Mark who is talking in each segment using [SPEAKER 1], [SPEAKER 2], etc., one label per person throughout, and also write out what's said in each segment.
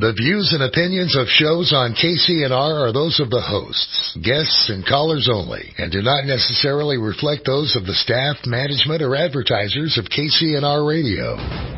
[SPEAKER 1] The views and opinions of shows on KCNR are those of the hosts, guests, and callers only, and do not necessarily reflect those of the staff, management, or advertisers of KCNR Radio.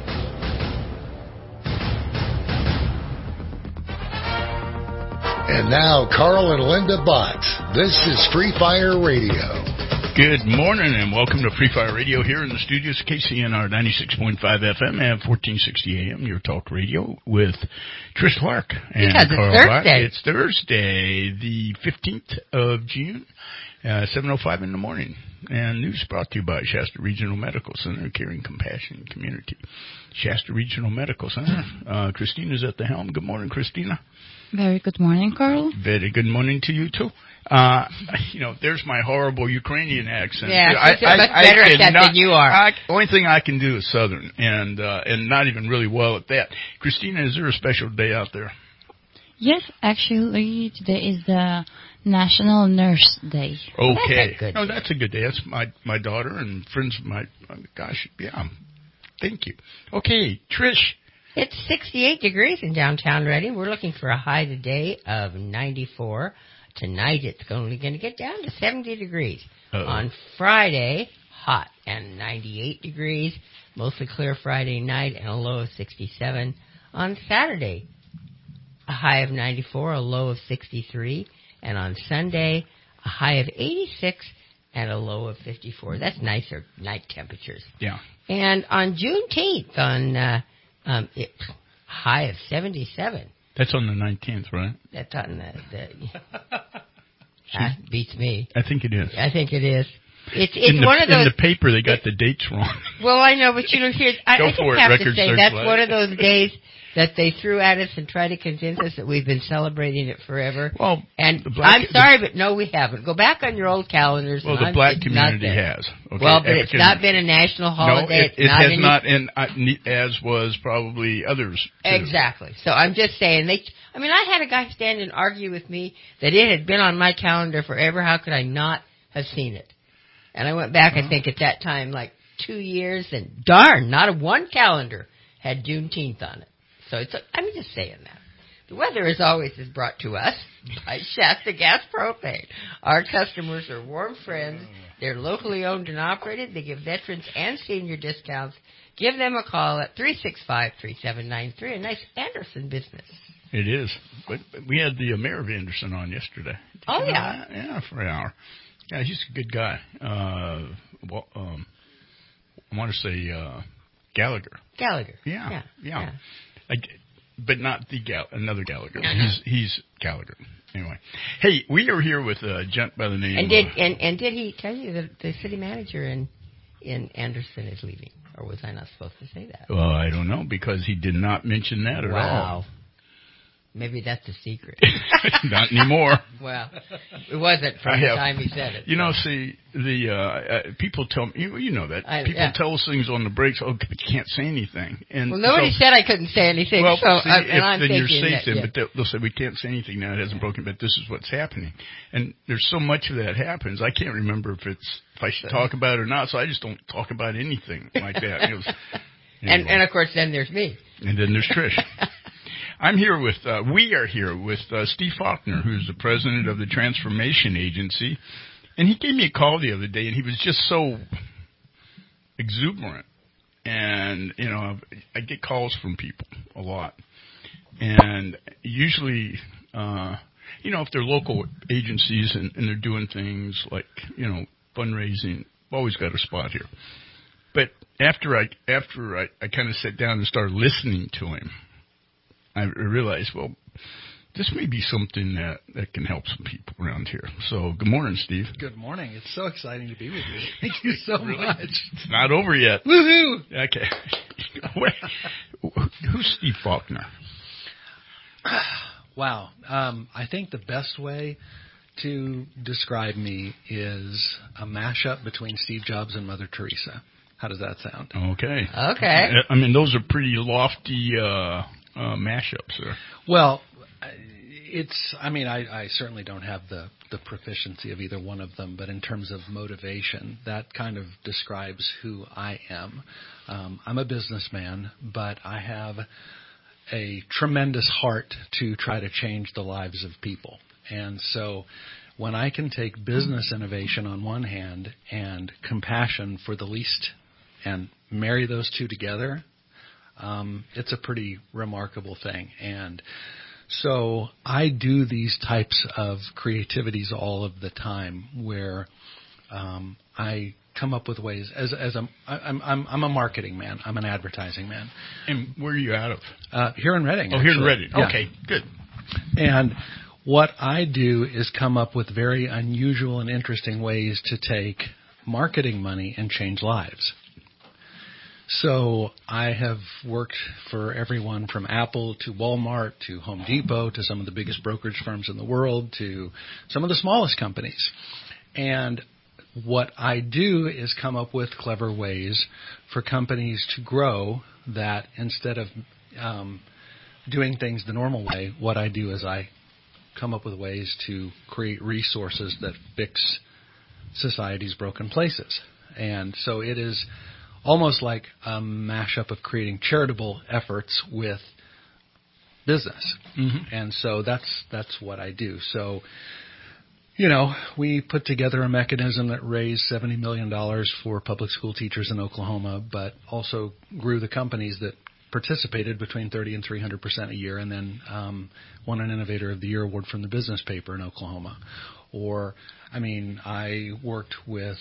[SPEAKER 1] And now, Carl and Linda Bott. This is Free Fire Radio.
[SPEAKER 2] Good morning and welcome to Free Fire Radio here in the studios, KCNR 96.5 FM and 1460 AM, your talk radio with Trish Clark and Carl Bott. It's Thursday, the 15th of June, 7:05 in the morning. And news brought to you by Shasta Regional Medical Center, caring compassion community. Shasta Regional Medical Center. Christina's at the helm. Good morning, Christina.
[SPEAKER 3] Very good morning, Carl.
[SPEAKER 2] Very good morning to you, too. There's my horrible Ukrainian accent.
[SPEAKER 4] Yeah, I'm much better at that than you are.
[SPEAKER 2] Only thing I can do is Southern, and not even really well at that. Christina, is there a special day out there?
[SPEAKER 3] Yes, actually, today is the National Nurse Day.
[SPEAKER 2] Okay. That's a good day. That's my daughter and friends of mine. Gosh, yeah. Thank you. Okay, Trish.
[SPEAKER 4] It's 68 degrees in downtown Reading. We're looking for a high today of 94. Tonight it's only going to get down to 70 degrees. Uh-oh. On Friday, hot and 98 degrees. Mostly clear Friday night and a low of 67. On Saturday, a high of 94, a low of 63. And on Sunday, a high of 86 and a low of 54. That's nicer night temperatures.
[SPEAKER 2] Yeah.
[SPEAKER 4] And on Juneteenth, high of 77.
[SPEAKER 2] That's on the 19th, right?
[SPEAKER 4] That's on that beats me.
[SPEAKER 2] I think it is.
[SPEAKER 4] I think it is. It's
[SPEAKER 2] one of those. In the paper, they got the dates wrong.
[SPEAKER 4] Well, I know, but here's I just have to say that's one of those days that they threw at us and tried to convince us that we've been celebrating it forever.
[SPEAKER 2] Well,
[SPEAKER 4] and I'm sorry, but no, we haven't. Go back on your old calendars.
[SPEAKER 2] Well, the black community has.
[SPEAKER 4] Okay, well, but it's not been a national holiday.
[SPEAKER 2] No, it has not, and as was probably others, too.
[SPEAKER 4] Exactly. So I'm just saying, I had a guy stand and argue with me that it had been on my calendar forever. How could I not have seen it? And I went back, I think, at that time, like 2 years, and darn, not a one calendar had Juneteenth on it. So I'm just saying that. The weather, as always, is brought to us by Shasta Gas Propane. Our customers are warm friends. They're locally owned and operated. They give veterans and senior discounts. Give them a call at 365-3793, a nice Anderson business.
[SPEAKER 2] It is. But we had the mayor of Anderson on yesterday.
[SPEAKER 4] Oh, yeah?
[SPEAKER 2] Yeah, for an hour. Yeah, he's a good guy. I want to say Gallagher.
[SPEAKER 4] Gallagher.
[SPEAKER 2] Yeah. But not another Gallagher.
[SPEAKER 4] No.
[SPEAKER 2] He's Gallagher. Anyway, hey, we are here with a gent by the name.
[SPEAKER 4] And did he tell you that the city manager in Anderson is leaving, or was I not supposed to say that?
[SPEAKER 2] Well, I don't know because he did not mention that at all.
[SPEAKER 4] Wow. Maybe that's a secret.
[SPEAKER 2] Not anymore.
[SPEAKER 4] Well, it wasn't from the time he said it.
[SPEAKER 2] See, the people tell me, you know that. People tell us things on the breaks, but you can't say anything. And
[SPEAKER 4] well, nobody said I couldn't say anything.
[SPEAKER 2] Well,
[SPEAKER 4] so,
[SPEAKER 2] then you're safe then, but they'll say, we can't say anything now, it hasn't broken, but this is what's happening. And there's so much of that happens, I can't remember if I should talk about it or not, so I just don't talk about anything like that. Anyway.
[SPEAKER 4] And of course, then there's me.
[SPEAKER 2] And then there's Trish. We are here with Steve Faulkner, who's the president of the Transformation Agency. And he gave me a call the other day, and he was just so exuberant. And, I get calls from people a lot. And usually, if they're local agencies and they're doing things like, fundraising, I've always got a spot here. But after I kind of sat down and started listening to him, I realized, well, this may be something that can help some people around here. So, good morning, Steve.
[SPEAKER 5] Good morning. It's so exciting to be with you. Thank you so much.
[SPEAKER 2] It's not over yet.
[SPEAKER 5] Woohoo!
[SPEAKER 2] Okay. Who's Steve Faulkner?
[SPEAKER 5] Wow. I think the best way to describe me is a mashup between Steve Jobs and Mother Teresa. How does that sound?
[SPEAKER 2] Okay.
[SPEAKER 4] Okay.
[SPEAKER 2] I mean, those are pretty lofty mashups there.
[SPEAKER 5] Well, I certainly don't have the proficiency of either one of them, but in terms of motivation, that kind of describes who I am. I'm a businessman, but I have a tremendous heart to try to change the lives of people. And so when I can take business innovation on one hand and compassion for the least and marry those two together, it's a pretty remarkable thing. And so I do these types of creativities all of the time where I come up with ways I'm a marketing man. I'm an advertising man.
[SPEAKER 2] And where are you out of?
[SPEAKER 5] Here in Reading.
[SPEAKER 2] Oh, here in Reading.
[SPEAKER 5] Yeah.
[SPEAKER 2] Okay, good.
[SPEAKER 5] And what I do is come up with very unusual and interesting ways to take marketing money and change lives. So I have worked for everyone from Apple to Walmart to Home Depot to some of the biggest brokerage firms in the world to some of the smallest companies. And what I do is come up with clever ways for companies to grow that instead of doing things the normal way, what I do is I come up with ways to create resources that fix society's broken places. And so it is almost like a mashup of creating charitable efforts with business. Mm-hmm. And so that's what I do. So, we put together a mechanism that raised $70 million for public school teachers in Oklahoma, but also grew the companies that participated between 30 and 300% a year, and then won an Innovator of the Year award from the business paper in Oklahoma. I worked with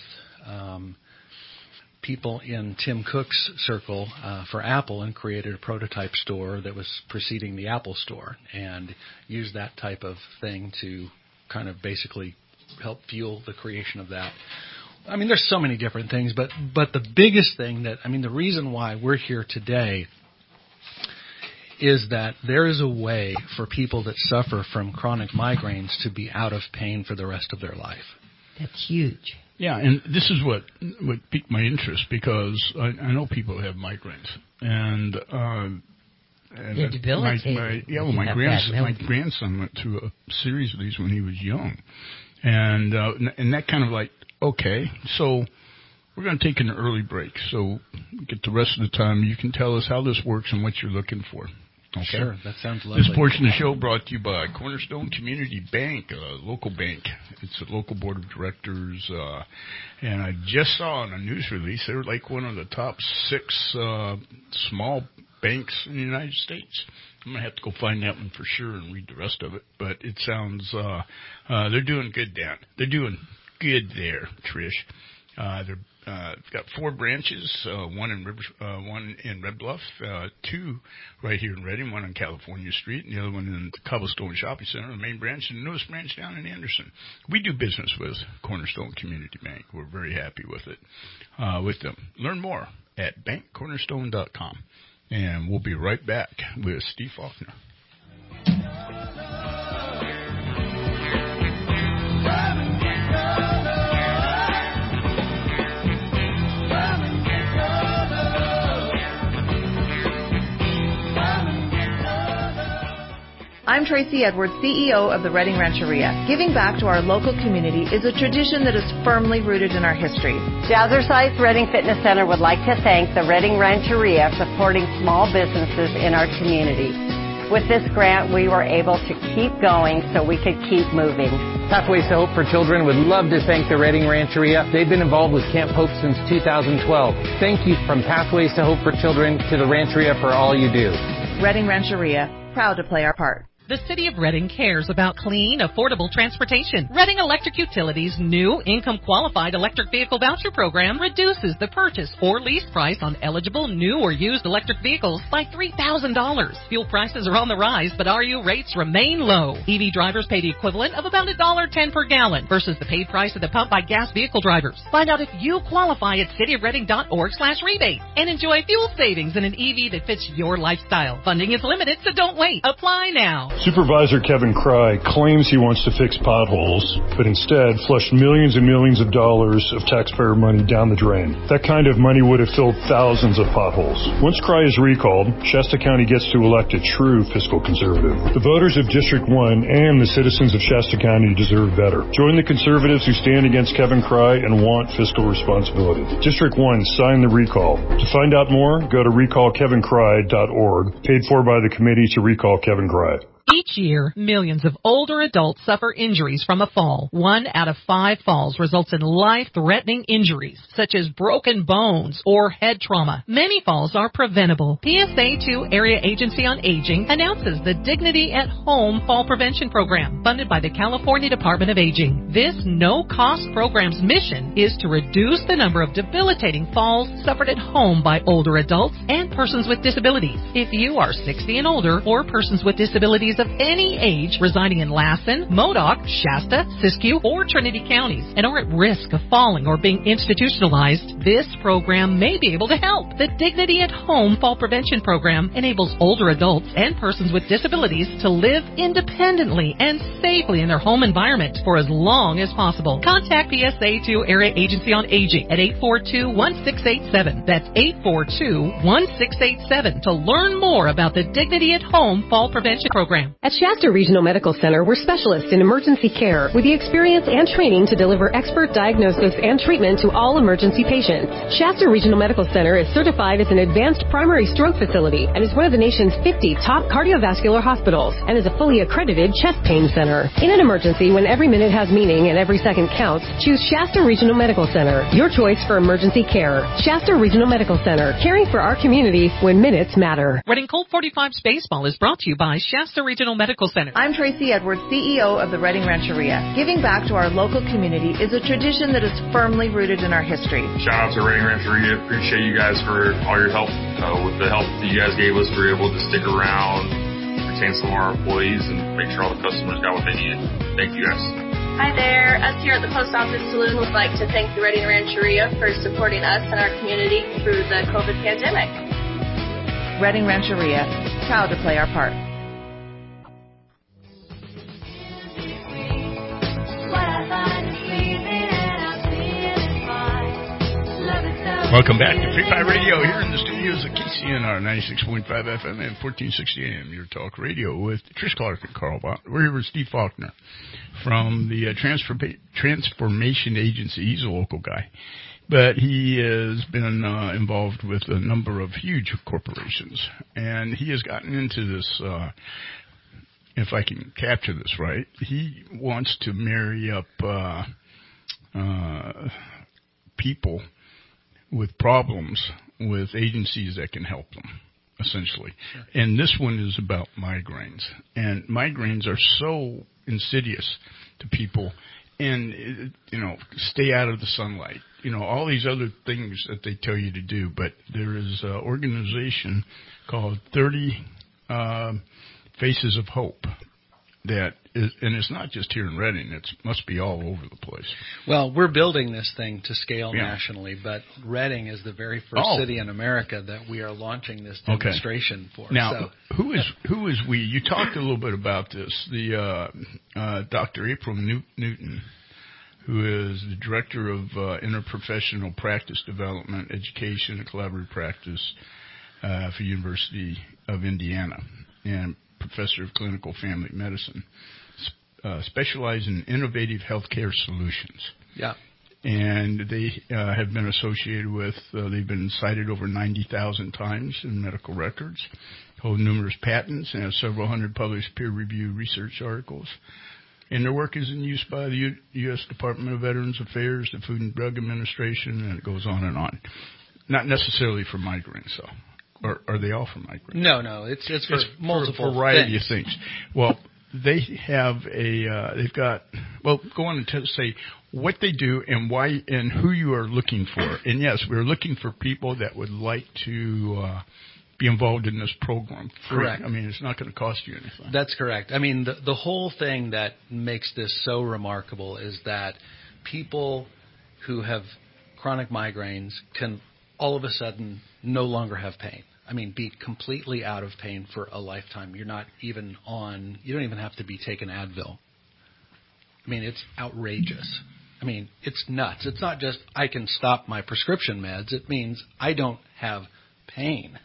[SPEAKER 5] people in Tim Cook's circle for Apple and created a prototype store that was preceding the Apple store, and used that type of thing to kind of basically help fuel the creation of that. There's so many different things, but the biggest thing the reason why we're here today is that there is a way for people that suffer from chronic migraines to be out of pain for the rest of their life.
[SPEAKER 4] That's huge.
[SPEAKER 2] Yeah, and this is what piqued my interest, because I know people who have migraines, and
[SPEAKER 4] they're debilitating.
[SPEAKER 2] My grandson went through a series of these when he was young, and that kind of like, okay, so we're going to take an early break, so get the rest of the time. You can tell us how this works and what you're looking for. Okay.
[SPEAKER 5] Sure, that sounds lovely.
[SPEAKER 2] This portion of the show brought to you by Cornerstone Community Bank, a local bank. It's a local board of directors, and I just saw in a news release they're like one of the top 6 small banks in the United States. I'm going to have to go find that one for sure and read the rest of it, but it sounds they're doing good, Dan. They're doing good there, Trish. They've got 4 branches, one in Red Bluff, 2 right here in Reading, one on California Street, and the other one in the Cobblestone Shopping Center, the main branch, and the newest branch down in Anderson. We do business with Cornerstone Community Bank. We're very happy with it, with them. Learn more at bankcornerstone.com, and we'll be right back with Steve Faulkner.
[SPEAKER 6] I'm Tracy Edwards, CEO of the Reading Rancheria. Giving back to our local community is a tradition that is firmly rooted in our history.
[SPEAKER 7] Jazzercise Reading Fitness Center would like to thank the Reading Rancheria for supporting small businesses in our community. With this grant, we were able to keep going so we could keep moving.
[SPEAKER 8] Pathways to Hope for Children would love to thank the Reading Rancheria. They've been involved with Camp Hope since 2012. Thank you from Pathways to Hope for Children to the Rancheria for all you do.
[SPEAKER 6] Reading Rancheria, proud to play our part.
[SPEAKER 9] The City of Reading cares about clean, affordable transportation. Reading Electric Utilities' new income-qualified electric vehicle voucher program reduces the purchase or lease price on eligible new or used electric vehicles by $3,000. Fuel prices are on the rise, but RU rates remain low. EV drivers pay the equivalent of about $1.10 per gallon versus the paid price at the pump by gas vehicle drivers. Find out if you qualify at cityofreading.org/rebate and enjoy fuel savings in an EV that fits your lifestyle. Funding is limited, so don't wait. Apply now.
[SPEAKER 10] Supervisor Kevin Cry claims he wants to fix potholes, but instead flushed millions and millions of dollars of taxpayer money down the drain. That kind of money would have filled thousands of potholes. Once Cry is recalled, Shasta County gets to elect a true fiscal conservative. The voters of District 1 and the citizens of Shasta County deserve better. Join the conservatives who stand against Kevin Cry and want fiscal responsibility. District 1, sign the recall. To find out more, go to recallkevincry.org, paid for by the Committee to Recall Kevin Cry.
[SPEAKER 9] Each year, millions of older adults suffer injuries from a fall. 1 out of 5 falls results in life-threatening injuries, such as broken bones or head trauma. Many falls are preventable. PSA 2 Area Agency on Aging announces the Dignity at Home Fall Prevention Program, funded by the California Department of Aging. This no-cost program's mission is to reduce the number of debilitating falls suffered at home by older adults and persons with disabilities. If you are 60 and older or persons with disabilities of any age residing in Lassen, Modoc, Shasta, Siskiyou, or Trinity counties and are at risk of falling or being institutionalized, this program may be able to help. The Dignity at Home Fall Prevention Program enables older adults and persons with disabilities to live independently and safely in their home environment for as long as possible. Contact PSA 2 Area Agency on Aging at 842-1687. That's 842-1687 to learn more about the Dignity at Home Fall Prevention Program.
[SPEAKER 11] At Shasta Regional Medical Center, we're specialists in emergency care with the experience and training to deliver expert diagnosis and treatment to all emergency patients. Shasta Regional Medical Center is certified as an advanced primary stroke facility and is one of the nation's 50 top cardiovascular hospitals and is a fully accredited chest pain center. In an emergency, when every minute has meaning and every second counts, choose Shasta Regional Medical Center, your choice for emergency care. Shasta Regional Medical Center, caring for our community when minutes matter.
[SPEAKER 9] Reading Colt 45's baseball is brought to you by Shasta Regional Medical Center.
[SPEAKER 6] I'm Tracy Edwards, CEO of the Redding Rancheria. Giving back to our local community is a tradition that is firmly rooted in our history.
[SPEAKER 12] Shout out to Redding Rancheria. Appreciate you guys for all your help. With the help that you guys gave us, we were able to stick around, retain some of our employees, and make sure all the customers got what they needed. Thank you guys.
[SPEAKER 13] Hi there. Us here at the Post Office Saloon would like to thank the Redding Rancheria for supporting us and our community through the COVID pandemic.
[SPEAKER 6] Redding Rancheria, proud to play our part.
[SPEAKER 2] Welcome back to Free Fire Radio here in the studios at KCNR 96.5 FM and 1460 AM, your talk radio with Trish Clark and Carl Bott. We're here with Steve Faulkner from the Transformation Agency. He's a local guy, but he has been involved with a number of huge corporations, and he has gotten into this, if I can capture this right, he wants to marry up people with problems with agencies that can help them, essentially. Sure. And this one is about migraines. And migraines are so insidious to people. And, stay out of the sunlight. All these other things that they tell you to do. But there is an organization called 30 Faces of Hope that is, and it's not just here in Redding, it must be all over the place.
[SPEAKER 5] Well, we're building this thing to scale nationally, but Redding is the very first city in America that we are launching this demonstration for.
[SPEAKER 2] Now, who is we? You talked a little bit about this. The Dr. April Newton, who is the Director of Interprofessional Practice Development, Education, and Collaborative Practice for University of Indiana, and Professor of Clinical Family Medicine, specialize in innovative healthcare solutions.
[SPEAKER 5] Yeah.
[SPEAKER 2] And they have been associated with, they've been cited over 90,000 times in medical records, hold numerous patents, and have several hundred published peer-reviewed research articles. And their work is in use by the U.S. Department of Veterans Affairs, the Food and Drug Administration, and it goes on and on. Not necessarily for migraines, though. Or are they all for migraines?
[SPEAKER 5] No, it's for multiple
[SPEAKER 2] for a variety of things. Well, they have they've got, go on and say what they do and why and who you are looking for. And yes, we're looking for people that would like to be involved in this program.
[SPEAKER 5] Correct.
[SPEAKER 2] I mean, it's not going to cost you anything.
[SPEAKER 5] That's correct. I mean, the whole thing that makes this so remarkable is that people who have chronic migraines can all of a sudden no longer have pain. be completely out of pain for a lifetime. You're not even on, you don't even have to be taking Advil. It's outrageous. It's nuts. It's not just I can stop my prescription meds. It means I don't have pain.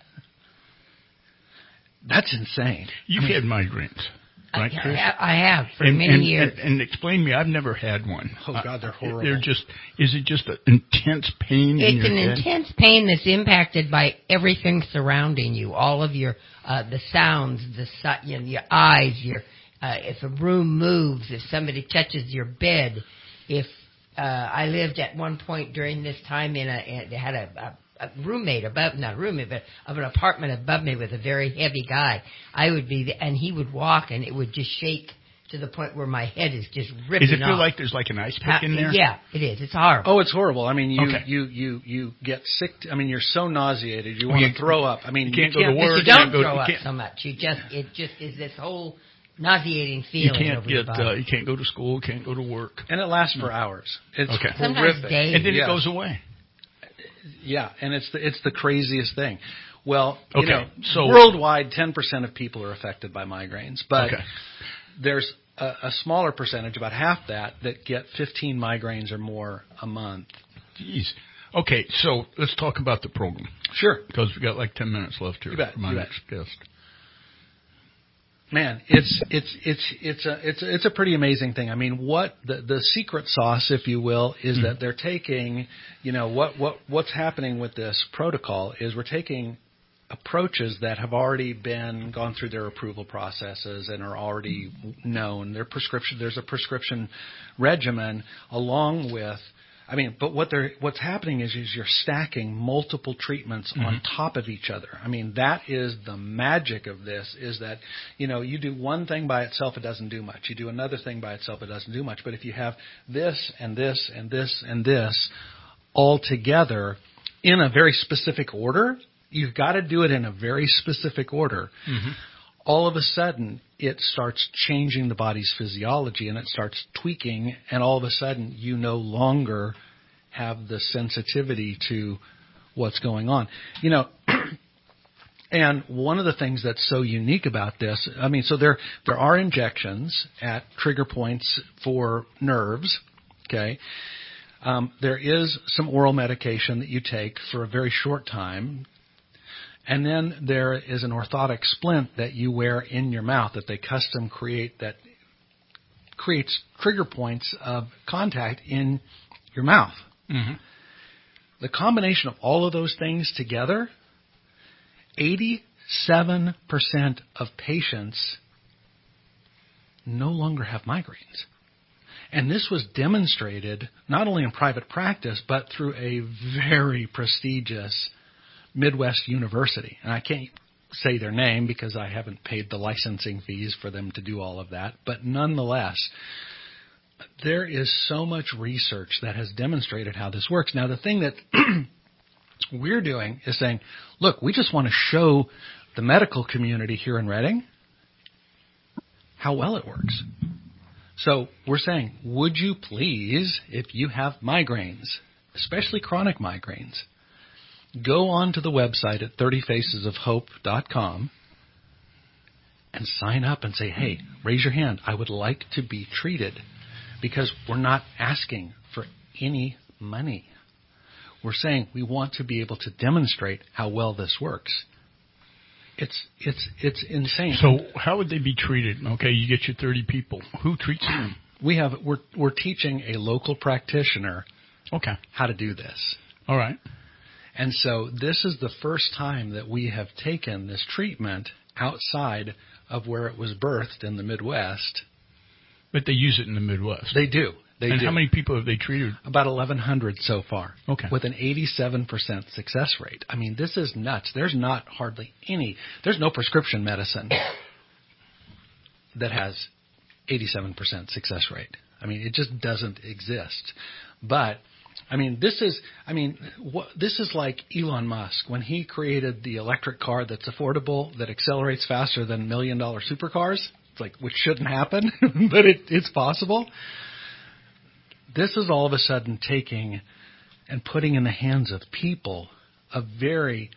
[SPEAKER 5] That's insane.
[SPEAKER 2] You've had migraines, right, Chris?
[SPEAKER 4] I have for many years.
[SPEAKER 2] And explain me, I've never had one.
[SPEAKER 5] Oh, God, they're horrible.
[SPEAKER 2] Is it just an intense pain in your head?
[SPEAKER 4] It's an intense pain that's impacted by everything surrounding you, all of your, the sounds, your eyes, if a room moves, if somebody touches your bed, if I lived at one point during this time they had a roommate above, not a roommate, but of an apartment above me with a very heavy guy. And he would walk and it would just shake to the point where my head is just ripping off.
[SPEAKER 2] Does it feel like there's like an ice pick in there?
[SPEAKER 4] Yeah, it is. It's horrible.
[SPEAKER 5] Oh, it's horrible. You get sick. You're so nauseated. You want to throw up.
[SPEAKER 2] You can't go to work.
[SPEAKER 4] You don't throw up so much. It just is this whole nauseating feeling.
[SPEAKER 2] You can't go to school, can't go to work.
[SPEAKER 5] And it lasts for hours. It's
[SPEAKER 4] sometimes days.
[SPEAKER 2] And then it goes away.
[SPEAKER 5] Yeah, and it's the craziest thing. Well,
[SPEAKER 2] so
[SPEAKER 5] worldwide, 10% of people are affected by migraines, but there's a smaller percentage, about half that get 15 migraines or more a month.
[SPEAKER 2] Jeez. Okay, so let's talk about the program.
[SPEAKER 5] Sure.
[SPEAKER 2] Because we've got like 10 minutes left here for my next guest.
[SPEAKER 5] Man, it's a pretty amazing thing. What the secret sauce, if you will, is that they're taking, what's happening with this protocol is we're taking approaches that have already gone through their approval processes and are already known. There's a prescription regimen along with. But what's happening is you're stacking multiple treatments on top of each other. That is the magic of this, is that, you do one thing by itself, it doesn't do much. You do another thing by itself, it doesn't do much. But if you have this and this and this and this all together in a very specific order, you've got to do it in a very specific order. All of a sudden, it starts changing the body's physiology and it starts tweaking, and all of a sudden you no longer have the sensitivity to what's going on. And one of the things that's so unique about this, so there are injections at trigger points for nerves, okay? There is some oral medication that you take for a very short time. And then there is an orthotic splint that you wear in your mouth that they custom create that creates trigger points of contact in your mouth. The combination of all of those things together, 87% of patients no longer have migraines. And this was demonstrated not only in private practice, but through a very prestigious Midwest University. And I can't say their name because I haven't paid the licensing fees for them to do all of that. But nonetheless, there is so much research that has demonstrated how this works. Now, the thing that we're doing is saying, look, we just want to show the medical community here in Redding how well it works. So we're saying, would you please, if you have migraines, especially chronic migraines, go on to the website at 30facesofhope.com and sign up and say, hey, raise your hand. I would like to be treated, because we're not asking for any money. We're saying we want to be able to demonstrate how well this works. It's insane.
[SPEAKER 2] So how would they be treated? Okay, you get your 30 people. Who treats them?
[SPEAKER 5] We're teaching a local practitioner how to do this.
[SPEAKER 2] All right.
[SPEAKER 5] And so this is the first time that we have taken this treatment outside of where it was birthed in the Midwest.
[SPEAKER 2] But they use it in the Midwest.
[SPEAKER 5] They do.
[SPEAKER 2] How many people have they treated?
[SPEAKER 5] About 1,100 so far.
[SPEAKER 2] Okay.
[SPEAKER 5] With an 87% success rate. This is nuts. There's not hardly any. There's no prescription medicine that has 87% success rate. It just doesn't exist. But this is like Elon Musk when he created the electric car that's affordable, that accelerates faster than $1 million supercars. It's like, which shouldn't happen, but it's possible. This is all of a sudden taking and putting in the hands of people a very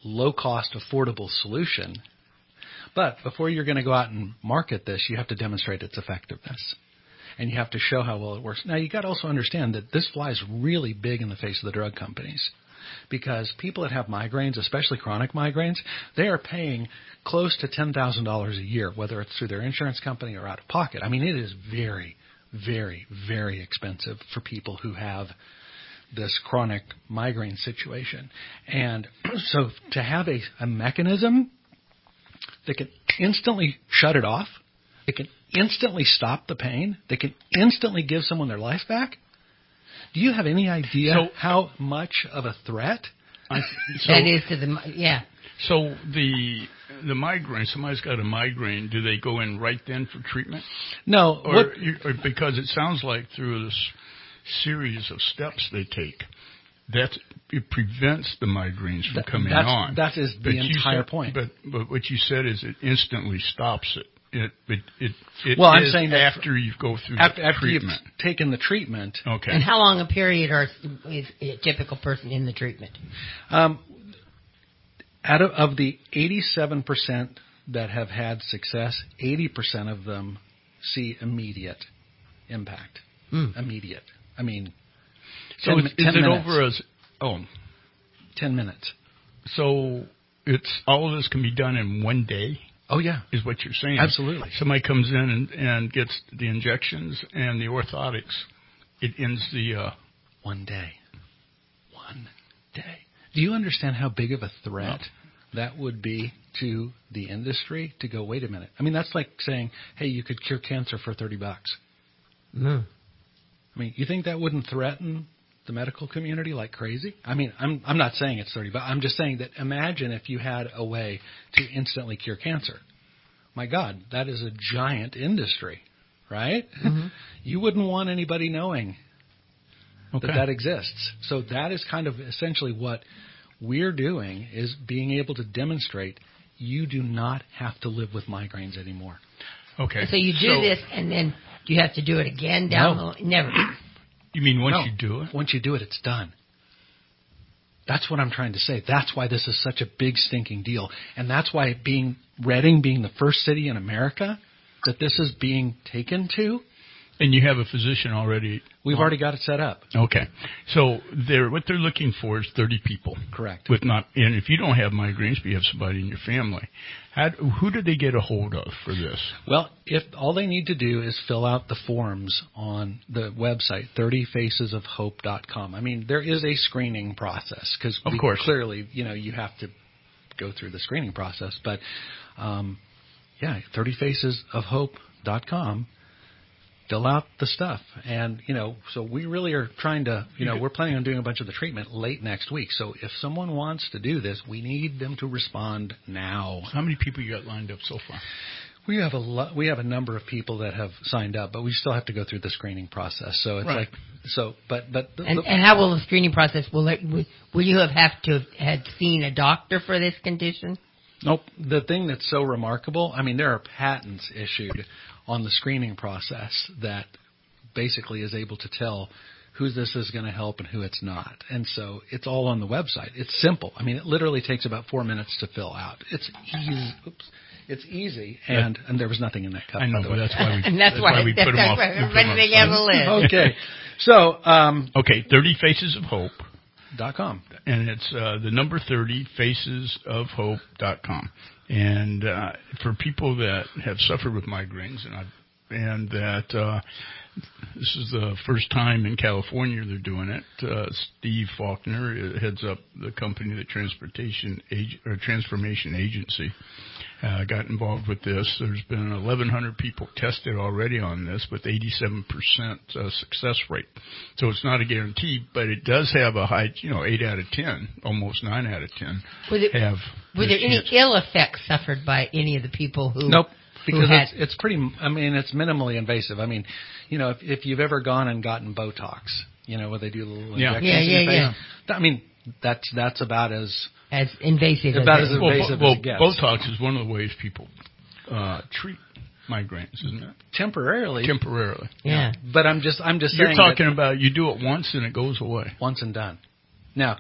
[SPEAKER 5] low-cost, affordable solution. But before you're going to go out and market this, you have to demonstrate its effectiveness. And you have to show how well it works. Now, you got to also understand that this flies really big in the face of the drug companies, because people that have migraines, especially chronic migraines, they are paying close to $10,000 a year, whether it's through their insurance company or out of pocket. I mean, it is very, very, very expensive for people who have this chronic migraine situation. And so to have a mechanism that can instantly shut it off, it can instantly stop the pain, that can instantly give someone their life back. Do you have any idea how much of a threat
[SPEAKER 4] that is to the
[SPEAKER 2] So the migraine, somebody's got a migraine, do they go in right then for treatment?
[SPEAKER 5] No.
[SPEAKER 2] Or because it sounds like through this series of steps they take, that it prevents the migraines from coming on.
[SPEAKER 5] That is the entire point.
[SPEAKER 2] But what you said is it instantly stops it.
[SPEAKER 5] I'm saying that
[SPEAKER 2] after you go through
[SPEAKER 5] after
[SPEAKER 2] treatment.
[SPEAKER 5] You've taken the treatment.
[SPEAKER 2] Okay.
[SPEAKER 4] And how long a period is a typical person in the treatment?
[SPEAKER 5] Out of the 87% that have had success, 80% of them see immediate impact. Immediate. I mean,
[SPEAKER 2] so
[SPEAKER 5] 10
[SPEAKER 2] is it
[SPEAKER 5] minutes.
[SPEAKER 2] over as
[SPEAKER 5] 10 minutes.
[SPEAKER 2] So it's all of this can be done in one day?
[SPEAKER 5] Oh, yeah.
[SPEAKER 2] Is what you're saying.
[SPEAKER 5] Absolutely.
[SPEAKER 2] Somebody comes in and gets the injections and the orthotics. It ends the...
[SPEAKER 5] One day. One day. Do you understand how big of a threat that would be to the industry to go, wait a minute? I mean, that's like saying, hey, you could cure cancer for $30.
[SPEAKER 4] No.
[SPEAKER 5] I mean, you think that wouldn't threaten the medical community like crazy? I mean, I'm not saying it's 30, but I'm just saying that imagine if you had a way to instantly cure cancer. My God, that is a giant industry, right? Mm-hmm. You wouldn't want anybody knowing that exists. So that is kind of essentially what we're doing, is being able to demonstrate you do not have to live with migraines anymore.
[SPEAKER 2] Okay.
[SPEAKER 4] So you do this, and then do you have to do it again down the line? Never.
[SPEAKER 2] You mean once you do it?
[SPEAKER 5] Once you do it, it's done. That's what I'm trying to say. That's why this is such a big stinking deal. And that's why Reading being the first city in America that this is being taken to.
[SPEAKER 2] And you have a physician already?
[SPEAKER 5] We've already got it set up.
[SPEAKER 2] Okay. So what they're looking for is 30 people.
[SPEAKER 5] Correct.
[SPEAKER 2] And if you don't have migraines, but you have somebody in your family, who do they get a hold of for this?
[SPEAKER 5] Well, if all they need to do is fill out the forms on the website, 30facesofhope.com. I mean, there is a screening process because clearly, you have to go through the screening process. But, 30facesofhope.com. Fill out the stuff. And, so we really are trying to, we're planning on doing a bunch of the treatment late next week. So if someone wants to do this, we need them to respond now.
[SPEAKER 2] How many people you got lined up so far?
[SPEAKER 5] We have a number of people that have signed up, but we still have to go through the screening process. So it's
[SPEAKER 4] and how will the screening process, will you have to have seen a doctor for this condition?
[SPEAKER 5] Nope. The thing that's so remarkable, I mean, there are patents issued on the screening process that basically is able to tell who this is going to help and who it's not. And so it's all on the website. It's simple. I mean, it literally takes about 4 minutes to fill out. It's easy. It's easy, and there was nothing in that cup.
[SPEAKER 2] I know, but that's why we
[SPEAKER 4] and that's why we put them off. Everybody have a list.
[SPEAKER 5] Okay. So
[SPEAKER 2] 30facesofhope.com. And it's the number 30, facesofhope.com. And for people that have suffered with migraines, and that this is the first time in California they're doing it, Steve Faulkner heads up the company, the Transformation Agency. Got involved with this. There's been 1,100 people tested already on this with 87% success rate. So it's not a guarantee, but it does have a high, 8 out of 10, almost 9 out of 10
[SPEAKER 4] were there any ill effects suffered by any of the people who?
[SPEAKER 5] Nope. Because it's it's minimally invasive. I mean, if you've ever gone and gotten Botox, where they do the little injections in your face. I mean, that's about as
[SPEAKER 4] invasive
[SPEAKER 5] as it gets.
[SPEAKER 2] Botox is one of the ways people treat migraines, isn't it?
[SPEAKER 5] Temporarily.
[SPEAKER 4] Yeah.
[SPEAKER 5] But I'm just saying.
[SPEAKER 2] You're talking about you do it once and it goes away.
[SPEAKER 5] Once and done. Now,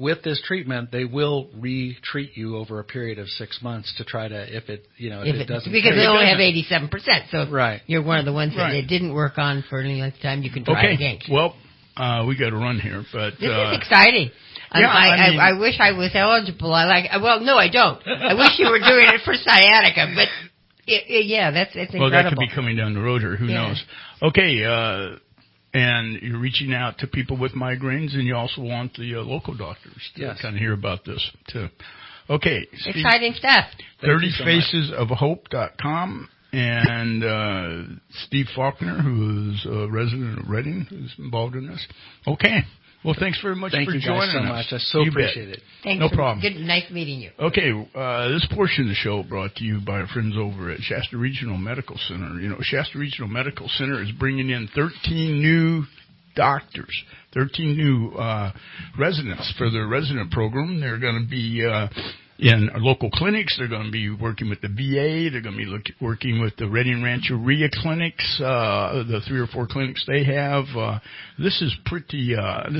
[SPEAKER 5] with this treatment, they will re-treat you over a period of 6 months to try to, if it doesn't.
[SPEAKER 4] Because they only have 87%. So
[SPEAKER 5] right.
[SPEAKER 4] You're one of the ones that it didn't work on for any length of time. You can try it again.
[SPEAKER 2] Well, we got to run here, but
[SPEAKER 4] this is exciting.
[SPEAKER 2] Yeah,
[SPEAKER 4] I wish I was eligible. No, I don't. I wish you were doing it for sciatica, but that's incredible.
[SPEAKER 2] Well, that could be coming down the road, or who knows? Okay, and you're reaching out to people with migraines, and you also want the local doctors to kind of hear about this too. Okay, Steve,
[SPEAKER 4] exciting stuff.
[SPEAKER 2] 30facesofhope.com. And Steve Faulkner, who's a resident of Reading, who's involved in this. Okay. Well, thanks very much for joining us.
[SPEAKER 5] Thank you so much. I so appreciate it.
[SPEAKER 4] Thanks.
[SPEAKER 2] No problem.
[SPEAKER 4] Good, nice meeting you.
[SPEAKER 2] Okay. This portion of the show brought to you by our friends over at Shasta Regional Medical Center. You know, Shasta Regional Medical Center is bringing in 13 new doctors, 13 new residents for their resident program. They're going to be in local clinics. They're going to be working with the VA. They're going to be working with the Reading Rancheria clinics, the 3 or 4 clinics they have. This is pretty,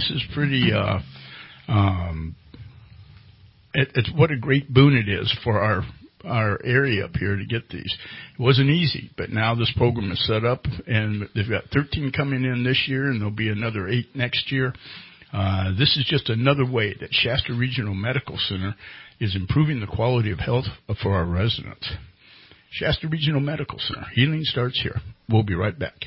[SPEAKER 2] it's what a great boon it is for our area up here to get these. It wasn't easy, but now this program is set up, and they've got 13 coming in this year, and there'll be another 8 next year. This is just another way that Shasta Regional Medical Center is improving the quality of health for our residents. Shasta Regional Medical Center. Healing starts here. We'll be right back.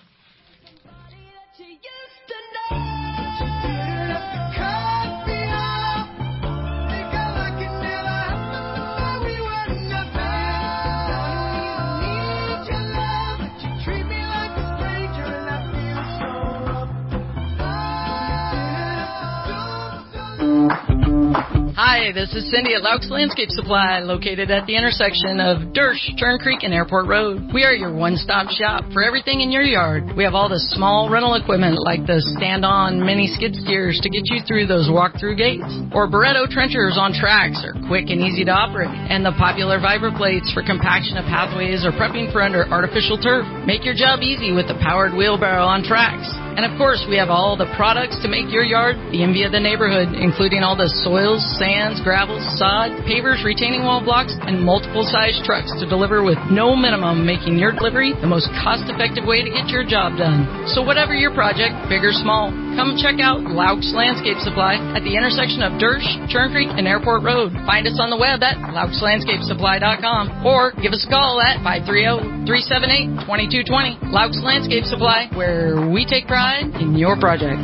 [SPEAKER 14] Hi, this is Cindy at Laux Landscape Supply, located at the intersection of Dersh, Turn Creek, and Airport Road. We are your one-stop shop for everything in your yard. We have all the small rental equipment like the stand-on mini skid steers to get you through those walk-through gates, or Barretto trenchers on tracks are quick and easy to operate, and the popular Vibra plates for compaction of pathways or prepping for under artificial turf. Make your job easy with the powered wheelbarrow on tracks. And of course, we have all the products to make your yard the envy of the neighborhood, including all the soils, sands, gravels, sod, pavers, retaining wall blocks, and multiple size trucks to deliver with no minimum, making your delivery the most cost-effective way to get your job done. So whatever your project, big or small, come check out Laux Landscape Supply at the intersection of Dersh, Churn Creek, and Airport Road. Find us on the web at LauxLandscapeSupply.com or give us a call at 530-378-2220. Laux Landscape Supply, where we take pride in your project.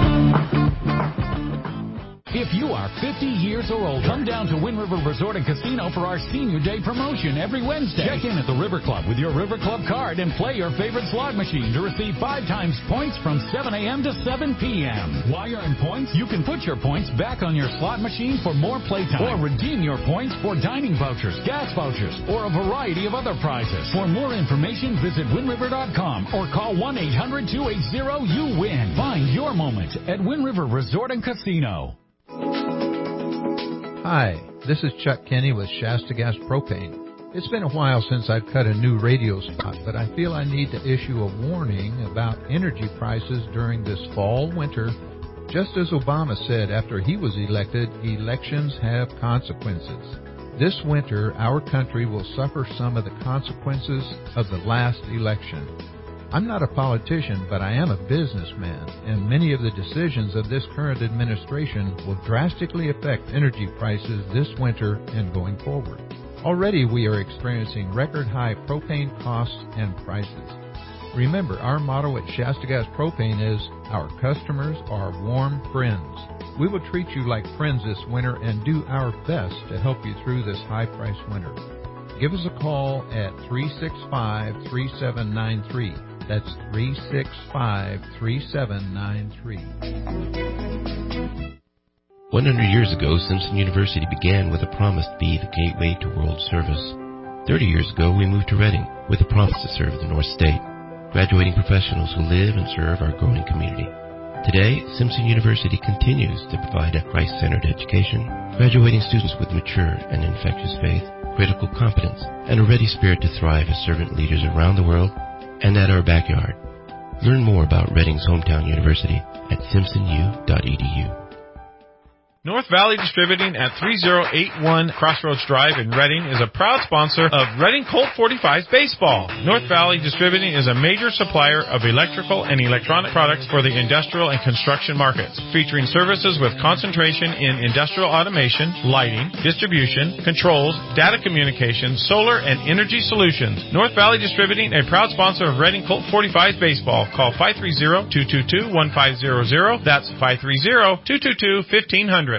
[SPEAKER 15] If you are 50 years or older, come down to Wind River Resort and Casino for our Senior Day promotion every Wednesday. Check in at the River Club with your River Club card and play your favorite slot machine to receive 5 times points from 7 a.m. to 7 p.m. While you're in points, you can put your points back on your slot machine for more playtime or redeem your points for dining vouchers, gas vouchers, or a variety of other prizes. For more information, visit windriver.com or call 1-800-280-YOU-WIN. Find your moment at Wind River Resort and Casino.
[SPEAKER 16] Hi, this is Chuck Kenny with Shasta Gas Propane. It's been a while since I've cut a new radio spot, but I feel I need to issue a warning about energy prices during this fall-winter. Just as Obama said after he was elected, elections have consequences. This winter, our country will suffer some of the consequences of the last election. I'm not a politician, but I am a businessman, and many of the decisions of this current administration will drastically affect energy prices this winter and going forward. Already we are experiencing record-high propane costs and prices. Remember, our motto at Shasta Gas Propane is, our customers are warm friends. We will treat you like friends this winter and do our best to help you through this high-priced winter. Give us a call at 365-3793. That's 365-3793.
[SPEAKER 17] 100 years ago, Simpson University began with a promise to be the gateway to world service. 30 years ago, we moved to Reading with a promise to serve the North State, graduating professionals who live and serve our growing community. Today, Simpson University continues to provide a Christ-centered education, graduating students with mature and infectious faith, critical competence, and a ready spirit to thrive as servant leaders around the world and at our backyard. Learn more about Reading's hometown university at simpsonu.edu.
[SPEAKER 18] North Valley Distributing at 3081 Crossroads Drive in Reading is a proud sponsor of Reading Colt 45 Baseball. North Valley Distributing is a major supplier of electrical and electronic products for the industrial and construction markets, featuring services with concentration in industrial automation, lighting, distribution, controls, data communications, solar, and energy solutions. North Valley Distributing, a proud sponsor of Reading Colt 45 Baseball. Call 530-222-1500. That's 530-222-1500.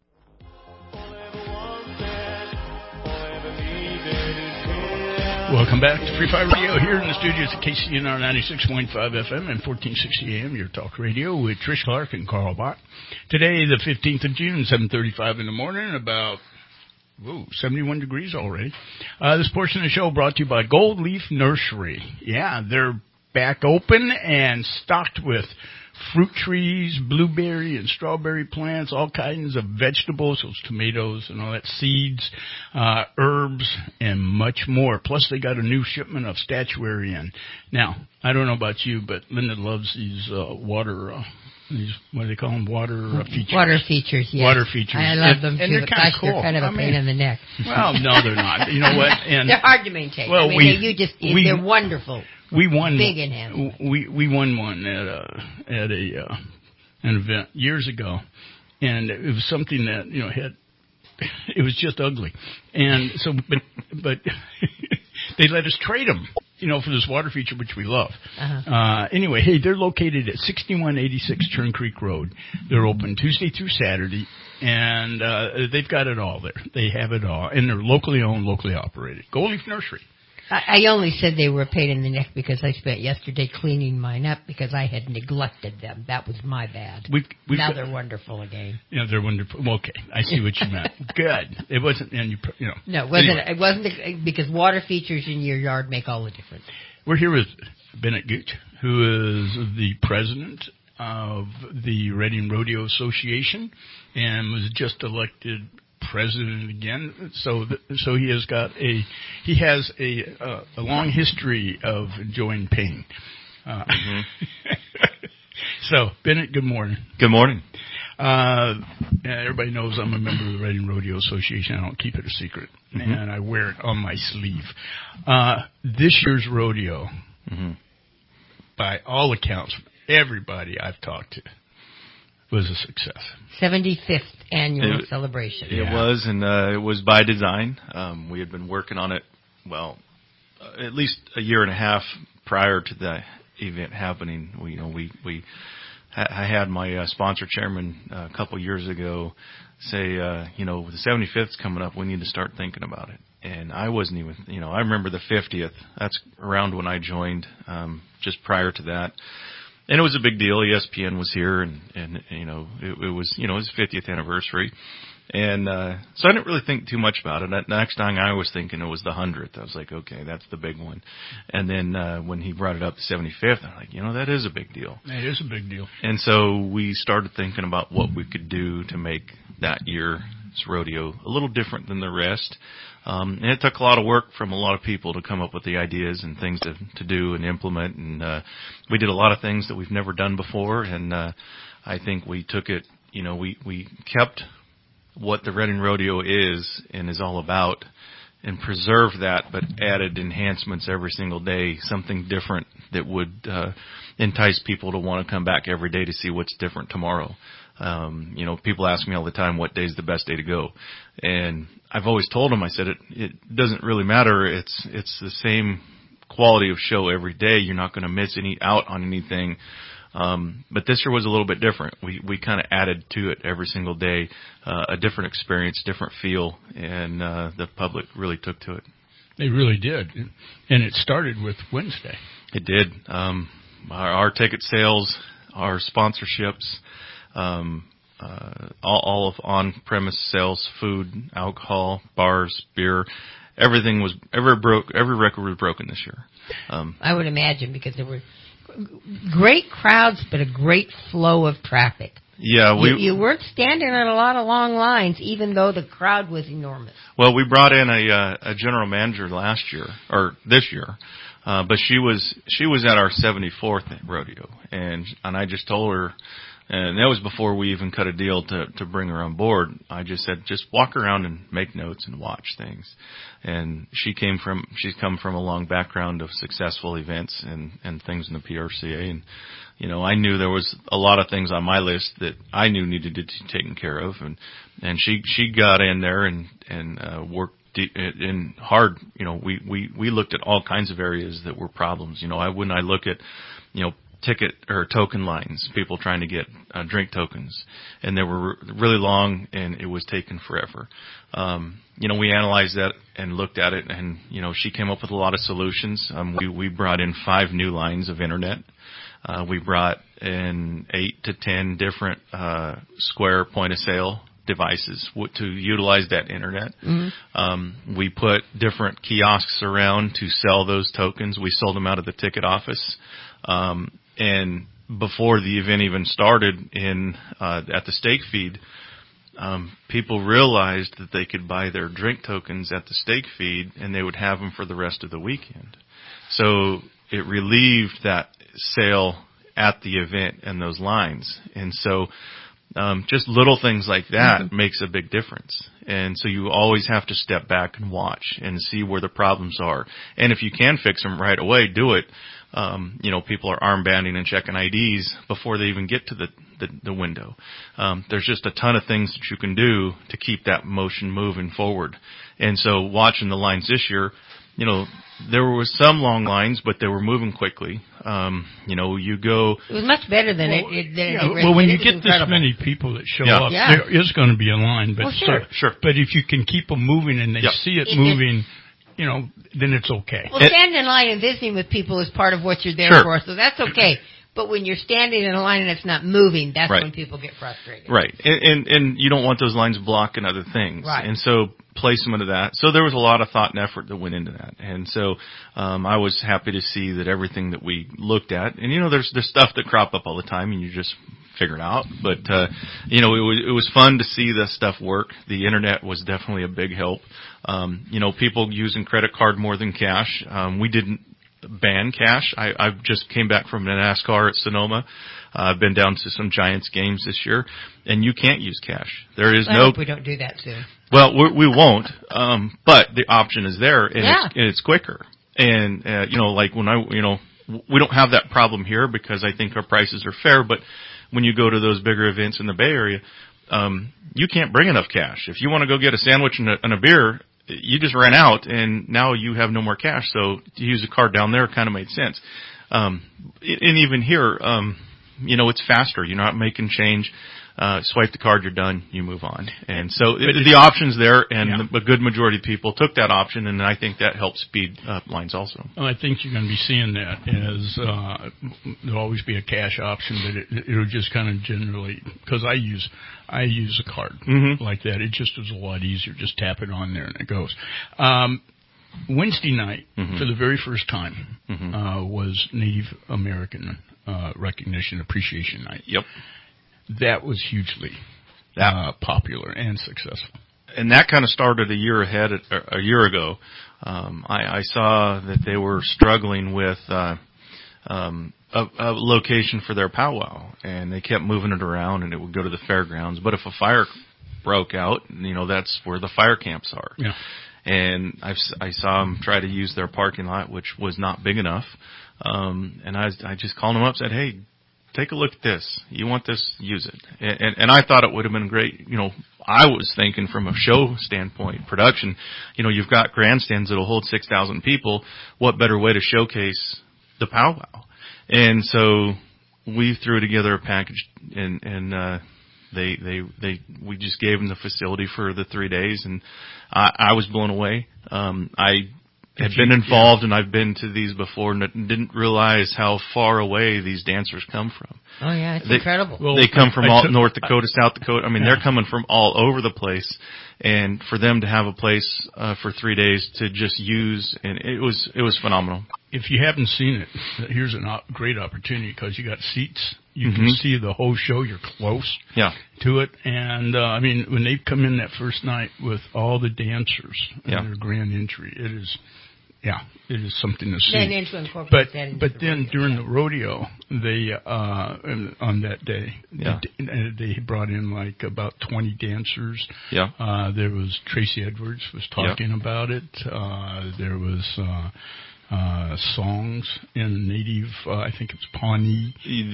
[SPEAKER 2] Welcome back to Free Fire Radio here in the studios at KCNR 96.5 FM and 1460 AM, your talk radio with Trish Clark and Carl Bott. Today, the 15th of June, 7:35 in the morning, about 71 degrees already. This portion of the show brought to you by Gold Leaf Nursery. Yeah, they're back open and stocked with fruit trees, blueberry and strawberry plants, all kinds of vegetables, those tomatoes and all that, seeds, herbs, and much more. Plus, they got a new shipment of statuary in. Now, I don't know about you, but Linda loves these water these, what do they call them, water features?
[SPEAKER 4] Water features, yes.
[SPEAKER 2] Water features.
[SPEAKER 4] I love them,
[SPEAKER 2] and
[SPEAKER 4] too.
[SPEAKER 2] they're kind of cool.
[SPEAKER 4] They're kind of a pain in the neck.
[SPEAKER 2] Well, no, they're not. You know what? And
[SPEAKER 4] they're hard to maintain.
[SPEAKER 2] Well,
[SPEAKER 4] I mean, they're wonderful.
[SPEAKER 2] We won.
[SPEAKER 4] Big in hand.
[SPEAKER 2] We won one at an event years ago, and it was something that had. It was just ugly, and so but they let us trade them. For this water feature, which we love. Anyway, hey, they're located at 6186 Churn Creek Road. They're open Tuesday through Saturday, and they've got it all there. They have it all, and they're locally owned, locally operated. Gold Leaf Nursery.
[SPEAKER 4] I only said they were a pain in the neck because I spent yesterday cleaning mine up because I had neglected them. That was my bad. Now they're wonderful again.
[SPEAKER 2] Yeah, they're wonderful. Well, okay, I see what you meant. Good. It wasn't, and
[SPEAKER 4] No, it wasn't. Anyway. It wasn't because water features in your yard make all the difference.
[SPEAKER 2] We're here with Bennett Gooch, who is the president of the Reading Rodeo Association and was just elected president again, so he has a long history of enjoying pain. So Bennett, good morning.
[SPEAKER 19] Good morning.
[SPEAKER 2] Everybody knows I'm a member of the Reading Rodeo Association. I don't keep it a secret, and I wear it on my sleeve. This year's rodeo, by all accounts, everybody I've talked to, was a success.
[SPEAKER 4] 75th annual celebration.
[SPEAKER 19] It was, and it was by design. We had been working on it, at least a year and a half prior to the event happening. I had my sponsor chairman a couple years ago say, the 75th's coming up. We need to start thinking about it. And I wasn't even, I remember the 50th. That's around when I joined, just prior to that. And it was a big deal. ESPN was here, and it was his 50th anniversary. And so I didn't really think too much about it. The next thing I was thinking, it was the 100th. I was like, okay, that's the big one. And then when he brought it up to 75th, I'm like, that is a big deal.
[SPEAKER 2] It is a big deal.
[SPEAKER 19] And so we started thinking about what we could do to make that year's rodeo a little different than the rest. And it took a lot of work from a lot of people to come up with the ideas and things to do and implement. And we did a lot of things that we've never done before. And I think we took it, we kept what the Reading Rodeo is and is all about and preserved that, but added enhancements every single day, something different that would entice people to want to come back every day to see what's different tomorrow. People ask me all the time, what day's the best day to go? And I've always told them, I said, it doesn't really matter. It's the same quality of show every day. You're not going to miss out on anything. But this year was a little bit different. We kind of added to it every single day, a different experience, different feel, and the public really took to it.
[SPEAKER 2] They really did. And it started with Wednesday.
[SPEAKER 19] It did. Our ticket sales, our sponsorships, all of on-premise sales, food, alcohol, bars, beer, every record was broken this year.
[SPEAKER 4] I would imagine, because there were great crowds, but a great flow of traffic.
[SPEAKER 19] Yeah,
[SPEAKER 4] you weren't standing in a lot of long lines, even though the crowd was enormous.
[SPEAKER 19] Well, we brought in a general manager this year. But she was at our 74th rodeo, and I just told her, And that was before we even cut a deal to bring her on board. I just said, just walk around and make notes and watch things. And she's come from a long background of successful events and things in the PRCA. And, I knew there was a lot of things on my list that I knew needed to be taken care of. And she got in there and worked in hard. We looked at all kinds of areas that were problems. When I look at, ticket or token lines, people trying to get drink tokens, and they were really long and it was taking forever. We analyzed that and looked at it, and, she came up with a lot of solutions. We brought in 5 new lines of internet. We brought in 8 to 10 different square point of sale devices to utilize that internet. Mm-hmm. We put different kiosks around to sell those tokens. We sold them out of the ticket office. And before the event even started at the stake feed, people realized that they could buy their drink tokens at the stake feed and they would have them for the rest of the weekend. So it relieved that sale at the event and those lines. And so just little things like that makes a big difference. And so you always have to step back and watch and see where the problems are. And if you can fix them right away, do it. People are armbanding and checking IDs before they even get to the window. There's just a ton of things that you can do to keep that motion moving forward. And so watching the lines this year, there was some long lines, but they were moving quickly. You go.
[SPEAKER 4] It was much better than
[SPEAKER 2] when you get this many people that show up, there is going to be a line. But
[SPEAKER 19] sure.
[SPEAKER 2] But if you can keep them moving and they see it moving, then it's okay.
[SPEAKER 4] Well, standing in line and visiting with people is part of what you're there for, so that's okay. But when you're standing in a line and it's not moving, that's when people get frustrated.
[SPEAKER 19] Right. And you don't want those lines blocking other things.
[SPEAKER 4] Right.
[SPEAKER 19] And so placement of that. So there was a lot of thought and effort that went into that. And so I was happy to see that everything that we looked at, and there's stuff that crop up all the time and you just figure it out. But it was fun to see this stuff work. The internet was definitely a big help. People using credit card more than cash. We didn't ban cash. I just came back from a NASCAR at Sonoma. I've been down to some Giants games this year, and you can't use cash. There is
[SPEAKER 4] I hope we don't do that soon.
[SPEAKER 19] Well, we won't, but the option is there, and it's quicker. And like when we don't have that problem here because I think our prices are fair. But when you go to those bigger events in the Bay Area, you can't bring enough cash. If you want to go get a sandwich and a beer, you just ran out, and now you have no more cash. So to use a card down there kind of made sense. And even here, it's faster. You're not making change. Swipe the card, you're done, you move on. And so the option's there, and a good majority of people took that option, and I think that helps speed up lines also.
[SPEAKER 2] Well, I think you're going to be seeing that as there'll always be a cash option, but it'll just kind of generally, because I use a card like that. It just is a lot easier. Just tap it on there and it goes. Wednesday night, for the very first time, was Native American Recognition Appreciation Night.
[SPEAKER 19] Yep.
[SPEAKER 2] That was hugely popular and successful.
[SPEAKER 19] And that kind of started a year ago. I saw that they were struggling with a location for their powwow, and they kept moving it around, and it would go to the fairgrounds. But if a fire broke out, that's where the fire camps are.
[SPEAKER 2] Yeah.
[SPEAKER 19] And I saw them try to use their parking lot, which was not big enough. And I just called them up and said, hey, take a look at this. You want this, use it. And I thought it would have been great. I was thinking from a show standpoint, production, you've got grandstands that'll hold 6,000 people. What better way to showcase the powwow? And so we threw together a package, and we just gave them the facility for the 3 days, and I was blown away. I had been involved, and I've been to these before, and didn't realize how far away these dancers come from.
[SPEAKER 4] Oh yeah, it's incredible.
[SPEAKER 19] Well, they come from North Dakota, South Dakota. I mean, they're coming from all over the place, and for them to have a place for 3 days to just use, and it was phenomenal.
[SPEAKER 2] If you haven't seen it, here's a great opportunity because you got seats. You can see the whole show. You're close to it. And, when they come in that first night with all the dancers and their grand entry, it is Yeah, it is something to see.
[SPEAKER 4] Then to incorporate that into
[SPEAKER 2] but then during the rodeo, they on that day, they brought in like about 20 dancers.
[SPEAKER 19] Yeah.
[SPEAKER 2] There was Tracy Edwards was talking about it. There was songs in native. I think it's Pawnee.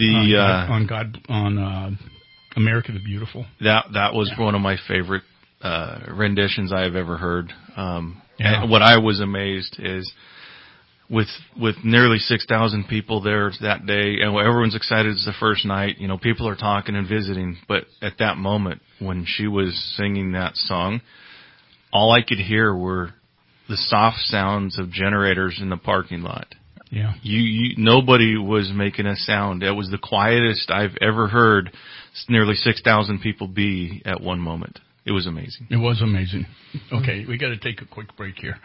[SPEAKER 2] On America the Beautiful.
[SPEAKER 19] That was one of my favorite renditions I have ever heard. And what I was amazed is with nearly 6,000 people there that day, and everyone's excited it's the first night. You know, people are talking and visiting, but at that moment when she was singing that song, all I could hear were the soft sounds of generators in the parking lot.
[SPEAKER 2] Yeah.
[SPEAKER 19] Nobody was making a sound. It was the quietest I've ever heard nearly 6,000 people be at one moment. It was amazing.
[SPEAKER 2] It was amazing. Okay, we got to take a quick break here.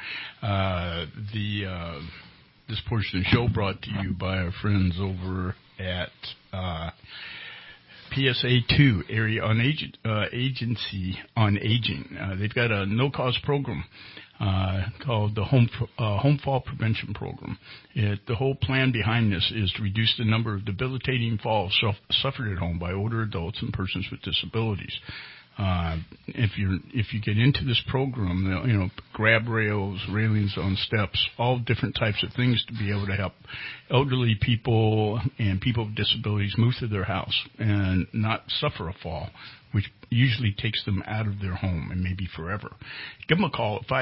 [SPEAKER 2] This portion of the show brought to you by our friends over at PSA2 Area Agency on Aging. They've got a no-cost program called the Home Fall Prevention Program. The whole plan behind this is to reduce the number of debilitating falls suffered at home by older adults and persons with disabilities. If you get into this program, grab rails, railings on steps, all different types of things to be able to help elderly people and people with disabilities move through their house and not suffer a fall, which usually takes them out of their home and maybe forever. Give them a call at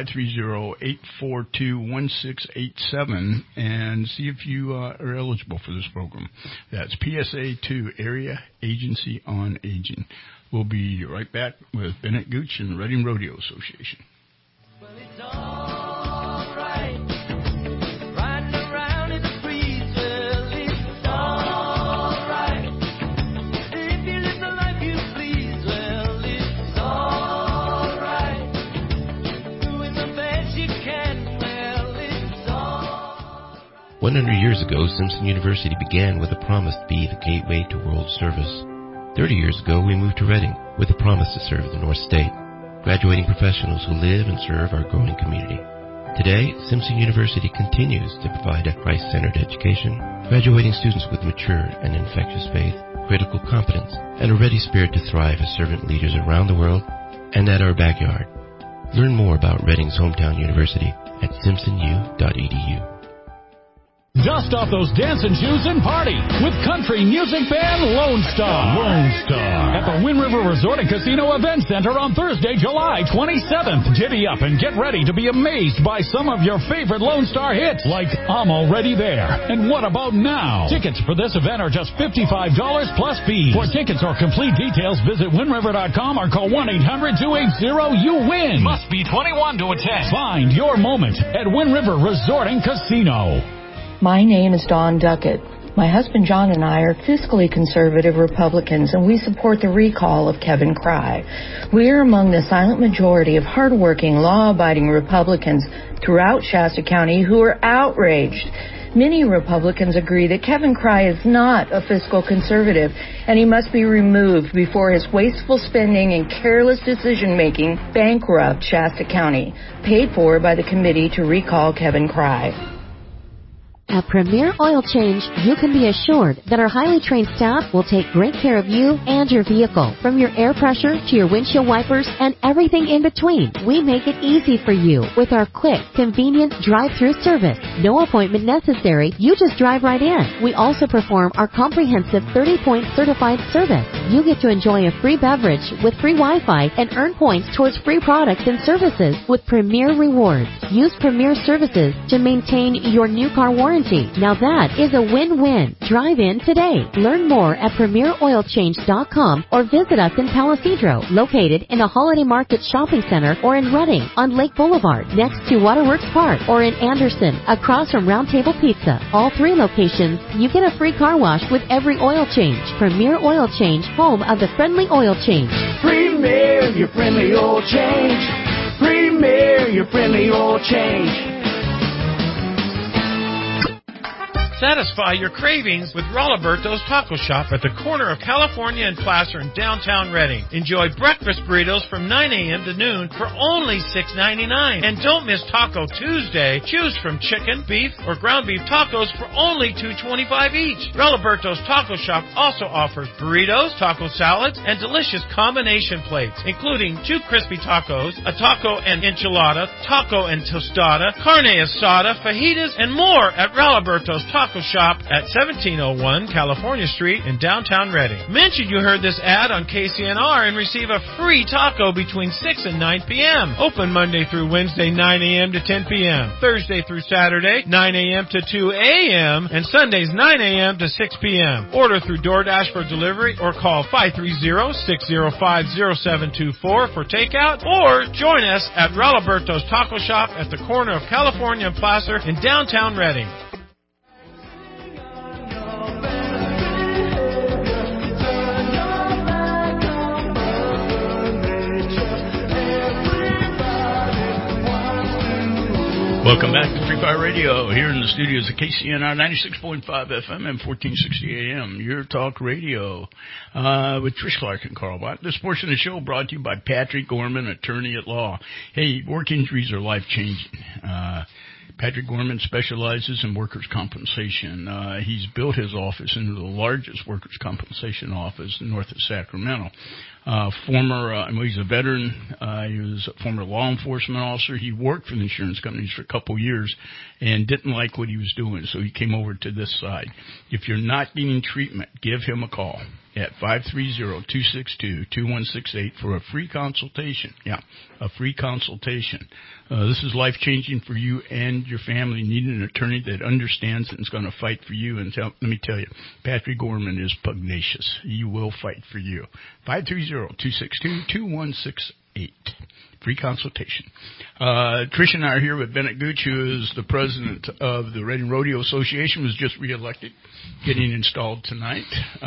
[SPEAKER 2] 530-842-1687 and see if you are eligible for this program. That's PSA2 Area Agency on Aging. We'll be right back with Bennett Gooch and Reading Rodeo Association.
[SPEAKER 20] Well, it's all right. Riding around in the breeze, well, it's all right. If you live the life you please, well, it's all right. Doing the best you can, well, it's all right.
[SPEAKER 17] 100 years ago, Simpson University began with a promise to be the gateway to world service. 30 years ago, we moved to Reading with a promise to serve the North State, graduating professionals who live and serve our growing community. Today, Simpson University continues to provide a Christ-centered education, graduating students with mature and infectious faith, critical competence, and a ready spirit to thrive as servant leaders around the world and at our backyard. Learn more about Reading's hometown university at simpsonu.edu.
[SPEAKER 15] Dust off those dancing shoes and party with country music band Lone Star. Lone Star. At the Wind River Resort and Casino Event Center on Thursday, July 27th. Giddy up and get ready to be amazed by some of your favorite Lone Star hits like I'm Already There and What About Now. Tickets for this event are just $55 plus fees. For tickets or complete details, visit windriver.com or call 1-800-280-YOU-WIN. Must be 21 to attend. Find your moment at Wind River Resort and Casino.
[SPEAKER 21] My name is Dawn Duckett. My husband John and I are fiscally conservative Republicans, and we support the recall of Kevin Cry. We are among the silent majority of hardworking, law-abiding Republicans throughout Shasta County who are outraged. Many Republicans agree that Kevin Cry is not a fiscal conservative, and he must be removed before his wasteful spending and careless decision-making bankrupt Shasta County, paid for by the committee to recall Kevin Cry.
[SPEAKER 22] At Premier Oil Change, you can be assured that our highly trained staff will take great care of you and your vehicle. From your air pressure to your windshield wipers and everything in between, we make it easy for you with our quick, convenient drive-through service. No appointment necessary. You just drive right in. We also perform our comprehensive 30-point certified service. You get to enjoy a free beverage with free Wi-Fi and earn points towards free products and services with Premier Rewards. Use Premier Services to maintain your new car warranty. Now that is a win-win. Drive in today. Learn more at PremierOilChange.com or visit us in Palisadro, located in the Holiday Market Shopping Center, or in Reading on Lake Boulevard, next to Waterworks Park, or in Anderson, across from Round Table Pizza. All three locations, you get a free car wash with every oil change. Premier Oil Change, home of the friendly oil change.
[SPEAKER 20] Premier, your friendly oil change. Premier, your friendly oil change.
[SPEAKER 18] Satisfy your cravings with Rolliberto's Taco Shop at the corner of California and Placer in downtown Redding. Enjoy breakfast burritos from 9 a.m. to noon for only $6.99. And don't miss Taco Tuesday. Choose from chicken, beef, or ground beef tacos for only $2.25 each. Rolliberto's Taco Shop also offers burritos, taco salads, and delicious combination plates, including 2 crispy tacos, a taco and enchilada, taco and tostada, carne asada, fajitas, and more at Rolliberto's Taco Shop at 1701 California Street in downtown Redding. Mention you heard this ad on KCNR and receive a free taco between 6 and 9 p.m. Open Monday through Wednesday, 9 a.m. to 10 p.m. Thursday through Saturday, 9 a.m. to 2 a.m. and Sundays, 9 a.m. to 6 p.m. Order through DoorDash for delivery or call 530-605-0724 for takeout, or join us at Rolliberto's Taco Shop at the corner of California and Placer in downtown Redding.
[SPEAKER 2] Welcome back to Free Fire Radio here in the studios of KCNR 96.5 FM and 1460 AM, your talk radio, with Trish Clark and Carl Bott. This portion of the show brought to you by Patrick Gorman, attorney at law. Hey, work injuries are life-changing. Patrick Gorman specializes in workers' compensation. He's built his office into the largest workers' compensation office north of Sacramento. He's a veteran. He was a former law enforcement officer. He worked for the insurance companies for a couple of years and didn't like what he was doing, so he came over to this side. If you're not getting treatment, give him a call at 530-262-2168 for a free consultation. Yeah, a free consultation. This is life-changing for you and your family. You need an attorney that understands it and is going to fight for you. And let me tell you, Patrick Gorman is pugnacious. He will fight for you. 530-262-2168. Free consultation. Trish and I are here with Bennett Gooch, who is the president of the Redding Rodeo Association, was just reelected, getting installed tonight.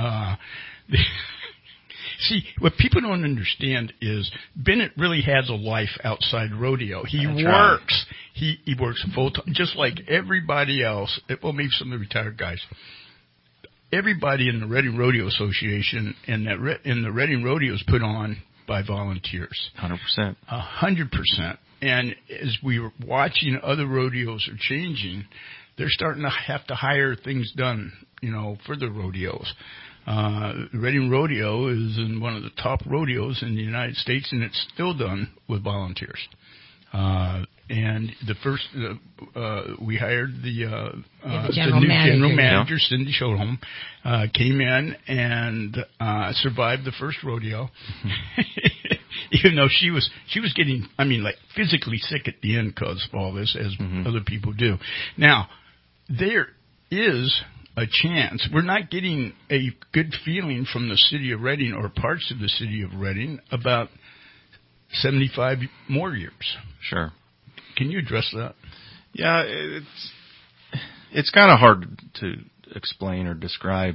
[SPEAKER 2] See, what people don't understand is Bennett really has a life outside rodeo. He works. Right. He works full time, just like everybody else. Well, maybe some of the retired guys. Everybody in the Redding Rodeo Association and the Redding Rodeo is put on by volunteers.
[SPEAKER 19] 100%.
[SPEAKER 2] 100%. And as we were watching other rodeos are changing, they're starting to have to hire things done, for the rodeos. Redding Rodeo is in one of the top rodeos in the United States, and it's still done with volunteers. And the first, we hired the new general manager, Cindy Schoenholm, came in and survived the first rodeo. Even though she was getting, physically sick at the end because of all this, as other people do. Now, there is a chance. We're not getting a good feeling from the city of Redding or parts of the city of Redding about 75 more years.
[SPEAKER 19] Sure.
[SPEAKER 2] Can you address that?
[SPEAKER 19] Yeah, it's kind of hard to explain or describe.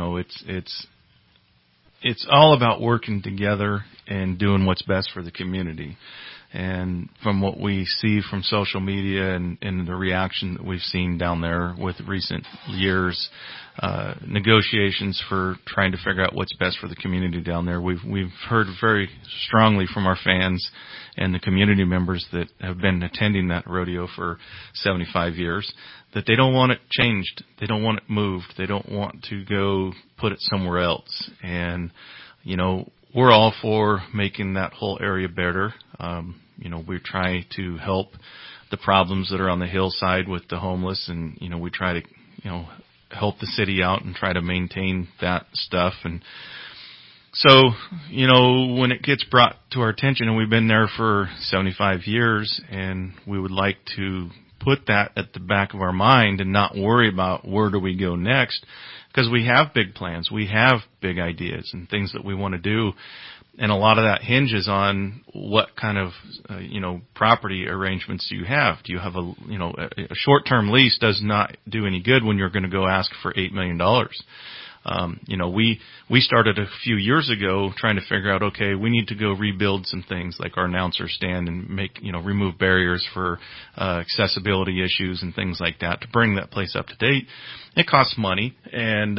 [SPEAKER 19] It's all about working together and doing what's best for the community. And from what we see from social media and the reaction that we've seen down there with recent years, negotiations for trying to figure out what's best for the community down there, we've heard very strongly from our fans and the community members that have been attending that rodeo for 75 years that they don't want it changed. They don't want it moved. They don't want to go put it somewhere else. And, we're all for making that whole area better. We try to help the problems that are on the hillside with the homeless, and, we try to, help the city out and try to maintain that stuff. And so, when it gets brought to our attention, and we've been there for 75 years, and we would like to put that at the back of our mind and not worry about where do we go next, because we have big plans, we have big ideas and things that we want to do. And a lot of that hinges on what kind of, property arrangements do you have? Do you have a short-term lease does not do any good when you're going to go ask for $8 million. We started a few years ago trying to figure out, okay, we need to go rebuild some things like our announcer stand and remove barriers for accessibility issues and things like that to bring that place up to date. It costs money, and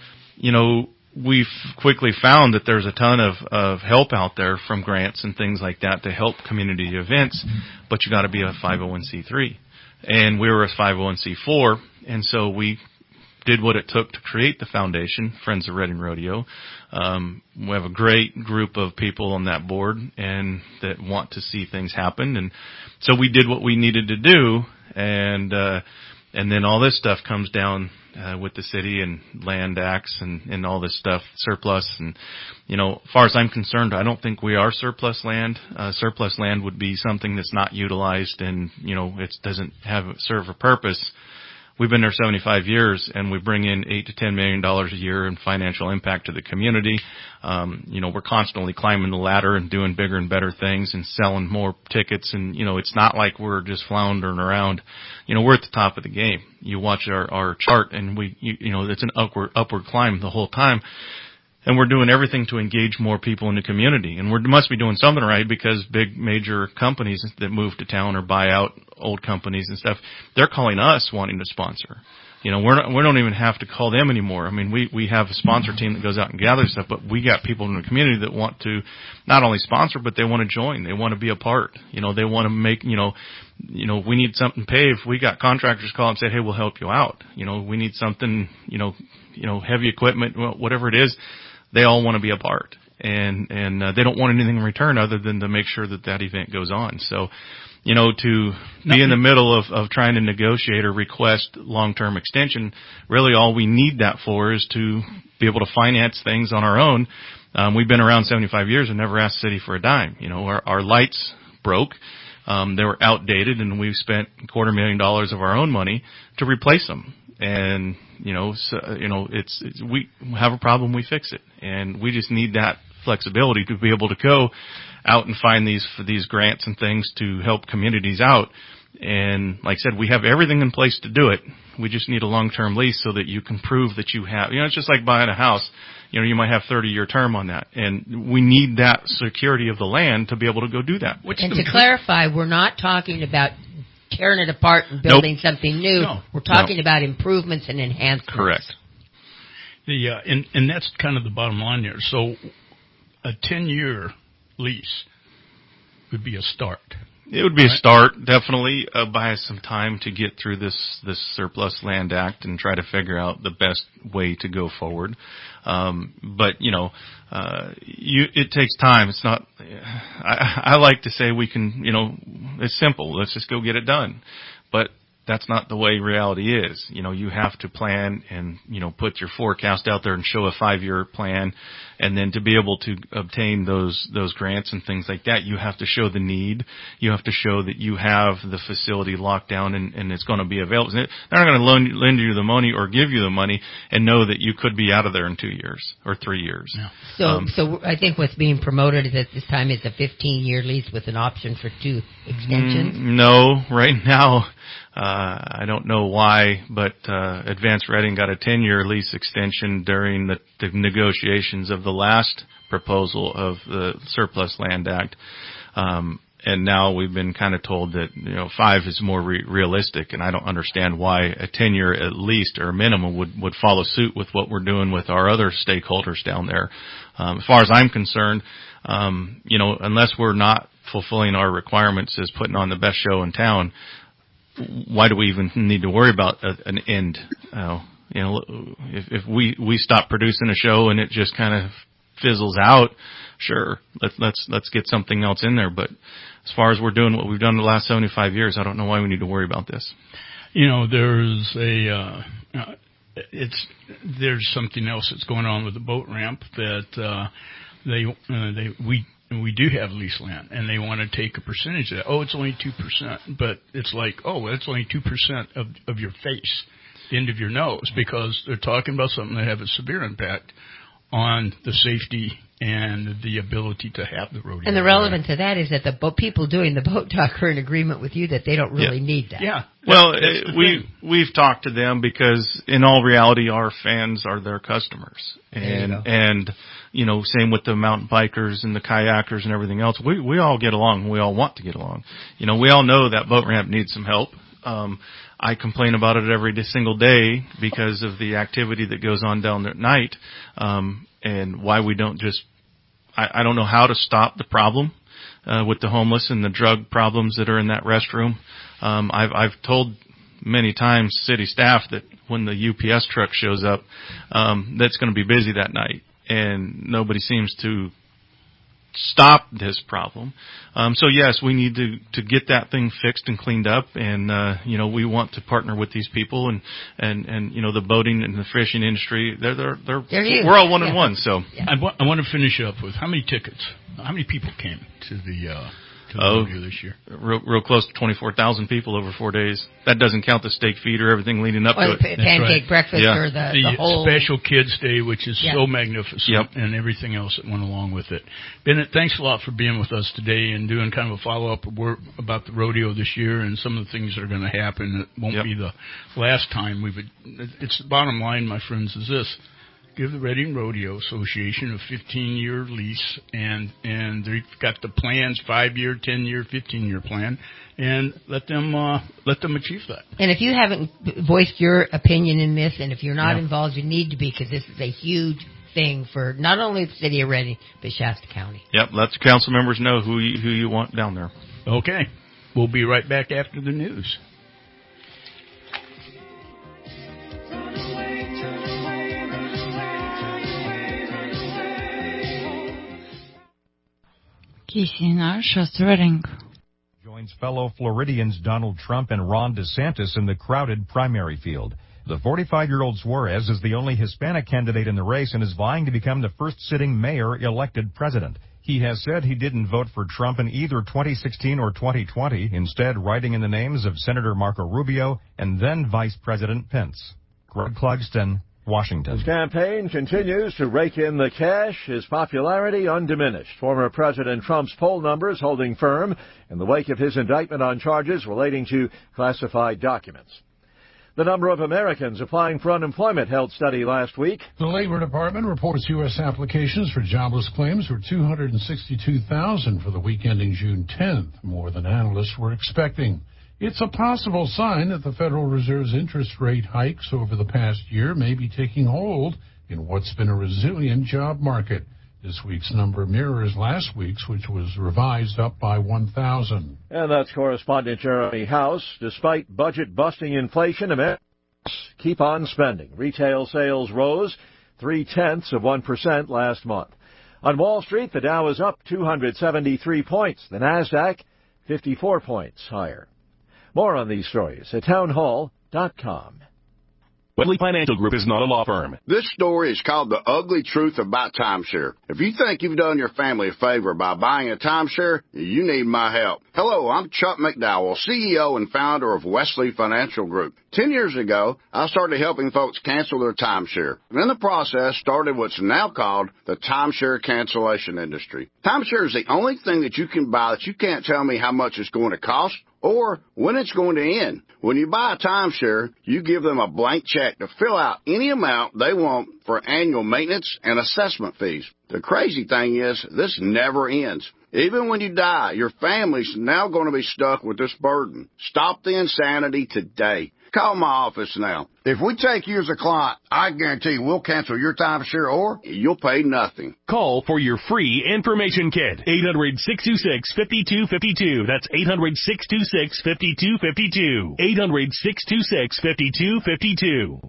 [SPEAKER 19] we've quickly found that there's a ton of help out there from grants and things like that to help community events, but you got to be a 501c3. And we were a 501c4, and so we did what it took to create the foundation, Friends of Reading Rodeo. We have a great group of people on that board and that want to see things happen, and so we did what we needed to do, and then all this stuff comes down with the city and land acts and all this stuff, surplus. And, as far as I'm concerned, I don't think we are surplus land. Surplus land would be something that's not utilized and, it doesn't serve a purpose. We've been there 75 years, and we bring in $8 to $10 million a year in financial impact to the community. We're constantly climbing the ladder and doing bigger and better things and selling more tickets. And, it's not like we're just floundering around. We're at the top of the game. You watch our chart, and it's an upward climb the whole time. And we're doing everything to engage more people in the community. And we must be doing something right, because big major companies that move to town or buy out old companies and stuff, they're calling us wanting to sponsor. We don't even have to call them anymore. I mean, we have a sponsor team that goes out and gathers stuff, but we got people in the community that want to not only sponsor, but they want to join. They want to be a part. They want to make, we need something paved. We got contractors call and say, hey, we'll help you out. We need something, heavy equipment, whatever it is. They all want to be a part, and they don't want anything in return other than to make sure that event goes on. So, to be in the middle of trying to negotiate or request long-term extension, really all we need that for is to be able to finance things on our own. We've been around 75 years and never asked the city for a dime. Our lights broke. They were outdated, and we've spent $250,000 of our own money to replace them. And, we have a problem, we fix it. And we just need that flexibility to be able to go out and find these grants and things to help communities out. And like I said, we have everything in place to do it. We just need a long-term lease so that you can prove that you have, it's just like buying a house. You might have 30-year term on that. And we need that security of the land to be able to go do that.
[SPEAKER 4] And to clarify, we're not talking about tearing it apart and building something new.
[SPEAKER 2] No.
[SPEAKER 4] We're talking about improvements and enhancements.
[SPEAKER 19] Correct.
[SPEAKER 2] And that's kind of the bottom line there. So a 10-year lease would be a start.
[SPEAKER 19] It would be a start, definitely. Buy us some time to get through this Surplus Land Act and try to figure out the best way to go forward. But it takes time. It's not. I like to say we can. It's simple. Let's just go get it done. But that's not the way reality is. You have to plan and, put your forecast out there and show a 5-year plan. And then to be able to obtain those grants and things like that, you have to show the need. You have to show that you have the facility locked down and it's going to be available. They're not going to lend you the money or give you the money and know that you could be out of there in 2 years or 3 years.
[SPEAKER 4] Yeah. So I think what's being promoted at this time is a 15-year lease with an option for 2 extensions.
[SPEAKER 19] No, right now, I don't know why, but Advanced Reading got a 10-year lease extension during the negotiations of the last proposal of the Surplus Land Act. And now we've been kind of told that, 5 is more realistic, and I don't understand why a 10-year at least or minimum would follow suit with what we're doing with our other stakeholders down there. As far as I'm concerned, unless we're not fulfilling our requirements as putting on the best show in town, why do we even need to worry about an end? If we stop producing a show and it just kind of fizzles out, sure, let's get something else in there. But as far as we're doing what we've done the last 75 years, I don't know why we need to worry about this.
[SPEAKER 2] There's there's something else that's going on with the boat ramp that we do have lease land, and they want to take a percentage of that. Oh, it's only 2%, but it's like, that's only 2% of your face, the end of your nose, because they're talking about something that have a severe impact on the safety and the ability to have the rodeo.
[SPEAKER 4] And the relevance to that is that the people doing the boat dock are in agreement with you that they don't really need that.
[SPEAKER 2] Yeah.
[SPEAKER 19] Well, we've talked to them because in all reality, our fans are their customers. And same with the mountain bikers and the kayakers and everything else. We all get along. We all want to get along. We all know that boat ramp needs some help. I complain about it every single day because of the activity that goes on down there at night, and why we don't just, I don't know how to stop the problem, with the homeless and the drug problems that are in that restroom. I've told many times city staff that when the UPS truck shows up, that's going to be busy that night, and nobody seems to stop this problem. So yes, we need to get that thing fixed and cleaned up, and we want to partner with these people and the boating and the fishing industry. We're all one and one. So
[SPEAKER 2] I want to finish up with how many people came to the rodeo this year?
[SPEAKER 19] Real close to 24,000 people over 4 days. That doesn't count the steak feed or everything leading up to it.
[SPEAKER 4] Pancake breakfast or the whole
[SPEAKER 2] special kids day, which is so magnificent, and everything else that went along with it. Bennett, thanks a lot for being with us today and doing kind of a follow-up about the rodeo this year and some of the things that are going to happen. It won't be the last time it's the bottom line, my friends, is this. Give the Reading Rodeo Association a 15-year lease, and they've got the plans, 5-year, 10-year, 15-year plan, and let them achieve that.
[SPEAKER 4] And if you haven't voiced your opinion in this, and if you're not involved, you need to be, because this is a huge thing for not only the city of Reading, but Shasta County.
[SPEAKER 19] Yep, let the council members know who you want down there.
[SPEAKER 2] Okay. We'll be right back after the news.
[SPEAKER 1] Shasta Reading
[SPEAKER 3] joins fellow Floridians Donald Trump and Ron DeSantis in the crowded primary field. The 45-year-old Suarez is the only Hispanic candidate in the race and is vying to become the first sitting mayor elected president. He has said he didn't vote for Trump in either 2016 or 2020, instead writing in the names of Senator Marco Rubio and then Vice President Pence. Greg Clugston, Washington.
[SPEAKER 23] His campaign continues to rake in the cash, his popularity undiminished. Former President Trump's poll numbers holding firm in the wake of his indictment on charges relating to classified documents. The number of Americans applying for unemployment held steady last week.
[SPEAKER 24] The Labor Department reports U.S. applications for jobless claims were 262,000 for the week ending June 10th, more than analysts were expecting. It's a possible sign that the Federal Reserve's interest rate hikes over the past year may be taking hold in what's been a resilient job market. This week's number mirrors last week's, which was revised up by 1,000.
[SPEAKER 23] And that's correspondent Jeremy House. Despite budget-busting inflation, Americans keep on spending. Retail sales rose 0.3% last month. On Wall Street, the Dow is up 273 points. The Nasdaq, 54 points higher. More on these stories at townhall.com.
[SPEAKER 25] Wedley Financial Group is not a law firm.
[SPEAKER 26] This story is called The Ugly Truth About Timeshare. If you think you've done your family a favor by buying a timeshare, you need my help. Hello, I'm Chuck McDowell, CEO and founder of Wesley Financial Group. 10 years ago, I started helping folks cancel their timeshare. And in the process, started what's now called the timeshare cancellation industry. Timeshare is the only thing that you can buy that you can't tell me how much it's going to cost or when it's going to end. When you buy a timeshare, you give them a blank check to fill out any amount they want for annual maintenance and assessment fees. The crazy thing is, this never ends. Even when you die, your family's now going to be stuck with this burden. Stop the insanity today. Call my office now. If we take you as a client, I guarantee we'll cancel your timeshare or you'll pay nothing.
[SPEAKER 25] Call for your free information kit. 800-626-5252. That's 800-626-5252. 800-626-5252.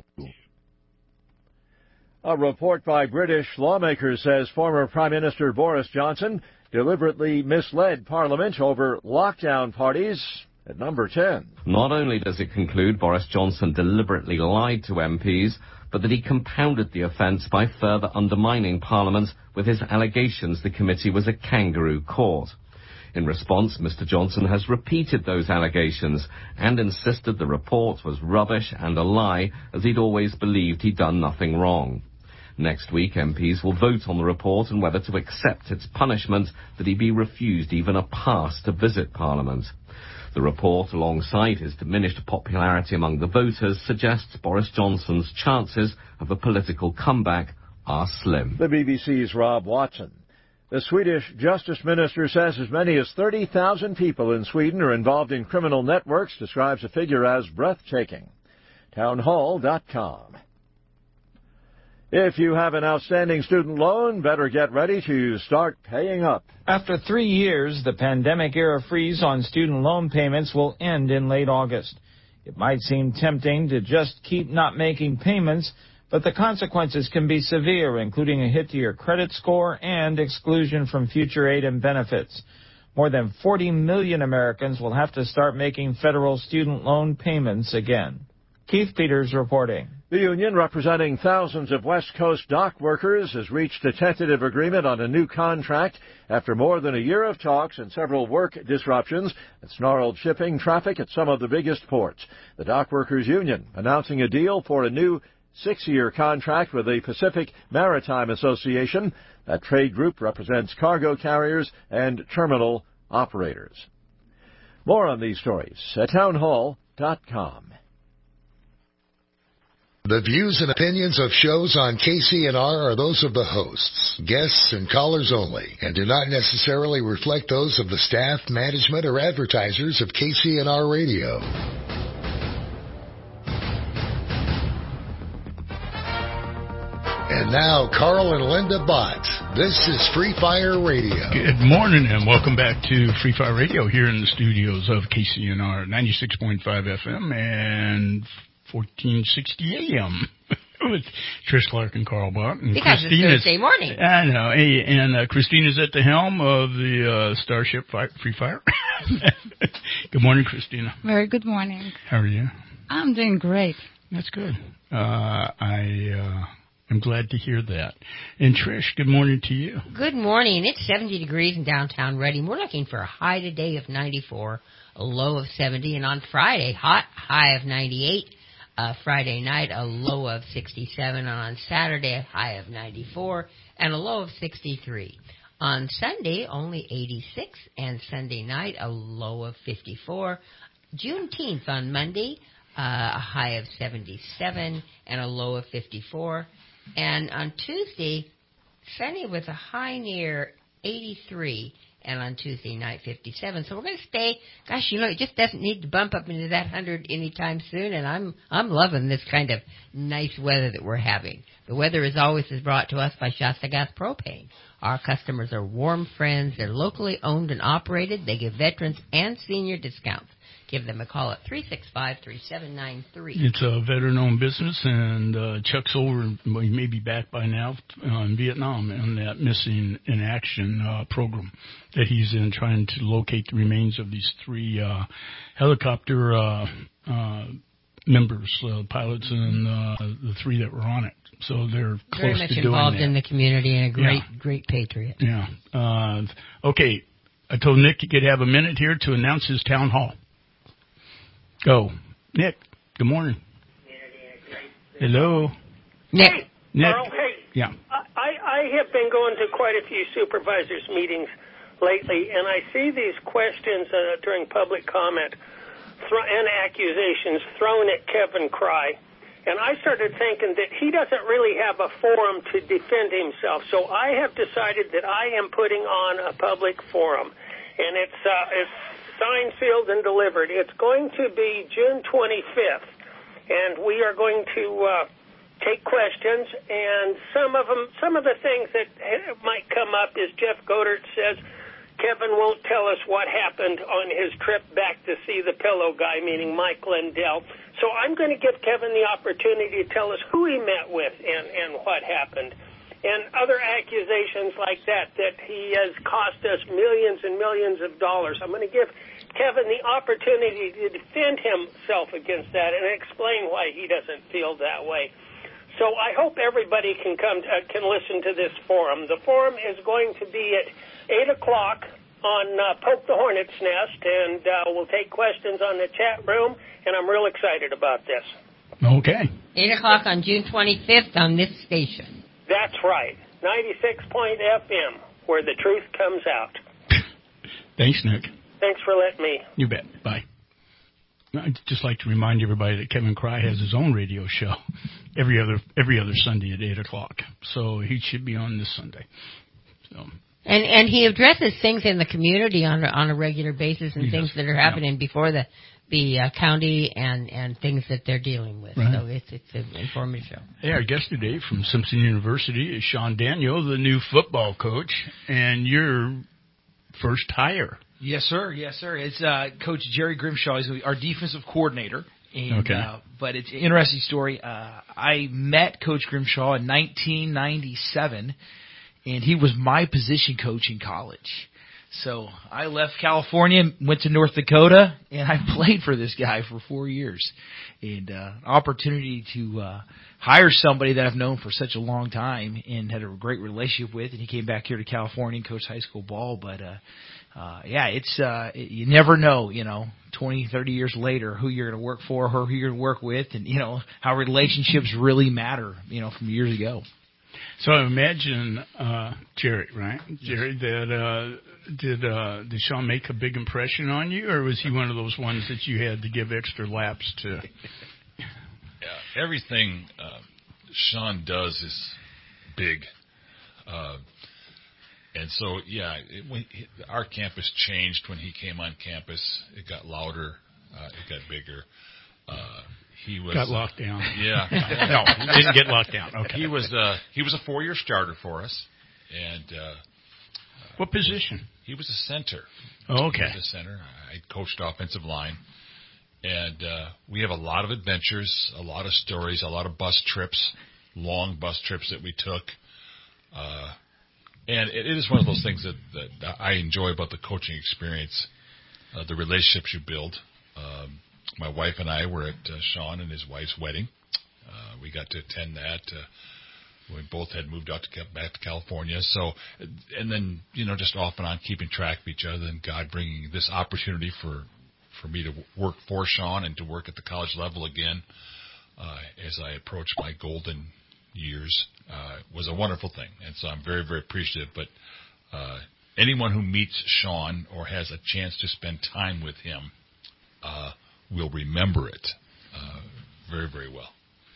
[SPEAKER 23] A report by British lawmakers says former Prime Minister Boris Johnson deliberately misled Parliament over lockdown parties at number 10.
[SPEAKER 27] Not only does it conclude Boris Johnson deliberately lied to MPs, but that he compounded the offence by further undermining Parliament with his allegations the committee was a kangaroo court. In response, Mr. Johnson has repeated those allegations and insisted the report was rubbish and a lie, as he'd always believed he'd done nothing wrong. Next week, MPs will vote on the report and whether to accept its punishment that he be refused even a pass to visit Parliament. The report, alongside his diminished popularity among the voters, suggests Boris Johnson's chances of a political comeback are slim.
[SPEAKER 23] The BBC's Rob Watson. The Swedish Justice Minister says as many as 30,000 people in Sweden are involved in criminal networks, describes the figure as breathtaking. Townhall.com. If you have an outstanding student loan, better get ready to start paying up.
[SPEAKER 7] After 3 years, the pandemic-era freeze on student loan payments will end in late August. It might seem tempting to just keep not making payments, but the consequences can be severe, including a hit to your credit score and exclusion from future aid and benefits. More than 40 million Americans will have to start making federal student loan payments again. Keith Peters reporting.
[SPEAKER 23] The union, representing thousands of West Coast dock workers, has reached a tentative agreement on a new contract after more than a year of talks and several work disruptions that snarled shipping traffic at some of the biggest ports. The Dock Workers Union announcing a deal for a new 6-year contract with the Pacific Maritime Association. That trade group represents cargo carriers and terminal operators. More on these stories at townhall.com.
[SPEAKER 8] The views and opinions of shows on KCNR are those of the hosts, guests, and callers only, and do not necessarily reflect those of the staff, management, or advertisers of KCNR Radio. And now, Carl and Linda Bott. This is Free Fire Radio.
[SPEAKER 2] Good morning and welcome back to Free Fire Radio here in the studios of KCNR 96.5 FM and 1460 AM with Trish Clark and Carl Bott. And
[SPEAKER 4] because it's Thursday morning.
[SPEAKER 2] I know. Hey, and Christina's at the helm of the Starship Free Fire. Good morning, Christina.
[SPEAKER 1] Very good morning.
[SPEAKER 2] How are you?
[SPEAKER 1] I'm doing great.
[SPEAKER 2] That's good. I'm glad to hear that. And Trish, good morning to you.
[SPEAKER 4] Good morning. It's 70 degrees in downtown Reading. We're looking for a high today of 94, a low of 70, and on Friday, high of 98. Friday night, a low of 67, and on Saturday, a high of 94, and a low of 63. On Sunday, only 86, and Sunday night, a low of 54. Juneteenth on Monday, a high of 77, and a low of 54. And on Tuesday, sunny with a high near 83, and on Tuesday night, 57. So we're going to stay. Gosh, it just doesn't need to bump up into that 100 anytime soon. And I'm loving this kind of nice weather that we're having. The weather, as always, is brought to us by Shasta Gas Propane. Our customers are warm friends. They're locally owned and operated. They give veterans and senior discounts. Give them a call at 365-3793.
[SPEAKER 2] It's a veteran-owned business, and Chuck's over. He may be back by now in Vietnam on that missing in action program that he's in, trying to locate the remains of these 3 helicopter members, pilots, and the 3 that were on it. So they're close to doing that. Very much
[SPEAKER 4] involved in the community and a great patriot.
[SPEAKER 2] Yeah. Okay. I told Nick he could have a minute here to announce his town hall. Go. Nick, good morning. Hello.
[SPEAKER 4] Nick.
[SPEAKER 9] Hey,
[SPEAKER 2] Nick.
[SPEAKER 9] Carl, hey.
[SPEAKER 2] Yeah.
[SPEAKER 9] I have been going to quite a few supervisors' meetings lately, and I see these questions during public comment and accusations thrown at Kevin Cry. And I started thinking that he doesn't really have a forum to defend himself. So I have decided that I am putting on a public forum. And it's signed, sealed, and delivered. It's going to be June 25th, and we are going to take questions. And some of the things that might come up is Jeff Godert says Kevin won't tell us what happened on his trip back to see the pillow guy, meaning Mike Lindell. So I'm going to give Kevin the opportunity to tell us who he met with and what happened. And other accusations like that he has cost us millions and millions of dollars. I'm going to give Kevin the opportunity to defend himself against that and explain why he doesn't feel that way. So I hope everybody can can listen to this forum. The forum is going to be at 8 o'clock on Poke the Hornet's Nest, and we'll take questions on the chat room, and I'm real excited about this.
[SPEAKER 2] Okay.
[SPEAKER 4] 8 o'clock on June 25th on this station.
[SPEAKER 9] That's right. 96.FM, where the truth comes out.
[SPEAKER 2] Thanks, Nick.
[SPEAKER 9] Thanks for letting me.
[SPEAKER 2] You bet. Bye. I'd just like to remind everybody that Kevin Cry has his own radio show every other Sunday at 8 o'clock. So he should be on this Sunday. So.
[SPEAKER 4] And he addresses things in the community on a regular basis and things that are happening before the county and things that they're dealing with.
[SPEAKER 2] Right.
[SPEAKER 4] So it's an informative show.
[SPEAKER 2] Hey, our guest today from Simpson University is Sean Daniel, the new football coach, and your first hire.
[SPEAKER 5] Yes, sir. Yes, sir. It's Coach Jerry Grimshaw. He's our defensive coordinator. And,
[SPEAKER 2] okay.
[SPEAKER 5] But it's an interesting story. I met Coach Grimshaw in 1997, and he was my position coach in college. So I left California, went to North Dakota, and I played for this guy for 4 years. And opportunity to hire somebody that I've known for such a long time and had a great relationship with, and he came back here to California and coached high school ball. But it's you never know, 20, 30 years later, who you're going to work for, or who you're going to work with, and how relationships really matter, from years ago.
[SPEAKER 2] So I imagine Jerry, right? Jerry, did Sean make a big impression on you, or was he one of those ones that you had to give extra laps to?
[SPEAKER 6] Yeah, everything Sean does is big. And so, our campus changed when he came on campus. It got louder. It got bigger. He was
[SPEAKER 2] got locked down.
[SPEAKER 6] Yeah.
[SPEAKER 2] No, he didn't get locked down. Okay.
[SPEAKER 6] He was a 4-year starter for us. And
[SPEAKER 2] what position?
[SPEAKER 6] He was a center.
[SPEAKER 2] Oh, okay.
[SPEAKER 6] He was a center. I coached offensive line. And we have a lot of adventures, a lot of stories, a lot of bus trips, long bus trips that we took. And it is one of those things that I enjoy about the coaching experience, the relationships you build. My wife and I were at Sean and his wife's wedding. We got to attend that. We both had moved out back to California. So, and then, just off and on keeping track of each other, and God bringing this opportunity for me to work for Sean and to work at the college level again as I approach my golden years was a wonderful thing. And so I'm very, very appreciative. But anyone who meets Sean or has a chance to spend time with him will remember it very, very well.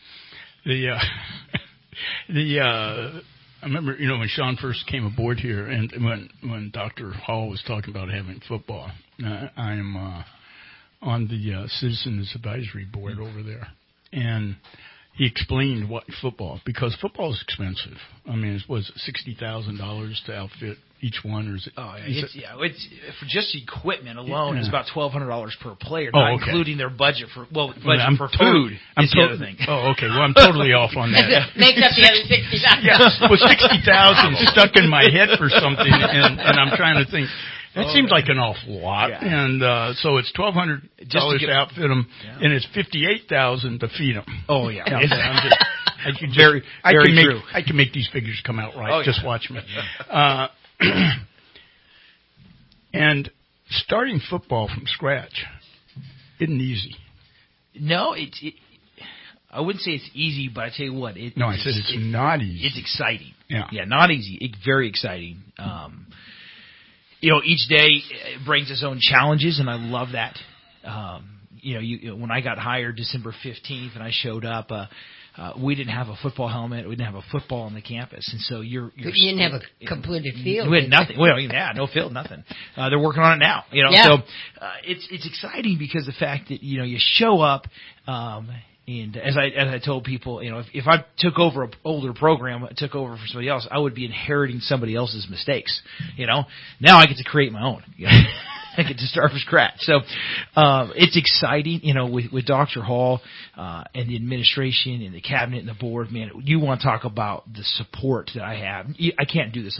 [SPEAKER 2] I remember, when Sean first came aboard here, and when Dr. Hall was talking about having football, I am on the Citizens Advisory Board over there, and he explained what because football is expensive. I mean, it was $60,000 to outfit each one, or is it?
[SPEAKER 5] Oh, yeah, it's for just equipment alone. It's about $1,200 per player, not including their budget for food. Is the other thing.
[SPEAKER 2] Oh, okay. Well, I'm totally off on that.
[SPEAKER 4] Makes up the other $60,000.
[SPEAKER 2] Yeah, well, $60,000 stuck in my head for something, and I'm trying to think. That seems like an awful lot, and so it's $1,200 to outfit them, and it's $58,000 to feed them.
[SPEAKER 5] Oh yeah,
[SPEAKER 2] I can make these figures come out right.
[SPEAKER 5] Oh,
[SPEAKER 2] just watch me. And starting football from scratch isn't easy.
[SPEAKER 5] No, I wouldn't say it's easy, but I tell you what,
[SPEAKER 2] I said it's not easy.
[SPEAKER 5] It's exciting.
[SPEAKER 2] Yeah,
[SPEAKER 5] not easy. Very exciting. Each day brings its own challenges, and I love that. When I got hired December 15th and I showed up, we didn't have a football helmet. We didn't have a football on the campus. And so you
[SPEAKER 4] didn't have a completed field.
[SPEAKER 5] We had nothing. Well, no field, nothing. They're working on it now. So it's exciting because the fact that, you show up, and as I told people, if I took over an older program, took over for somebody else, I would be inheriting somebody else's mistakes. Now I get to create my own. I get to start from scratch. So it's exciting, with Dr. Hall and the administration and the cabinet and the board. Man, you want to talk about the support that I have. I can't do this alone.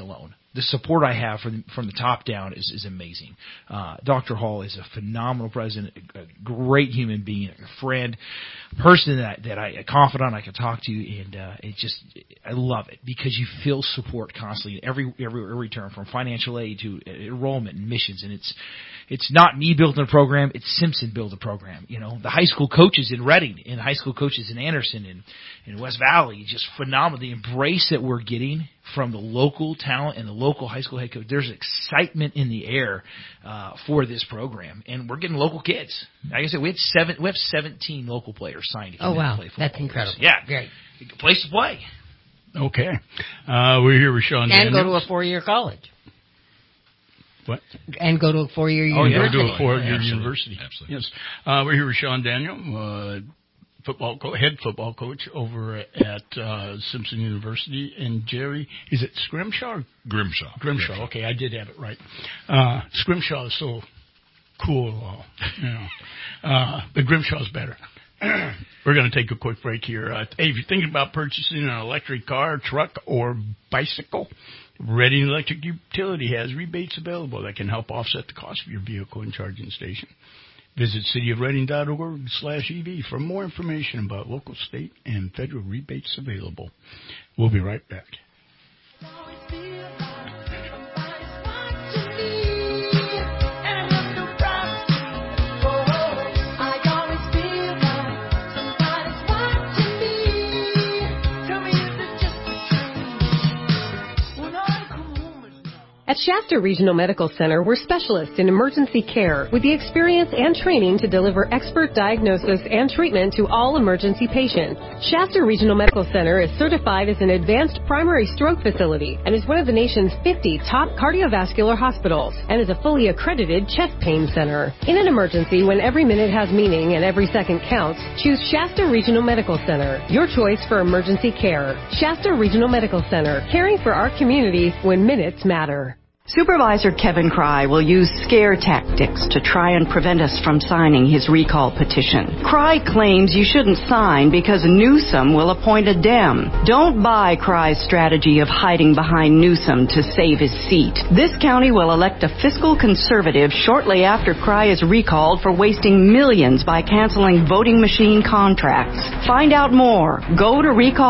[SPEAKER 5] the support I have from the top down is amazing. Dr. Hall is a phenomenal president, a great human being, a friend, a person that a confidant I can talk to, and I love it because you feel support constantly every turn, from financial aid to enrollment and missions, and it's not me building a program, it's Simpson build a program. The high school coaches in Reading and high school coaches in Anderson and in West Valley, just phenomenal. The embrace that we're getting from the local talent and the local high school head coach. There's excitement in the air for this program, and we're getting local kids. Like I said, we have 17 local players signed.
[SPEAKER 4] Oh wow, that's incredible.
[SPEAKER 5] Yeah,
[SPEAKER 4] great
[SPEAKER 5] place to play.
[SPEAKER 2] Okay, we're here with Sean
[SPEAKER 4] and
[SPEAKER 2] Daniels.
[SPEAKER 4] go to a 4-year college.
[SPEAKER 2] What?
[SPEAKER 4] And go to a 4-year university.
[SPEAKER 2] Oh, yeah, go to a 4-year university.
[SPEAKER 6] Absolutely.
[SPEAKER 2] Yes. We're here with Sean Daniel, head football coach over at Simpson University. And Jerry, is it Scrimshaw? Or Grimshaw. Okay, I did have it right. Scrimshaw is so cool, but Grimshaw's better. We're going to take a quick break here. Hey, if you're thinking about purchasing an electric car, truck, or bicycle, Reading Electric Utility has rebates available that can help offset the cost of your vehicle and charging station. Visit cityofreading.org/EV for more information about local, state, and federal rebates available. We'll be right back.
[SPEAKER 10] At Shasta Regional Medical Center, we're specialists in emergency care with the experience and training to deliver expert diagnosis and treatment to all emergency patients. Shasta Regional Medical Center is certified as an advanced primary stroke facility and is one of the nation's 50 top cardiovascular hospitals and is a fully accredited chest pain center. In an emergency, when every minute has meaning and every second counts, choose Shasta Regional Medical Center, your choice for emergency care. Shasta Regional Medical Center, caring for our community when minutes matter.
[SPEAKER 11] Supervisor Kevin Cry will use scare tactics to try and prevent us from signing his recall petition. Cry claims you shouldn't sign because Newsom will appoint a Dem. Don't buy Cry's strategy of hiding behind Newsom to save his seat. This county will elect a fiscal conservative shortly after Cry is recalled for wasting millions by canceling voting machine contracts. Find out more. Go to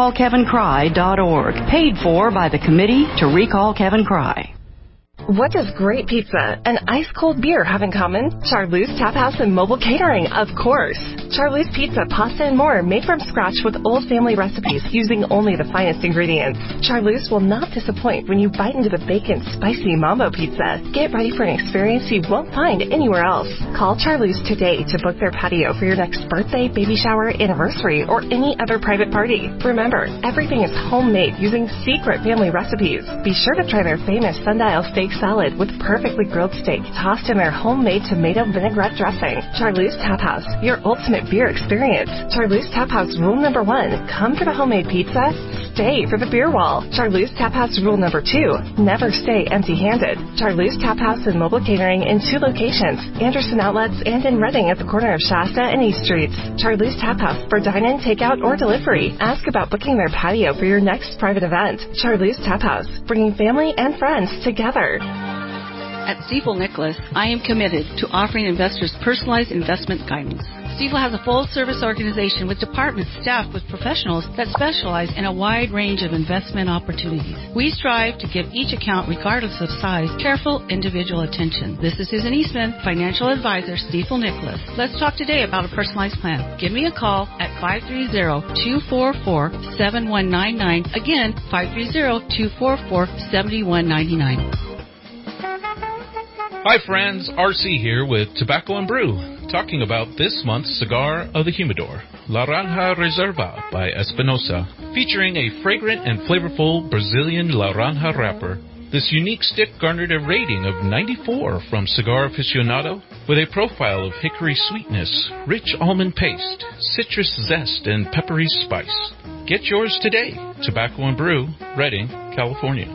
[SPEAKER 11] recallkevincry.org. Paid for by the Committee to Recall Kevin Cry.
[SPEAKER 10] What does great pizza and ice-cold beer have in common? Charlie's Tap House and Mobile Catering, of course. Charlie's Pizza, pasta, and more made from scratch with old family recipes using only the finest ingredients. Charlie's will not disappoint when you bite into the bacon spicy mambo pizza. Get ready for an experience you won't find anywhere else. Call Charlie's today to book their patio for your next birthday, baby shower, anniversary, or any other private party. Remember, everything is homemade using secret family recipes. Be sure to try their famous sundial steak salad with perfectly grilled steak tossed in their homemade tomato vinaigrette dressing. Charlie's Tap House, your ultimate beer experience. Charlie's Tap House rule number 1, come for the homemade pizza, stay for the beer wall. Charlie's Tap House rule number 2, never stay empty-handed. Charlie's Tap House and Mobile Catering in 2 locations, Anderson Outlets and in Reading at the corner of Shasta and East Streets. Charlie's Tap House for dine-in, takeout, or delivery. Ask about booking their patio for your next private event. Charlie's Tap House, bringing family and friends together.
[SPEAKER 12] At Stifel Nicholas, I am committed to offering investors personalized investment guidance. Stifel has a full-service organization with departments staffed with professionals that specialize in a wide range of investment opportunities. We strive to give each account, regardless of size, careful individual attention. This is Susan Eastman, Financial Advisor, Stifel Nicholas. Let's talk today about a personalized plan. Give me a call at 530-244-7199. Again, 530-244-7199.
[SPEAKER 18] Hi friends, RC here with Tobacco and Brew, talking about this month's cigar of the humidor, Laranja Reserva by Espinosa, featuring a fragrant and flavorful Brazilian Laranja wrapper. This unique stick garnered a rating of 94 from Cigar Aficionado, with a profile of hickory sweetness, rich almond paste, citrus zest, and peppery spice. Get yours today. Tobacco and Brew, Reading, California.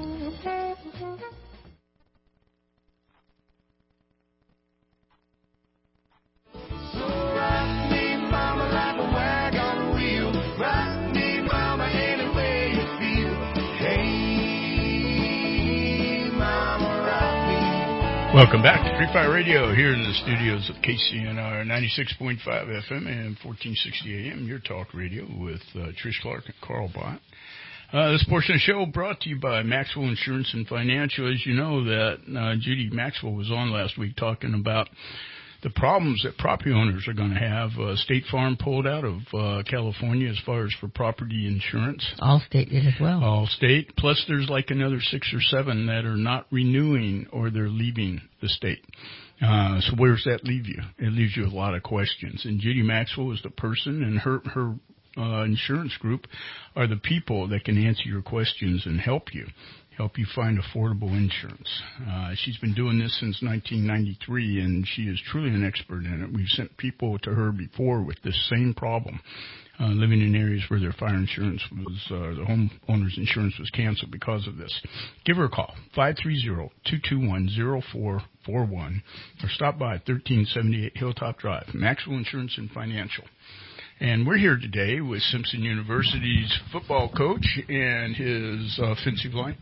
[SPEAKER 2] Welcome back to Free Fire Radio here in the studios of KCNR 96.5 FM and 1460 AM, your talk radio with Trish Clark and Carl Bott. This portion of the show brought to you by Maxwell Insurance and Financial. As you know, that Judy Maxwell was on last week talking about the problems that property owners are going to have. State Farm pulled out of California as far as for property insurance.
[SPEAKER 4] Allstate did as well.
[SPEAKER 2] Allstate. Plus, there's like another 6 or 7 that are not renewing or they're leaving the state. So where does that leave you? It leaves you with a lot of questions. And Judy Maxwell is the person, and her insurance group are the people that can answer your questions and help you find affordable insurance. She's been doing this since 1993, and she is truly an expert in it. We've sent people to her before with this same problem, living in areas where their fire insurance was, the homeowner's insurance was canceled because of this. Give her a call, 530-221-0441, or stop by 1378 Hilltop Drive, Maxwell Insurance and Financial. And we're here today with Simpson University's football coach and his defensive line.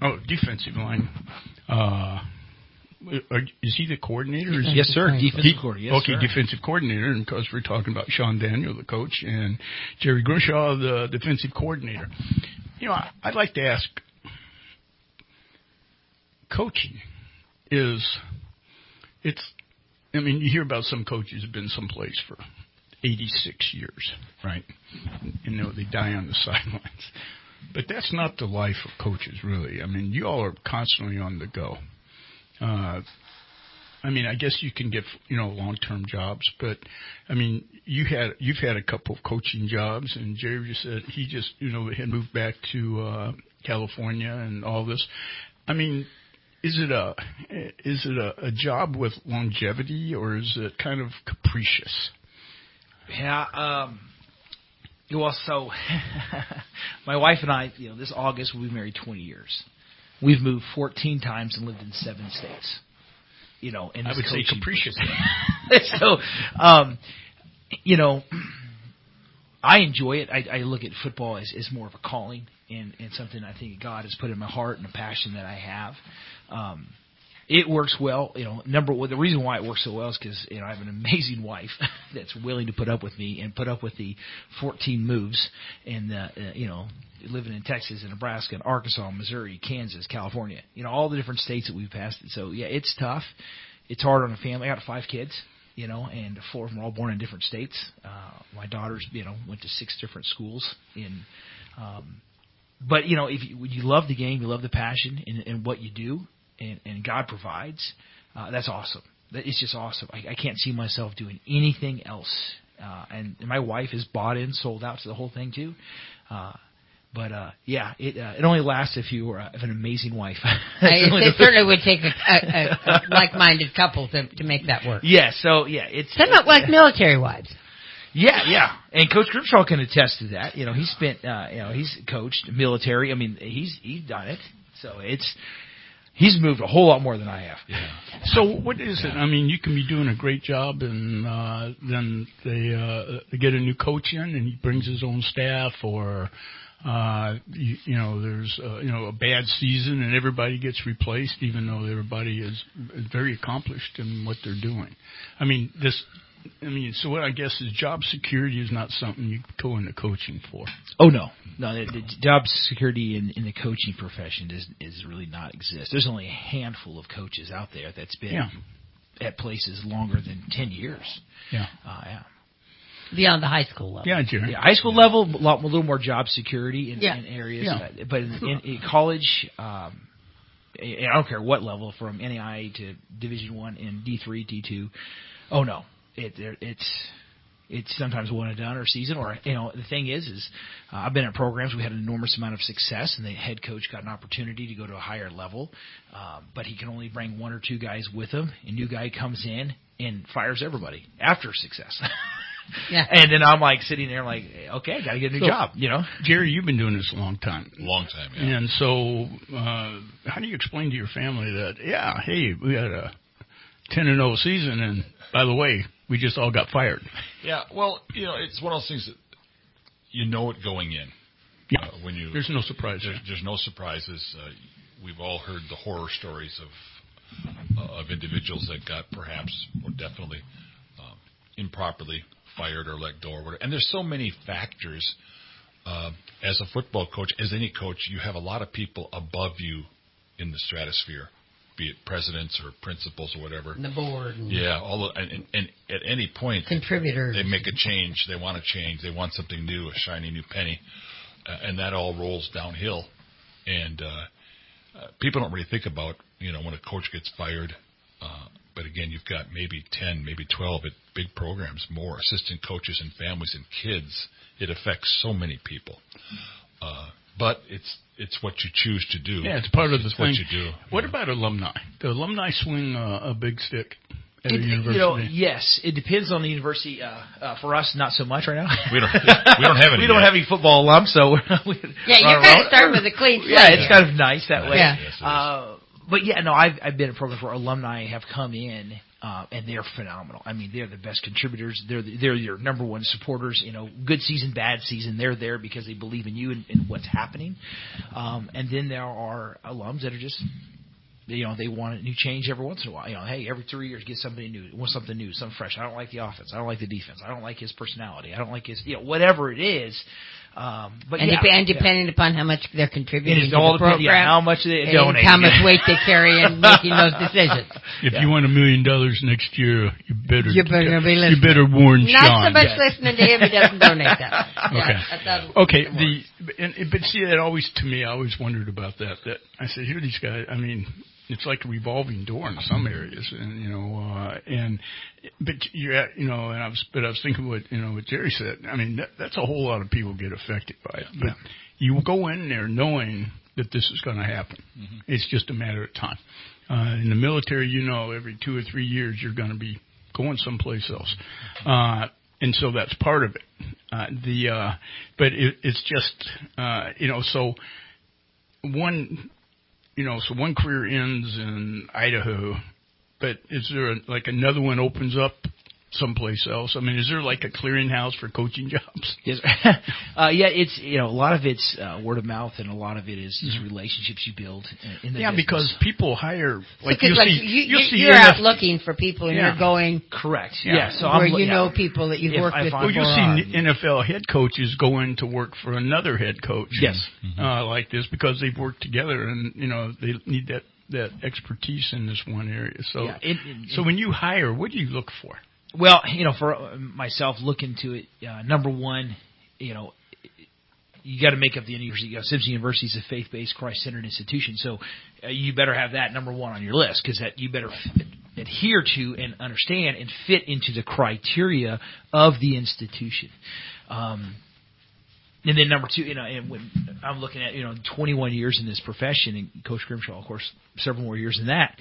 [SPEAKER 2] Is he the coordinator?
[SPEAKER 5] Yes, sir. Defensive coordinator. Yes,
[SPEAKER 2] okay,
[SPEAKER 5] sir. Defensive
[SPEAKER 2] coordinator. And because we're talking about Sean Daniel, the coach, and Jerry Grimshaw, the defensive coordinator. You know, I'd like to ask, coaching you hear about some coaches have been someplace for 86 years, right? And they die on the sidelines. But that's not the life of coaches, really. I mean, you all are constantly on the go. I guess you can get, long-term jobs, but, you've had a couple of coaching jobs, and Jerry just said he just, had moved back to California and all this. Is it a job with longevity, or is it kind of capricious?
[SPEAKER 5] Yeah, so my wife and I, this August we'll be married 20 years. We've moved 14 times and lived in 7 states. And
[SPEAKER 2] I would say capricious.
[SPEAKER 5] So, I enjoy it. I look at football as more of a calling and something I think God has put in my heart and a passion that I have. It works well, the reason why it works so well is because, I have an amazing wife that's willing to put up with me and put up with the 14 moves and, living in Texas and Nebraska and Arkansas, Missouri, Kansas, California, all the different states that we've passed. So, yeah, it's tough. It's hard on a family. I got 5 kids, and 4 of them are all born in different states. My daughters, went to 6 different schools but, when you love the game, you love the passion and what you do, and God provides, that's awesome. It's just awesome. I can't see myself doing anything else. And my wife is bought in, sold out to the whole thing too. It only lasts if you have an amazing wife.
[SPEAKER 4] It certainly would take a like-minded couple to make that work.
[SPEAKER 5] Yeah, so it's
[SPEAKER 4] somewhat like military wives.
[SPEAKER 5] Yeah, and Coach Grimshaw can attest to that. He spent, he's coached military. He's done it. So he's moved a whole lot more than I have.
[SPEAKER 2] Yeah. So what is it? You can be doing a great job, and then they get a new coach in, and he brings his own staff, or there's a bad season, and everybody gets replaced, even though everybody is very accomplished in what they're doing. So what I guess is job security is not something you go into coaching for.
[SPEAKER 5] Oh, no. The job security in the coaching profession is really not exist. There's only a handful of coaches out there that's been at places longer than 10 years.
[SPEAKER 2] Yeah.
[SPEAKER 4] Beyond the high school level.
[SPEAKER 2] Yeah, Jerry.
[SPEAKER 5] Yeah, high school level, a little more job security in areas.
[SPEAKER 2] Yeah.
[SPEAKER 5] But in college, I don't care what level, from NAIA to Division I and D3, D2. Oh, no. It's sometimes one and done or season, or the thing is I've been at programs we had an enormous amount of success, and the head coach got an opportunity to go to a higher level, but he can only bring 1 or 2 guys with him. A new guy comes in and fires everybody after success.
[SPEAKER 4] Yeah.
[SPEAKER 5] And then I'm sitting there okay, got to get a new job.
[SPEAKER 2] Jerry, you've been doing this a long time.
[SPEAKER 6] Long time, yeah.
[SPEAKER 2] And so, how do you explain to your family that? Yeah, hey, we had a 10-0 season, and by the way, we just all got fired.
[SPEAKER 6] Yeah, well, it's one of those things that it going in.
[SPEAKER 2] Yeah, there's no surprise.
[SPEAKER 6] There's no surprises. We've all heard the horror stories of of individuals that got perhaps or definitely improperly fired or let go or whatever. And there's so many factors. As a football coach, as any coach, you have a lot of people above you in the stratosphere, be it presidents or principals or whatever.
[SPEAKER 4] The board.
[SPEAKER 6] Yeah, and at any point,
[SPEAKER 4] contributors.
[SPEAKER 6] They make a change. They want to change. They want something new, a shiny new penny, and that all rolls downhill. And people don't really think about, when a coach gets fired. But again, you've got maybe 10, maybe 12 at big programs, more assistant coaches and families and kids. It affects so many people. But it's what you choose to do.
[SPEAKER 2] Yeah, it's part of the
[SPEAKER 6] it's
[SPEAKER 2] thing.
[SPEAKER 6] What you do.
[SPEAKER 2] What about alumni? Do alumni swing a big stick at a university?
[SPEAKER 5] Yes, it depends on the university. For us, not so much right now.
[SPEAKER 6] We don't have any.
[SPEAKER 5] We don't have any football alums, so
[SPEAKER 4] you're kind of starting with a clean slate.
[SPEAKER 5] Yeah, it's kind of nice that way.
[SPEAKER 4] Yeah.
[SPEAKER 6] Yes,
[SPEAKER 5] but yeah, no, I've been in programs where alumni have come in, and they're phenomenal. I mean, they're the best contributors. They're your number one supporters. Good season, bad season, they're there because they believe in you and what's happening. And then there are alums that are just, they want a new change every once in a while. Hey, every 3 years, get something new. Want something new, something fresh. I don't like the offense. I don't like the defense. I don't like his personality. I don't like his, whatever it is. But
[SPEAKER 4] depending upon how much they're contributing to the program,
[SPEAKER 5] how much they donate,
[SPEAKER 4] and how much weight they carry in making those decisions.
[SPEAKER 2] If you want $1 million next year, you better
[SPEAKER 4] be listening.
[SPEAKER 2] You better warn
[SPEAKER 4] Not
[SPEAKER 2] Sean.
[SPEAKER 4] so much listening to him; he doesn't donate that.
[SPEAKER 2] Okay. But see, that always to me, I always wondered about that. That I said, here these guys. I mean, it's like a revolving door in some areas, and but you're at, and I was thinking what Jerry said. I mean, that's a whole lot of people get affected by it. But you go in there knowing that this is going to happen. Mm-hmm. It's just a matter of time. In the military, every 2 or 3 years you're going to be going someplace else, and so that's part of it. But it's just so one. So one career ends in Idaho, but is there another one opens up someplace else? I mean, is there like a clearinghouse for coaching jobs?
[SPEAKER 5] Yes. It's a lot of it's word of mouth, and a lot of it is just relationships you build in the business.
[SPEAKER 2] Because people hire
[SPEAKER 4] you're out looking for people, and you're going
[SPEAKER 5] correct.
[SPEAKER 4] So where people that you've worked with.
[SPEAKER 2] Well, you'll see NFL head coaches go in to work for another head coach.
[SPEAKER 5] Yes,
[SPEAKER 2] like this because they've worked together, and they need that expertise in this one area. So so when you hire, what do you look for?
[SPEAKER 5] Well, for myself, look into it. Number one, you got to make up the university. Simpson University is a faith-based, Christ-centered institution, so you better have that number one on your list because that you better adhere to and understand and fit into the criteria of the institution. And then number two, and when I'm looking at 21 years in this profession, and Coach Grimshaw, of course, several more years than that.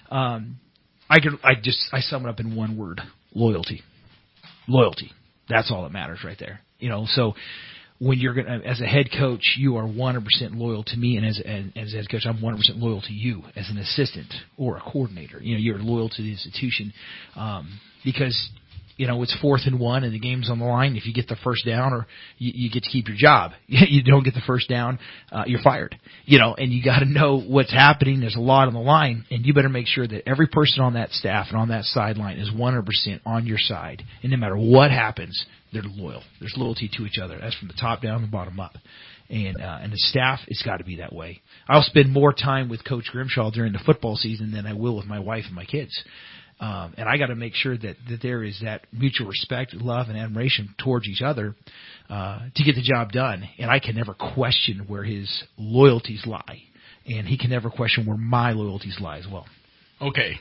[SPEAKER 5] I sum it up in one word. Loyalty. That's all that matters right there. So when you're as a head coach, you are 100% loyal to me, and as a head coach, I'm 100% loyal to you as an assistant or a coordinator. You're loyal to the institution because it's 4th and 1 and the game's on the line. If you get the first down, or you get to keep your job. You don't get the first down, you're fired. And you got to know what's happening. There's a lot on the line, and you better make sure that every person on that staff and on that sideline is 100% on your side. And no matter what happens, they're loyal. There's loyalty to each other. That's from the top down and the bottom up. And the staff, it's got to be that way. I'll spend more time with Coach Grimshaw during the football season than I will with my wife and my kids. And I got to make sure that there is that mutual respect, love, and admiration towards each other to get the job done. And I can never question where his loyalties lie, and he can never question where my loyalties lie as well.
[SPEAKER 2] Okay.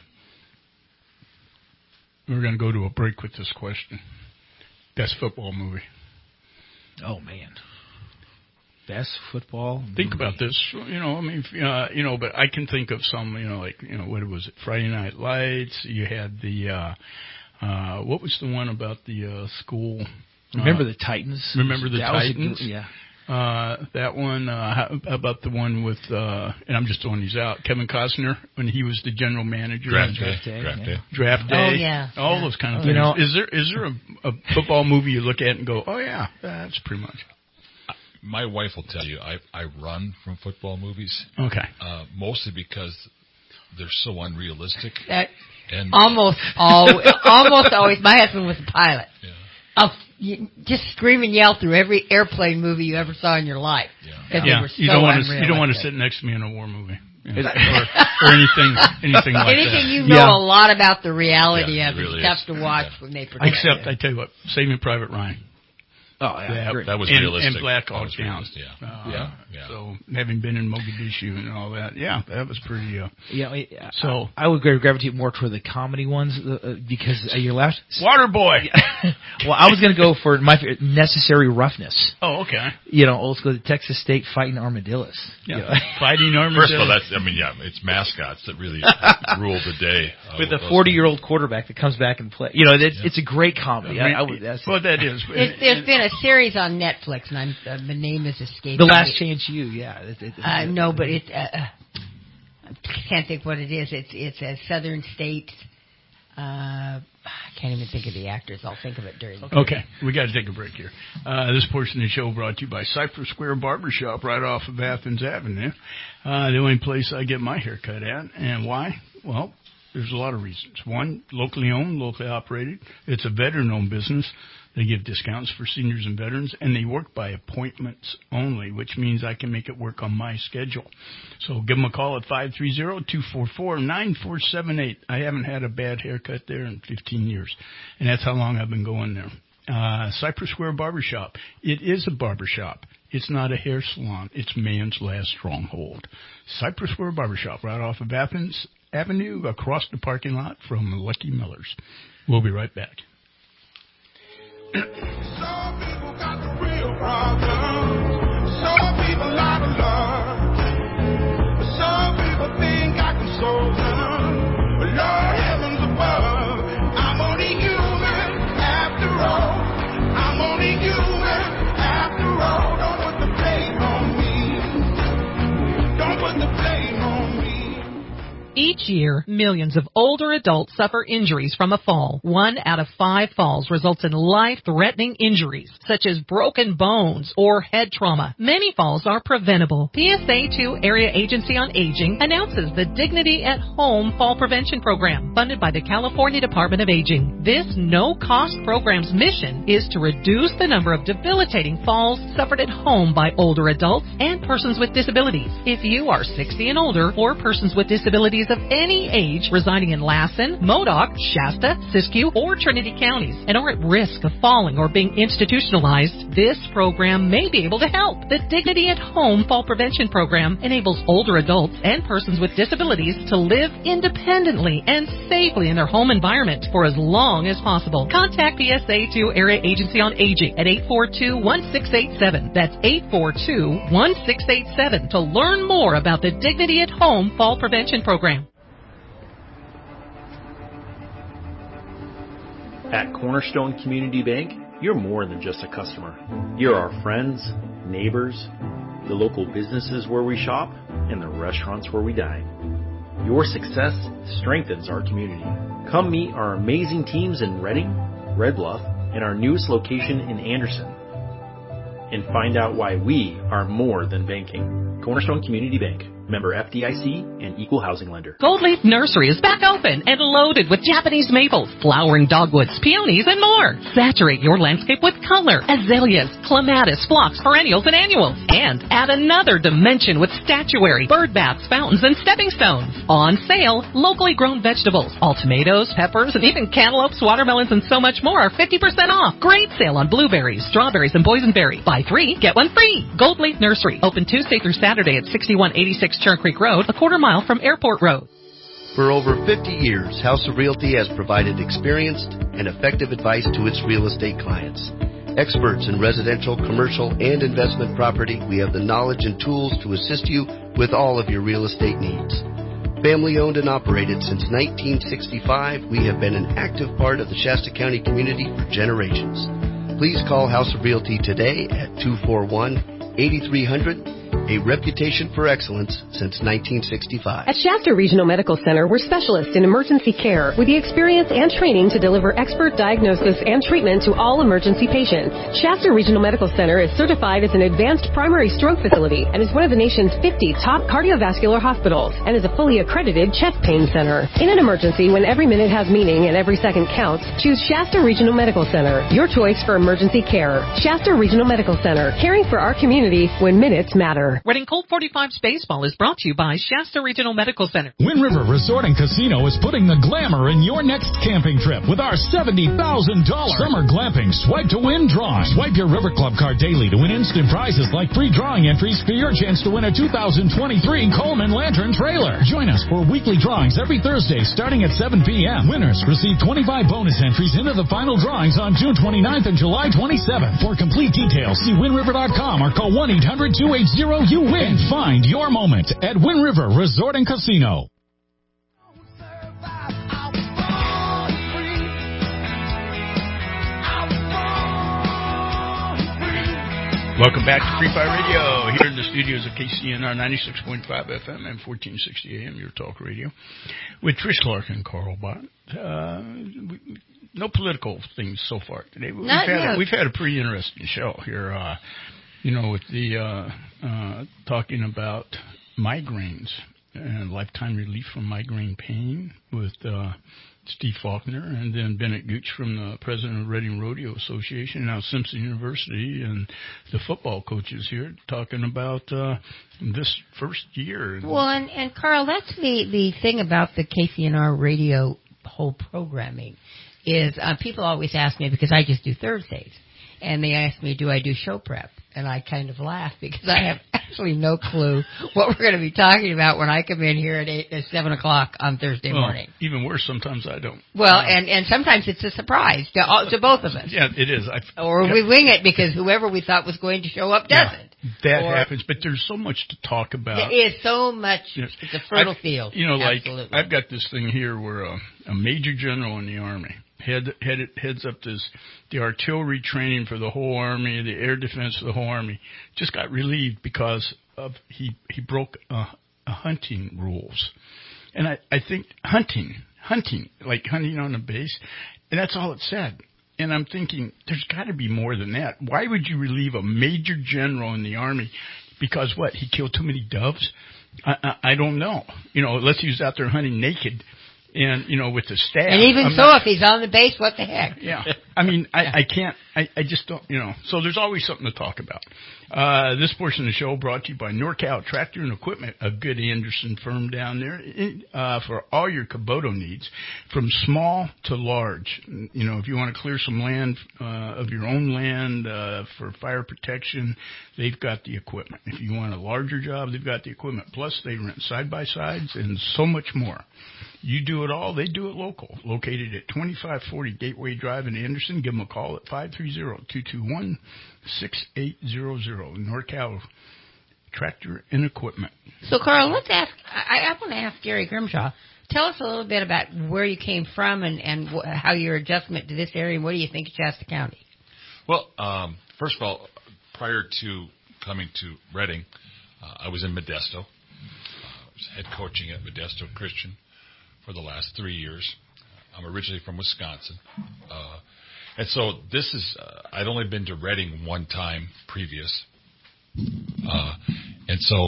[SPEAKER 2] We're going to go to a break with this question. Best football movie.
[SPEAKER 5] Oh, man. Best football movie.
[SPEAKER 2] Think about this, but I can think of some, what was it, Friday Night Lights, you had the, what was the one about the school?
[SPEAKER 5] Remember the Titans?
[SPEAKER 2] Remember the Titans?
[SPEAKER 5] Yeah.
[SPEAKER 2] That one, how about the one with, and I'm just throwing these out, Kevin Costner, when he was the general manager.
[SPEAKER 6] Draft Day.
[SPEAKER 4] Oh, yeah.
[SPEAKER 2] All those kind of things. Is there a football movie you look at and go, oh, yeah, that's pretty much.
[SPEAKER 6] My wife will tell you I run from football movies.
[SPEAKER 2] Okay.
[SPEAKER 6] Mostly because they're so unrealistic. And
[SPEAKER 4] almost always. My husband was a pilot. Yeah. You just scream and yell through every airplane movie you ever saw in your life.
[SPEAKER 2] Yeah.
[SPEAKER 4] They were so
[SPEAKER 2] You don't want to sit next to me in a war movie. Or anything like that.
[SPEAKER 4] Anything you know a lot about the reality of
[SPEAKER 6] really
[SPEAKER 4] is tough to watch when they produce.
[SPEAKER 2] Except, I tell you what, Saving Private Ryan.
[SPEAKER 5] Oh, yeah.
[SPEAKER 6] That was realistic.
[SPEAKER 2] And Black Hawk Down.
[SPEAKER 6] Yeah.
[SPEAKER 2] So, having been in Mogadishu and all that, that was pretty...
[SPEAKER 5] so I would gravitate more toward the comedy ones because your last...
[SPEAKER 2] Waterboy!
[SPEAKER 5] Well, I was going to go for my favorite, Necessary Roughness.
[SPEAKER 2] Oh, okay.
[SPEAKER 5] Old school Texas State fighting armadillos.
[SPEAKER 2] Yeah. Fighting armadillos.
[SPEAKER 6] First of all, it's mascots that really rule the day.
[SPEAKER 5] With a 40-year-old quarterback that comes back and plays. It's a great comedy.
[SPEAKER 2] That is.
[SPEAKER 4] There's been a series on Netflix, and the name is escaping.
[SPEAKER 5] The Last Chance U,
[SPEAKER 4] no, but I can't think what it is. It's a southern state. I can't even think of the actors. I'll think of it during the break.
[SPEAKER 2] Okay, we got to take a break here. This portion of the show brought to you by Cypress Square Barbershop right off of Athens Avenue. The only place I get my hair cut at. And why? Well, there's a lot of reasons. One, locally owned, locally operated. It's a veteran-owned business. They give discounts for seniors and veterans, and they work by appointments only, which means I can make it work on my schedule. So give them a call at 530-244-9478. I haven't had a bad haircut there in 15 years, and that's how long I've been going there. Cypress Square Barbershop. It is a barbershop. It's not a hair salon. It's man's last stronghold. Cypress Square Barbershop right off of Athens Avenue, across the parking lot from Lucky Miller's. We'll be right back.
[SPEAKER 20] Some people got the real problems. Some people out of love. Some people think I can solve them. But Lord heavens above, I'm only human after all. I'm only human after all. Don't put the blame on me. Don't put the blame on me.
[SPEAKER 13] Each year, millions of older adults suffer injuries from a fall. 1 out of 5 falls results in life-threatening injuries, such as broken bones or head trauma. Many falls are preventable. PSA 2 Area Agency on Aging announces the Dignity at Home Fall Prevention Program, funded by the California Department of Aging. This no-cost program's mission is to reduce the number of debilitating falls suffered at home by older adults and persons with disabilities. If you are 60 and older or persons with disabilities of any age residing in Lassen, Modoc, Shasta, Siskiyou, or Trinity counties and are at risk of falling or being institutionalized, this program may be able to help. The Dignity at Home Fall Prevention Program enables older adults and persons with disabilities to live independently and safely in their home environment for as long as possible. Contact PSA 2 Area Agency on Aging at 842-1687. That's 842-1687 to learn more about the Dignity at Home Fall Prevention Program.
[SPEAKER 14] At Cornerstone Community Bank, you're more than just a customer. You're our friends, neighbors, the local businesses where we shop, and the restaurants where we dine. Your success strengthens our community. Come meet our amazing teams in Redding, Red Bluff, and our newest location in Anderson. And find out why we are more than banking. Cornerstone Community Bank. Member FDIC and Equal Housing Lender.
[SPEAKER 13] Goldleaf Nursery is back open and loaded with Japanese maples, flowering dogwoods, peonies, and more. Saturate your landscape with color, azaleas, clematis, phlox, perennials, and annuals. And add another dimension with statuary, bird baths, fountains, and stepping stones. On sale, locally grown vegetables, all tomatoes, peppers, and even cantaloupes, watermelons, and so much more are 50% off. Great sale on blueberries, strawberries, and boysenberry. Buy 3, get 1 free. Goldleaf Nursery, open Tuesday through Saturday at 6186 Churn Creek Road, a quarter mile from Airport Road.
[SPEAKER 15] For over 50 years, House of Realty has provided experienced and effective advice to its real estate clients. Experts in residential, commercial, and investment property, we have the knowledge and tools to assist you with all of your real estate needs. Family owned and operated since 1965, we have been an active part of the Shasta County community for generations. Please call House of Realty today at 241-8300 a reputation for excellence since 1965.
[SPEAKER 3] At Shasta Regional Medical Center, we're specialists in emergency care with the experience and training to deliver expert diagnosis and treatment to all emergency patients. Shasta Regional Medical Center is certified as an advanced primary stroke facility and is one of the nation's 50 top cardiovascular hospitals and is a fully accredited chest pain center. In an emergency, when every minute has meaning and every second counts, choose Shasta Regional Medical Center, your choice for emergency care. Shasta Regional Medical Center, caring for our community when minutes matter.
[SPEAKER 13] Reading Colt 45's baseball is brought to you by Shasta Regional Medical Center.
[SPEAKER 16] Wind River Resort and Casino is putting the glamour in your next camping trip with our $70,000 summer glamping Swipe to Win drawing. Swipe your River Club card daily to win instant prizes like free drawing entries for your chance to win a 2023 Coleman Lantern trailer. Join us for weekly drawings every Thursday starting at 7 p.m. Winners receive 25 bonus entries into the final drawings on June 29th and July 27th. For complete details, see WindRiver.com or call 1-800-280-YOU-WIN. And find your moment at Wind River Resort and Casino.
[SPEAKER 2] Welcome back to Free Fire Radio, here in the studios of KCNR 96.5 FM and 1460 AM, your talk radio, with Trish Clark and Carl Bott. No political things so far today. We've had a pretty interesting show here, with the talking about migraines and lifetime relief from migraine pain with Steve Faulkner, and then Bennett Gooch from the president of Reading Rodeo Association, now Simpson University, and the football coaches here talking about this first year.
[SPEAKER 4] Well, and Carl, that's the thing about the KCNR radio whole programming is people always ask me, because I just do Thursdays, and they ask me, do I do show prep? And I kind of laugh because I have actually no clue what we're going to be talking about when I come in here at 7 o'clock on Thursday morning.
[SPEAKER 2] Even worse, sometimes I don't.
[SPEAKER 4] Well, and sometimes it's a surprise to both of us.
[SPEAKER 2] Yeah, it is.
[SPEAKER 4] Or we wing it because whoever we thought was going to show up doesn't.
[SPEAKER 2] That happens, but there's so much to talk about.
[SPEAKER 4] There is so much. It's a fertile field. Absolutely.
[SPEAKER 2] I've got this thing here where a major general in the Army heads up the artillery training for the whole Army, the air defense for the whole Army, just got relieved because of he broke hunting rules. And I think hunting, like hunting on a base, and that's all it said. And I'm thinking, there's got to be more than that. Why would you relieve a major general in the Army? Because what? He killed too many doves? I don't know. Unless he was out there hunting naked. And, with the staff.
[SPEAKER 4] And even if he's on the base, what the heck?
[SPEAKER 2] Yeah. I mean, I can't, I just don't, So there's always something to talk about. This portion of the show brought to you by NorCal Tractor and Equipment, a good Anderson firm down there, for all your Kubota needs, from small to large. If you want to clear some land, of your own land, for fire protection, they've got the equipment. If you want a larger job, they've got the equipment. Plus, they rent side-by-sides and so much more. You do it all, they do it local. Located at 2540 Gateway Drive in Anderson. Give them a call at 530-221-6800. NorCal Tractor and Equipment.
[SPEAKER 4] So, Carl, let's ask, I want to ask Gary Grimshaw, tell us a little bit about where you came from and how your adjustment to this area, and what do you think of Shasta County?
[SPEAKER 6] Well, first of all, prior to coming to Reading, I was in Modesto. I was head coaching at Modesto Christian for the last 3 years. I'm originally from Wisconsin. And so this is, I'd only been to Reading one time previous. And so,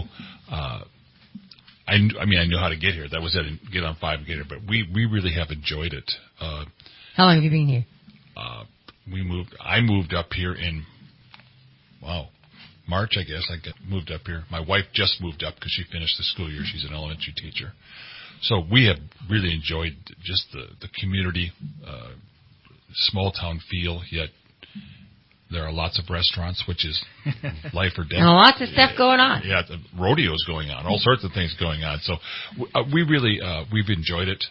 [SPEAKER 6] I knew how to get here. That was it, get on 5 and get here. But we really have enjoyed it.
[SPEAKER 4] How long have you been here?
[SPEAKER 6] I moved up here in, March, I guess. Moved up here. My wife just moved up because she finished the school year. She's an elementary teacher. So we have really enjoyed just the community, small town feel, yet there are lots of restaurants, which is life or death.
[SPEAKER 4] And lots of stuff going on.
[SPEAKER 6] Yeah, the rodeos going on, all sorts of things going on. So we really, we've enjoyed it.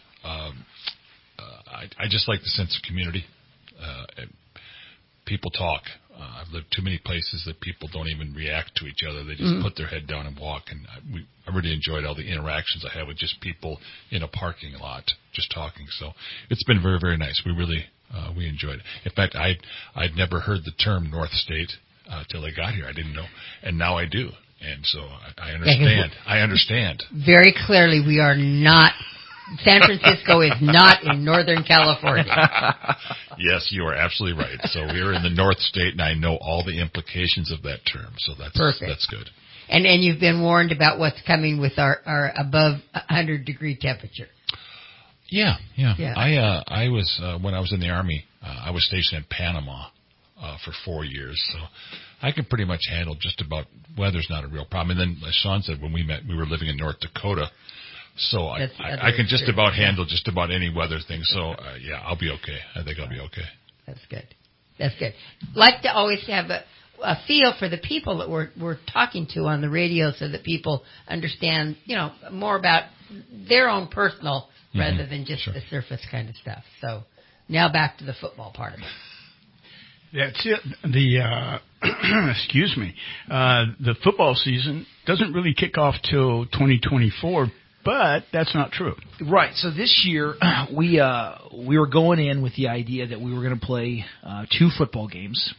[SPEAKER 6] I just like the sense of community. People talk. I've lived too many places that people don't even react to each other. They just put their head down and walk. And I really enjoyed all the interactions I had with just people in a parking lot, just talking. So it's been very, very nice. We really we enjoyed it. In fact, I'd never heard the term North State till I got here. I didn't know, and now I do. And so I understand. I understand.
[SPEAKER 4] Very clearly, we are not. San Francisco is not in Northern California.
[SPEAKER 6] Yes, you are absolutely right. So we are in the North State, and I know all the implications of that term. So that's
[SPEAKER 4] perfect.
[SPEAKER 6] That's good.
[SPEAKER 4] And you've been warned about what's coming with our above 100-degree temperature.
[SPEAKER 6] Yeah. I was when I was in the Army, I was stationed in Panama for 4 years, so I can pretty much handle just about weather's not a real problem. And then, as Sean said, when we met, we were living in North Dakota, so I can just about handle just about any weather thing. So yeah, I'll be okay. I think I'll be okay.
[SPEAKER 4] That's good. That's good. Like to always have a feel for the people that we're talking to on the radio, so that people understand, more about their own personal rather than just the surface kind of stuff. So now back to the football part of it.
[SPEAKER 2] That's it. Excuse me. The football season doesn't really kick off till 2024, but that's not true.
[SPEAKER 5] Right. So this year we were going in with the idea that we were going to play 2 football games.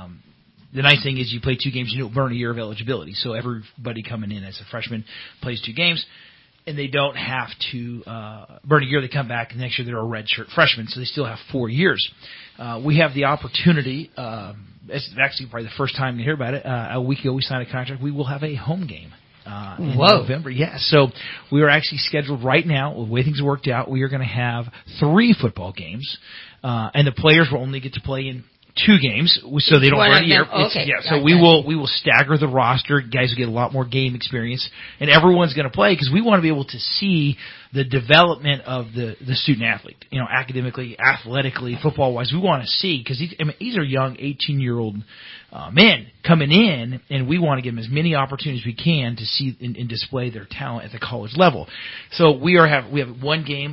[SPEAKER 5] The nice thing is you play 2 games, you don't burn a year of eligibility. So everybody coming in as a freshman plays 2 games. And they don't have to burn a year. They come back, and next year they're a redshirt freshman, so they still have 4 years. We have the opportunity, it's actually probably the first time you hear about it, a week ago we signed a contract. We will have a home game in November. Yeah, so we are actually scheduled right now, the way things worked out, we are going to have 3 football games, and the players will only get to play in 2 games, so they don't burn a year.
[SPEAKER 4] Okay.
[SPEAKER 5] So we will stagger the roster. Guys will get a lot more game experience, and everyone's going to play because we want to be able to see the development of the student athlete. Academically, athletically, football wise, we want to see because these are young 18-year-old men coming in, and we want to give them as many opportunities as we can to see and display their talent at the college level. So we have 1 game.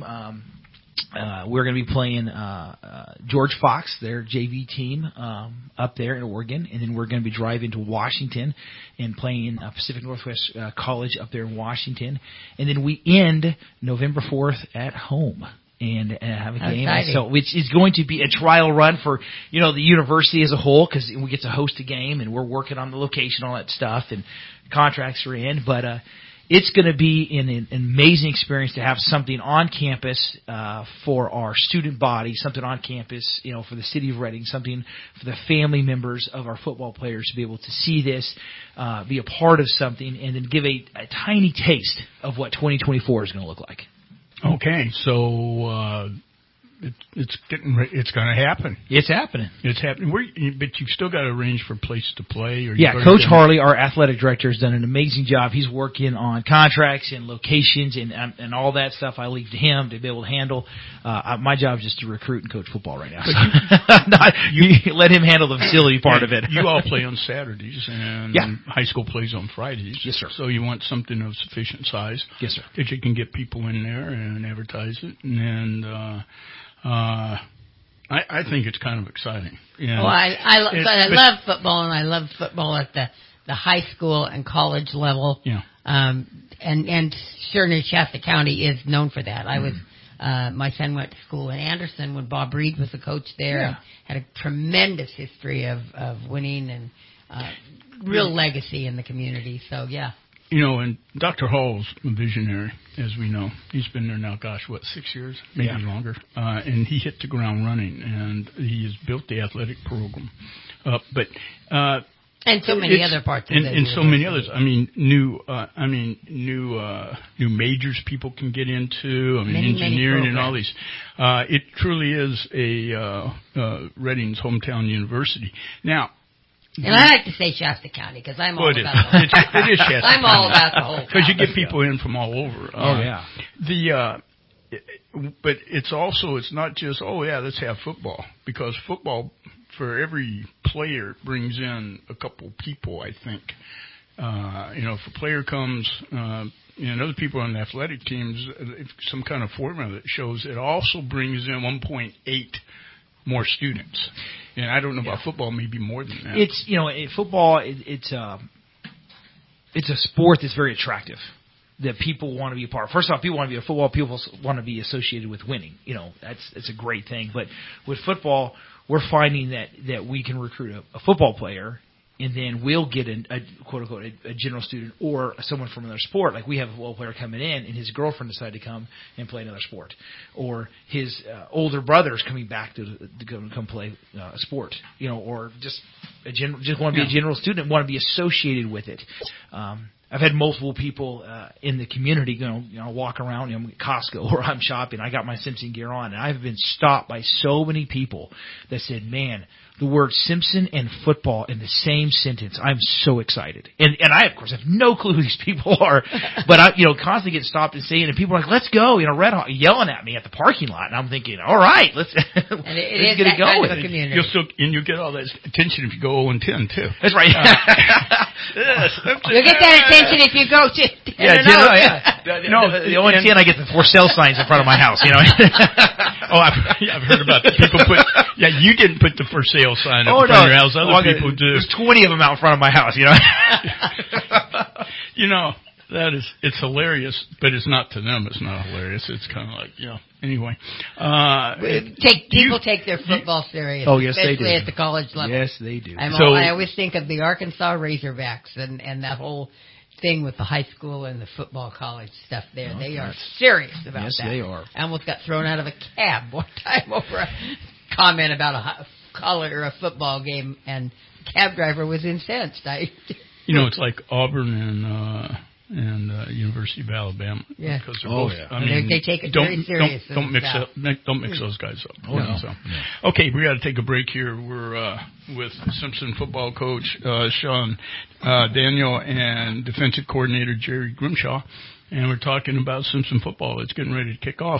[SPEAKER 5] We're going to be playing George Fox, their JV team, up there in Oregon, and then we're going to be driving to Washington and playing Pacific Northwest College up there in Washington, and then we end November 4th at home and have a game. So which is going to be a trial run for the university as a whole, because we get to host a game and we're working on the location, all that stuff, and contracts are in, but. It's going to be an amazing experience to have something on campus for our student body, something on campus, for the city of Reading, something for the family members of our football players to be able to see this, be a part of something, and then give a tiny taste of what 2024 is going to look like.
[SPEAKER 2] Okay, so it's going to happen.
[SPEAKER 5] It's happening.
[SPEAKER 2] It's happening. But you've still got to arrange for a place to play. Or
[SPEAKER 5] Coach Harley, our athletic director, has done an amazing job. He's working on contracts and locations and all that stuff. I leave to him to be able to handle. My job is just to recruit and coach football right now. So you let him handle the facility part of it.
[SPEAKER 2] You all play on Saturdays, and high school plays on Fridays.
[SPEAKER 5] Yes, sir.
[SPEAKER 2] So you want something of sufficient size.
[SPEAKER 5] Yes, sir.
[SPEAKER 2] That you can get people in there and advertise it, and. I think it's kind of exciting.
[SPEAKER 4] I love football, and I love football at the high school and college level.
[SPEAKER 2] Yeah.
[SPEAKER 4] And certainly Shasta County is known for that. I was my son went to school in Anderson when Bob Reed was the coach there.
[SPEAKER 2] Yeah.
[SPEAKER 4] And had a tremendous history of winning and real legacy in the community. So yeah.
[SPEAKER 2] And Dr. Hall's a visionary, as we know. He's been there now, 6 years, maybe longer. And he hit the ground running, and he has built the athletic program up.
[SPEAKER 4] And so many other parts of it.
[SPEAKER 2] And so many others. New majors people can get into. Engineering and all these. It truly is a Reading's hometown university. Now.
[SPEAKER 4] And I like to say Shasta County because I'm all about the whole.
[SPEAKER 2] It is Shasta
[SPEAKER 4] I'm all about the whole.
[SPEAKER 2] Because you get people in from all over. But it's not just let's have football, because football for every player brings in a couple people. I think if a player comes. And other people on the athletic teams, some kind of formula that shows it also brings in 1.8 more students. And I don't know about football, maybe more than that.
[SPEAKER 5] It's football. It's a sport that's very attractive that people want to be a part of. First off, people want to be a football. People want to be associated with winning. That's a great thing. But with football, we're finding that we can recruit a football player and then we'll get a quote-unquote a general student or someone from another sport. Like we have a ball player coming in, and his girlfriend decided to come and play another sport. Or his older brother is coming back to come play a sport. Or just want to be a general student, want to be associated with it. I've had multiple people in the community, walk around, I'm at Costco or I'm shopping. I got my Simpson gear on, and I've been stopped by so many people that said, "Man, the word Simpson and football in the same sentence. I'm so excited." And I, of course, have no clue who these people are, but I, constantly get stopped and saying, and people are like, "Let's go," Red Hawk, yelling at me at the parking lot, and I'm thinking, all right, let's get it going.
[SPEAKER 2] You'll get all that attention if you go 0-10 too.
[SPEAKER 5] That's right.
[SPEAKER 4] You'll get that attention if you go to
[SPEAKER 5] No, the 0-10, I get the for sale signs in front of my house.
[SPEAKER 2] Oh, I've heard about that. People put. Yeah, you didn't put the for sale sign up in front of your house. Other people do.
[SPEAKER 5] There's 20 of them out in front of my house.
[SPEAKER 2] It's hilarious, but it's not to them. It's not hilarious. It's kind of like, Anyway,
[SPEAKER 4] people take their football serious.
[SPEAKER 5] Oh, yes, they do.
[SPEAKER 4] Especially at the college level.
[SPEAKER 5] Yes, they do.
[SPEAKER 4] I always think of the Arkansas Razorbacks and that whole thing with the high school and the football college stuff there.
[SPEAKER 5] Oh,
[SPEAKER 4] they are serious about that.
[SPEAKER 5] Yes, they are.
[SPEAKER 4] I almost got thrown out of a cab one time over a comment about a college or a football game, and the cab driver was incensed.
[SPEAKER 2] It's like Auburn and University of Alabama.
[SPEAKER 4] Yeah.
[SPEAKER 2] Because they're both.
[SPEAKER 4] I mean, they take it very serious.
[SPEAKER 2] Don't mix those guys up.
[SPEAKER 5] Oh, no.
[SPEAKER 2] Okay, we got to take a break here. We're with Simpson football coach Sean Daniel and defensive coordinator Jerry Grimshaw, and we're talking about Simpson football. It's getting ready to kick off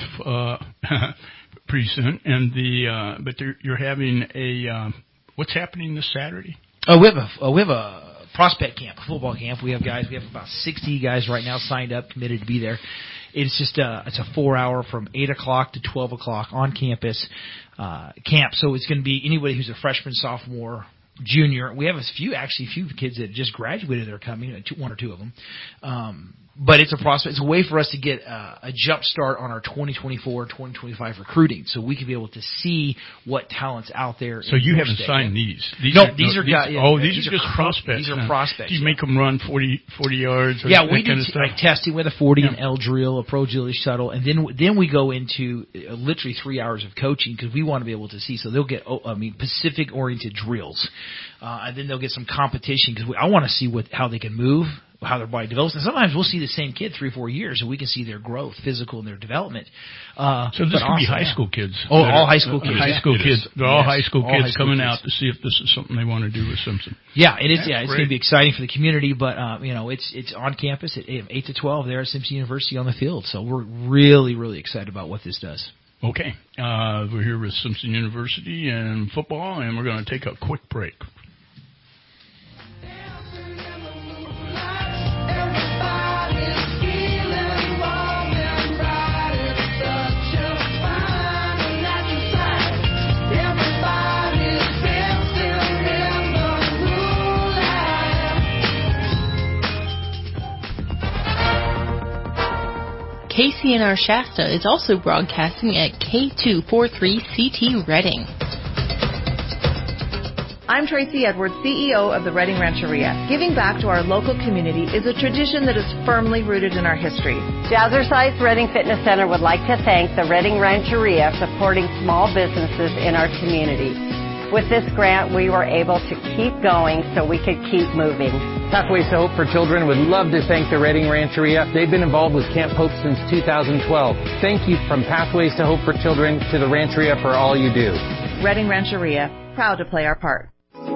[SPEAKER 2] pretty soon, and but you're having a what's happening this Saturday?
[SPEAKER 5] We have a prospect camp, a football camp. We have about 60 guys right now signed up, committed to be there. It's just it's a 4-hour from 8 o'clock to 12 o'clock on campus camp. So it's going to be anybody who's a freshman, sophomore, junior. We have a few kids that just graduated that are coming, one or two of them. But it's a prospect. It's a way for us to get a jump start on our 2024, 2025 recruiting, so we can be able to see what talent's out there.
[SPEAKER 2] So you haven't signed these?
[SPEAKER 5] These are
[SPEAKER 2] just prospects.
[SPEAKER 5] These are prospects.
[SPEAKER 2] Do you make them run 40 yards? Or
[SPEAKER 5] we do like testing with a 40, an L drill, a pro agility shuttle, and then we go into literally 3 hours of coaching because we want to be able to see. So they'll get Pacific oriented drills, and then they'll get some competition because I want to see how they can move, how their body develops. And sometimes we'll see the same kid 3 or 4 years, and we can see their growth, physical, and their development.
[SPEAKER 2] So this could be high school kids.
[SPEAKER 5] Oh, all high school kids.
[SPEAKER 2] High school kids. They're all high school kids coming out to see if this is something they want to do with Simpson.
[SPEAKER 5] Yeah, it is. Yeah, it's going to be exciting for the community, but it's on campus at 8 to 12 there at Simpson University on the field. So we're really, really excited about what this does.
[SPEAKER 2] Okay, we're here with Simpson University and football, and we're going to take a quick break.
[SPEAKER 17] KCNR Shasta is also broadcasting at K243CT Reading.
[SPEAKER 19] I'm Tracy Edwards, CEO of the Reading Rancheria. Giving back to our local community is a tradition that is firmly rooted in our history.
[SPEAKER 21] Jazzercise Reading Fitness Center would like to thank the Reading Rancheria for supporting small businesses in our community. With this grant, we were able to keep going so we could keep moving.
[SPEAKER 22] Pathways to Hope for Children would love to thank the Reading Rancheria. They've been involved with Camp Hope since 2012. Thank you from Pathways to Hope for Children to the Rancheria for all you do.
[SPEAKER 19] Reading Rancheria, proud to play our part.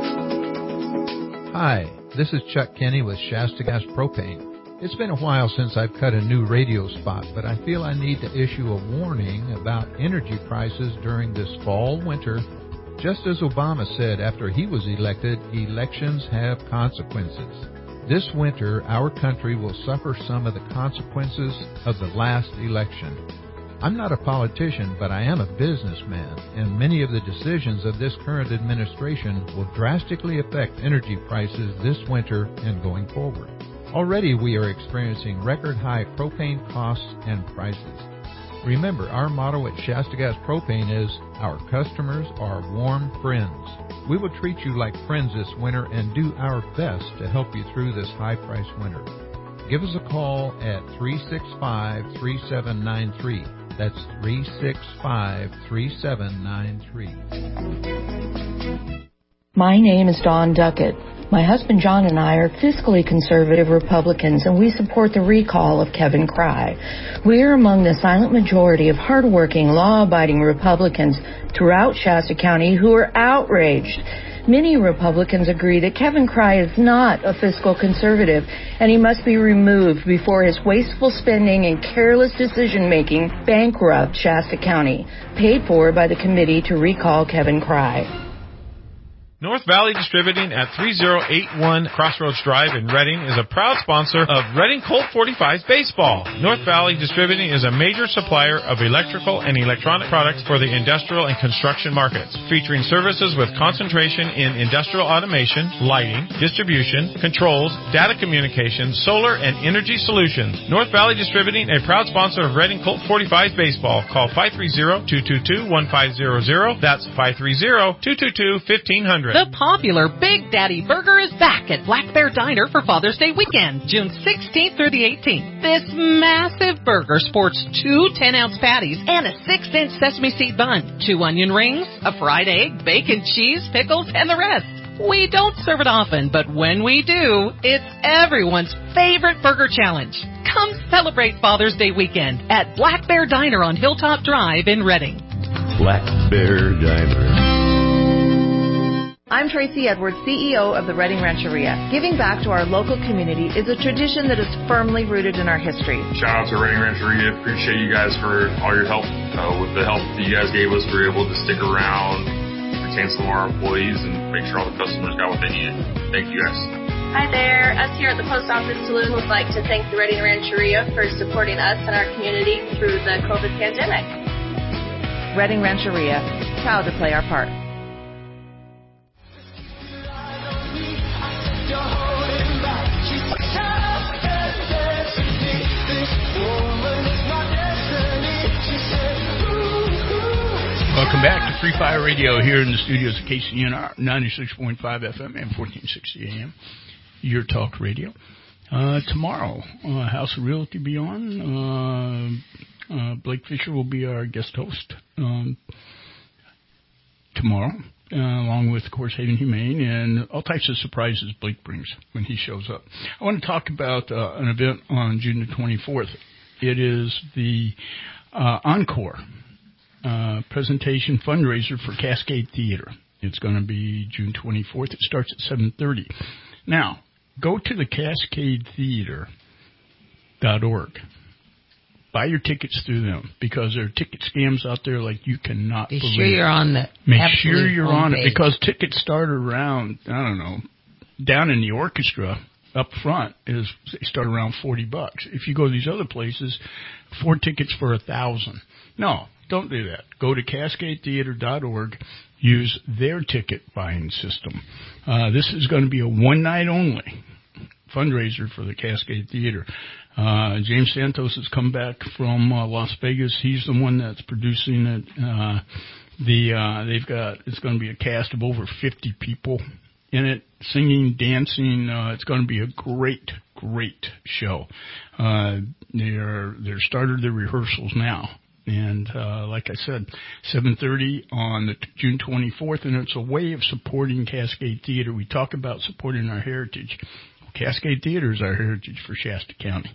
[SPEAKER 24] Hi, this is Chuck Kenny with Shasta Gas Propane. It's been a while since I've cut a new radio spot, but I feel I need to issue a warning about energy prices during this fall-winter. Just as Obama said after he was elected, elections have consequences. This winter, our country will suffer some of the consequences of the last election. I'm not a politician, but I am a businessman, and many of the decisions of this current administration will drastically affect energy prices this winter and going forward. Already we are experiencing record high propane costs and prices. Remember, our motto at Shasta Gas Propane is, our customers are warm friends. We will treat you like friends this winter and do our best to help you through this high-priced winter. Give us a call at 365-3793. That's 365-3793.
[SPEAKER 1] My name is Dawn Duckett. My husband John and I are fiscally conservative Republicans, and we support the recall of Kevin Cry. We are among the silent majority of hardworking, law-abiding Republicans throughout Shasta County who are outraged. Many Republicans agree that Kevin Cry is not a fiscal conservative, and he must be removed before his wasteful spending and careless decision-making bankrupt Shasta County, paid for by the committee to recall Kevin Cry.
[SPEAKER 18] North Valley Distributing at 3081 Crossroads Drive in Reading is a proud sponsor of Reading Colt 45 Baseball. North Valley Distributing is a major supplier of electrical and electronic products for the industrial and construction markets, featuring services with concentration in industrial automation, lighting, distribution, controls, data communications, solar, and energy solutions. North Valley Distributing, a proud sponsor of Reading Colt 45 Baseball. Call 530-222-1500. That's 530-222-1500.
[SPEAKER 13] The popular Big Daddy Burger is back at Black Bear Diner for Father's Day weekend, June 16th through the 18th. This massive burger sports 2 10-ounce patties and a 6-inch sesame seed bun, 2 onion rings, a fried egg, bacon, cheese, pickles, and the rest. We don't serve it often, but when we do, it's everyone's favorite burger challenge. Come celebrate Father's Day weekend at Black Bear Diner on Hilltop Drive in Reading.
[SPEAKER 7] Black Bear Diner.
[SPEAKER 19] I'm Tracy Edwards, CEO of the Reading Rancheria. Giving back to our local community is a tradition that is firmly rooted in our history.
[SPEAKER 8] Shout out to Reading Rancheria. Appreciate you guys for all your help. With the help that you guys gave us, we were able to stick around, retain some of our employees, and make sure all the customers got what they needed. Thank you guys.
[SPEAKER 23] Hi there. Us here at the Post Office Saloon would like to thank the Reading Rancheria for supporting us and our community through the COVID pandemic.
[SPEAKER 19] Reading Rancheria, proud to play our part.
[SPEAKER 2] Welcome back to Free Fire Radio here in the studios of KCNR, 96.5 FM and 1460 AM, your talk radio. Tomorrow, House of Realty be on. Blake Fisher will be our guest host tomorrow, along with, of course, Haven Humane, and all types of surprises Blake brings when he shows up. I want to talk about an event on June the 24th. It is the Encore presentation fundraiser for Cascade Theater. It's going to be June 24th. It starts at 7:30. Now, go to the CascadeTheater.org. Buy your tickets through them, because there are ticket scams out there like you cannot believe.
[SPEAKER 4] Make sure you're on the
[SPEAKER 2] Make sure you're on
[SPEAKER 4] page.
[SPEAKER 2] it, because tickets start around, I don't know, down in the orchestra up front they start around $40. If you go to these other places, 4 tickets for $1,000. No, don't do that. Go to CascadeTheater.org. Use their ticket buying system. This is going to be a one-night only fundraiser for the Cascade Theater. James Santos has come back from Las Vegas. He's the one that's producing it. It's going to be a cast of over 50 people in it, singing, dancing. It's going to be a great, great show. They're started their rehearsals now. And like I said, 7:30 on the June 24th, and it's a way of supporting Cascade Theater. We talk about supporting our heritage. Cascade Theater is our heritage for Shasta County.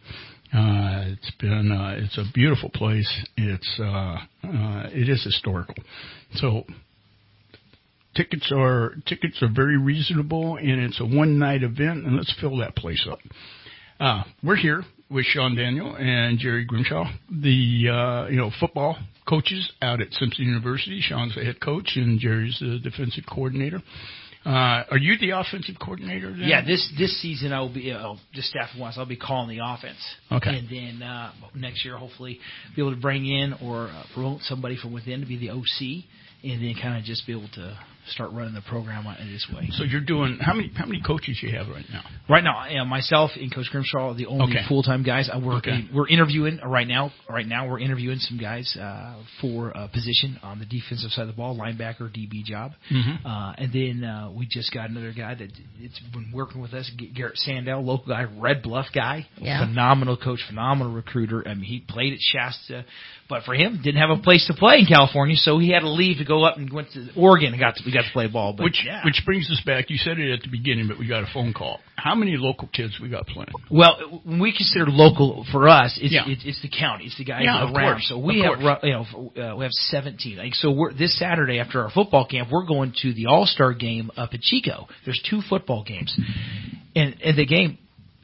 [SPEAKER 2] It's a beautiful place. It is historical. So tickets are very reasonable, and it's a one-night event, and let's fill that place up. We're here with Sean Daniel and Jerry Grimshaw, the football coaches out at Simpson University. Sean's the head coach, and Jerry's the defensive coordinator. Are you the offensive coordinator then?
[SPEAKER 5] Yeah, this season I will be just staff-wise. I'll be calling the offense.
[SPEAKER 2] Okay.
[SPEAKER 5] And then next year, hopefully, be able to bring in or promote somebody from within to be the OC, and then kind of just be able to start running the program this way.
[SPEAKER 2] So you're doing how many coaches you have right now?
[SPEAKER 5] Right now, myself and Coach Grimshaw are the only full-time guys. We're interviewing right now. Right now, we're interviewing some guys for a position on the defensive side of the ball, linebacker, DB job.
[SPEAKER 2] Mm-hmm.
[SPEAKER 5] And then we just got another guy that's been working with us, Garrett Sandell, local guy, Red Bluff guy, phenomenal coach, phenomenal recruiter. I mean, he played at Shasta, but for him, didn't have a place to play in California, so he had to leave to go up and went to Oregon and we got to play ball. But
[SPEAKER 2] which brings us back. You said it at the beginning, but we got a phone call. How many local kids we got playing?
[SPEAKER 5] Well, when we consider local for us, it's the county, it's the guys around. So we have 17. Like, so this Saturday after our football camp, we're going to the All-Star game up at Chico. There's 2 football games, and the game,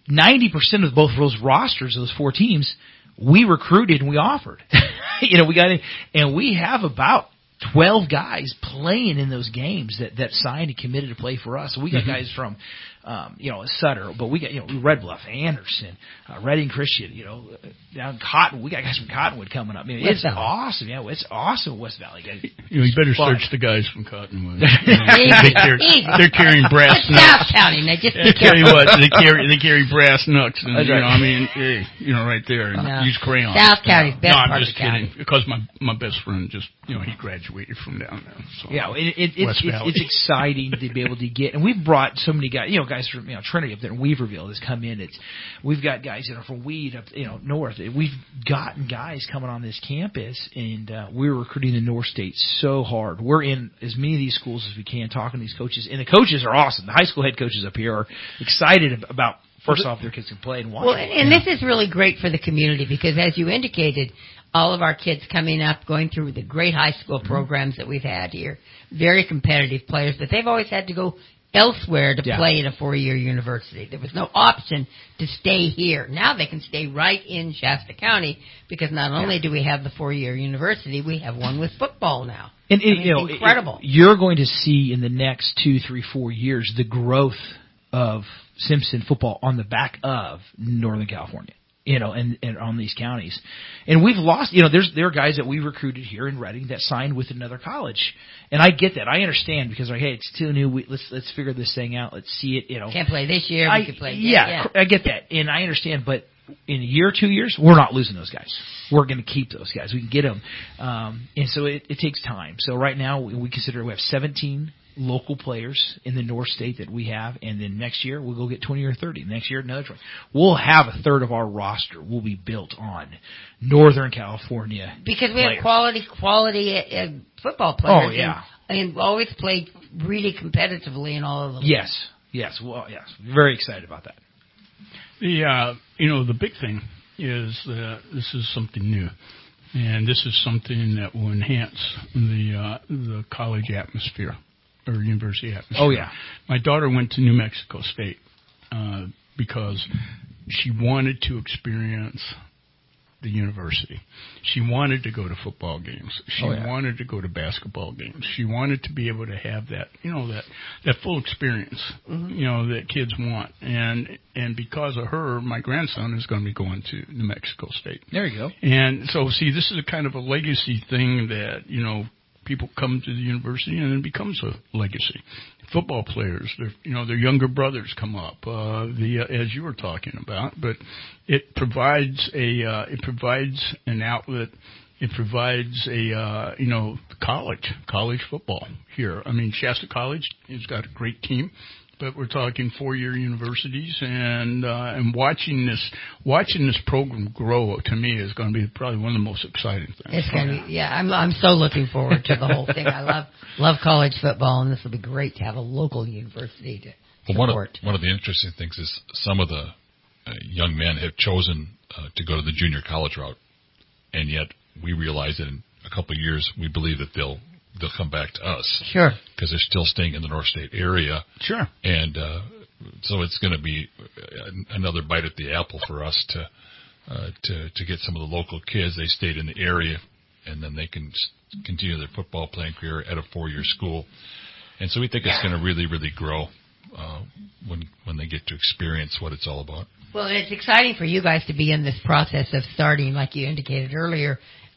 [SPEAKER 5] 90% of both of those rosters, those 4 teams, we recruited and we offered. We got in, and we have about 12 guys playing in those games that signed and committed to play for us. So we got guys from, Sutter, but we got, Red Bluff, Anderson, Reading Christian, down Cotton. We got guys from Cottonwood coming up. I mean, it's awesome. Yeah, it's awesome, West Valley guys.
[SPEAKER 2] You better search the guys from Cottonwood. They're carrying brass knucks.
[SPEAKER 4] South County. They just
[SPEAKER 2] tell you what, they carry brass knucks, and right there, and use crayons.
[SPEAKER 4] South County's best part
[SPEAKER 2] I'm
[SPEAKER 4] of
[SPEAKER 2] just
[SPEAKER 4] the county.
[SPEAKER 2] kidding, because my best friend just, he graduated from down there. So
[SPEAKER 5] it's exciting to be able to get, and we've brought so many guys, guys from Trinity up there in Weaverville has come in. We've got guys from Weed up north. We've gotten guys coming on this campus, and we're recruiting the North State so hard. We're in as many of these schools as we can, talking to these coaches, and the coaches are awesome. The high school head coaches up here are excited about. First off, their kids can play and watch.
[SPEAKER 4] Well, and this is really great for the community because, as you indicated, all of our kids coming up, going through the great high school programs that we've had here, very competitive players, but they've always had to go elsewhere to play in a 4-year university. There was no option to stay here. Now they can stay right in Shasta County because not only do we have the 4-year university, we have one with football now.
[SPEAKER 5] And
[SPEAKER 4] it's incredible.
[SPEAKER 5] You're going to see in the next 2, 3, 4 years the growth of Simpson football on the back of Northern California, and on these counties. And we've lost, there are guys that we recruited here in Reading that signed with another college. And I get that. I understand because hey, it's too new. Let's figure this thing out. Let's see it,
[SPEAKER 4] Can't play this year. We can play
[SPEAKER 5] I get that. And I understand, but in a year or 2 years, we're not losing those guys. We're going to keep those guys. We can get them. And so it takes time. So right now we consider we have 17 local players in the North State that we have, and then next year we'll go get 20 or 30. Next year another 20. We'll have a third of our roster will be built on Northern California
[SPEAKER 4] because we
[SPEAKER 5] players.
[SPEAKER 4] have quality football players.
[SPEAKER 5] Oh yeah,
[SPEAKER 4] and always played really competitively in all of them.
[SPEAKER 5] Yes. Well, yes. Very excited about that.
[SPEAKER 2] The big thing is that this is something new. And this is something that will enhance the college atmosphere. Or university atmosphere.
[SPEAKER 5] Oh, yeah.
[SPEAKER 2] My daughter went to New Mexico State because she wanted to experience the university. She wanted to go to football games. She wanted to go to basketball games. She wanted to be able to have that, that full experience, that kids want. And because of her, my grandson is going to be going to New Mexico State.
[SPEAKER 5] There you go.
[SPEAKER 2] And so, see, this is a kind of a legacy thing that, people come to the university and it becomes a legacy. Football players, their younger brothers come up, as you were talking about, but it provides an outlet. It provides college football here. I mean, Shasta College has got a great team. But we're talking 4-year universities, and watching this program grow to me is going to be probably one of the most exciting things.
[SPEAKER 4] It's going to be, I'm so looking forward to the whole thing. I love college football, and this will be great to have a local university to support.
[SPEAKER 6] One of the interesting things is some of the young men have chosen to go to the junior college route, and yet we realize that in a couple of years we believe that they'll come back to us.
[SPEAKER 4] Sure.
[SPEAKER 6] Because they're still staying in the North State area.
[SPEAKER 2] Sure.
[SPEAKER 6] And so it's going to be another bite at the apple for us to get some of the local kids. They stayed in the area, and then they can continue their football playing career at a 4-year school. And so we think it's going to really, really grow when they get to experience what it's all about.
[SPEAKER 4] Well, and it's exciting for you guys to be in this process of starting, like you indicated earlier,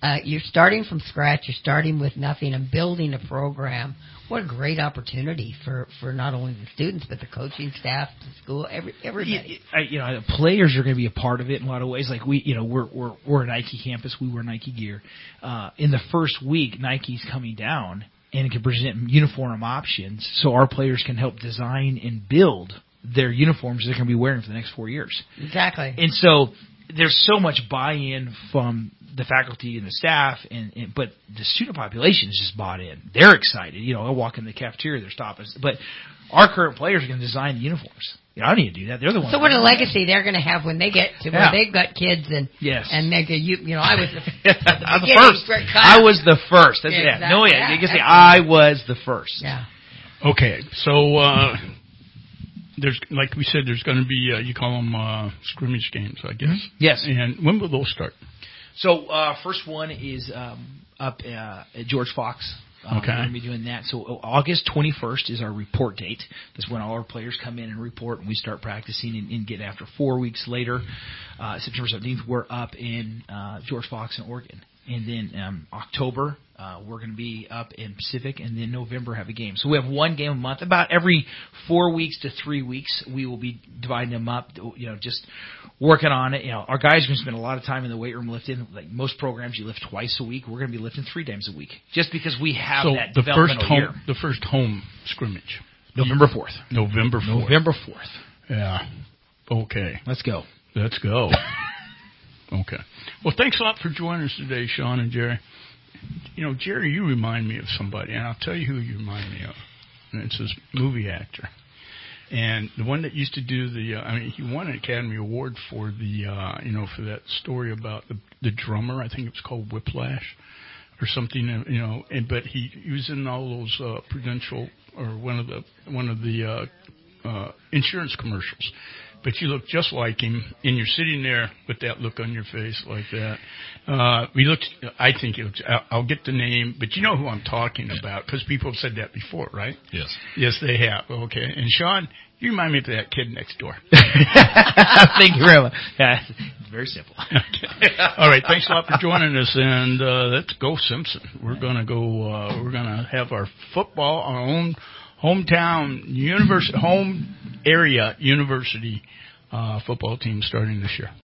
[SPEAKER 4] You're starting from scratch. You're starting with nothing and building a program. What a great opportunity for not only the students but the coaching staff, the school, everybody.
[SPEAKER 5] Players are going to be a part of it in a lot of ways. Like we're a Nike campus. We wear Nike gear. In the first week, Nike's coming down and can present uniform options, so our players can help design and build their uniforms they're going to be wearing for the next 4 years.
[SPEAKER 4] Exactly.
[SPEAKER 5] And so there's so much buy-in from the faculty and the staff, but the student population is just bought in. They're excited. I walk in the cafeteria, they're stopping. But our current players are going to design the uniforms. I don't need to do that. They're the ones.
[SPEAKER 4] So what a legacy they're going to have when they get to where they've got kids and
[SPEAKER 5] yes,
[SPEAKER 4] and they go, I was the
[SPEAKER 5] first. I was the first. That's,
[SPEAKER 4] exactly.
[SPEAKER 5] Yeah. No, yeah. You can say I was the first.
[SPEAKER 4] Yeah.
[SPEAKER 2] Okay, so there's, like we said, there's going to be you call them scrimmage games, I guess.
[SPEAKER 5] Mm-hmm. Yes.
[SPEAKER 2] And when will those start?
[SPEAKER 5] So first one is up at George Fox.
[SPEAKER 2] Okay.
[SPEAKER 5] We're going to be doing that. So August 21st is our report date. That's when all our players come in and report, and we start practicing and get after 4 weeks later. September 17th, we're up in George Fox in Oregon. And then October, we're going to be up in Pacific, and then November have a game. So we have one game a month. About every 4 weeks to 3 weeks, we will be dividing them up, just working on it. Our guys are going to spend a lot of time in the weight room lifting. Like most programs, you lift twice a week. We're going to be lifting 3 times a week, just because we have that developmental year.
[SPEAKER 2] The first home scrimmage.
[SPEAKER 5] November 4th.
[SPEAKER 2] November 4th.
[SPEAKER 5] November 4th.
[SPEAKER 2] Yeah. Okay.
[SPEAKER 5] Let's go.
[SPEAKER 2] Let's go. Okay. Well, thanks a lot for joining us today, Sean and Jerry. Jerry, you remind me of somebody, and I'll tell you who you remind me of. And it's this movie actor. And the one that used to do he won an Academy Award for for that story about the drummer. I think it was called Whiplash or something, but he was in all those Prudential or one of the insurance commercials. But you look just like him, and you're sitting there with that look on your face like that. I think it looks, I'll get the name, but you know who I'm talking about, because people have said that before, right?
[SPEAKER 6] Yes.
[SPEAKER 2] Yes, they have. Okay. And Sean, you remind me of that kid next door.
[SPEAKER 5] Thank you very much. Yeah, it's very simple.
[SPEAKER 2] Okay. All right. Thanks a lot for joining us, and let's go Simpson. We're going to go, we're going to have our football, our own hometown home area university football team starting this year.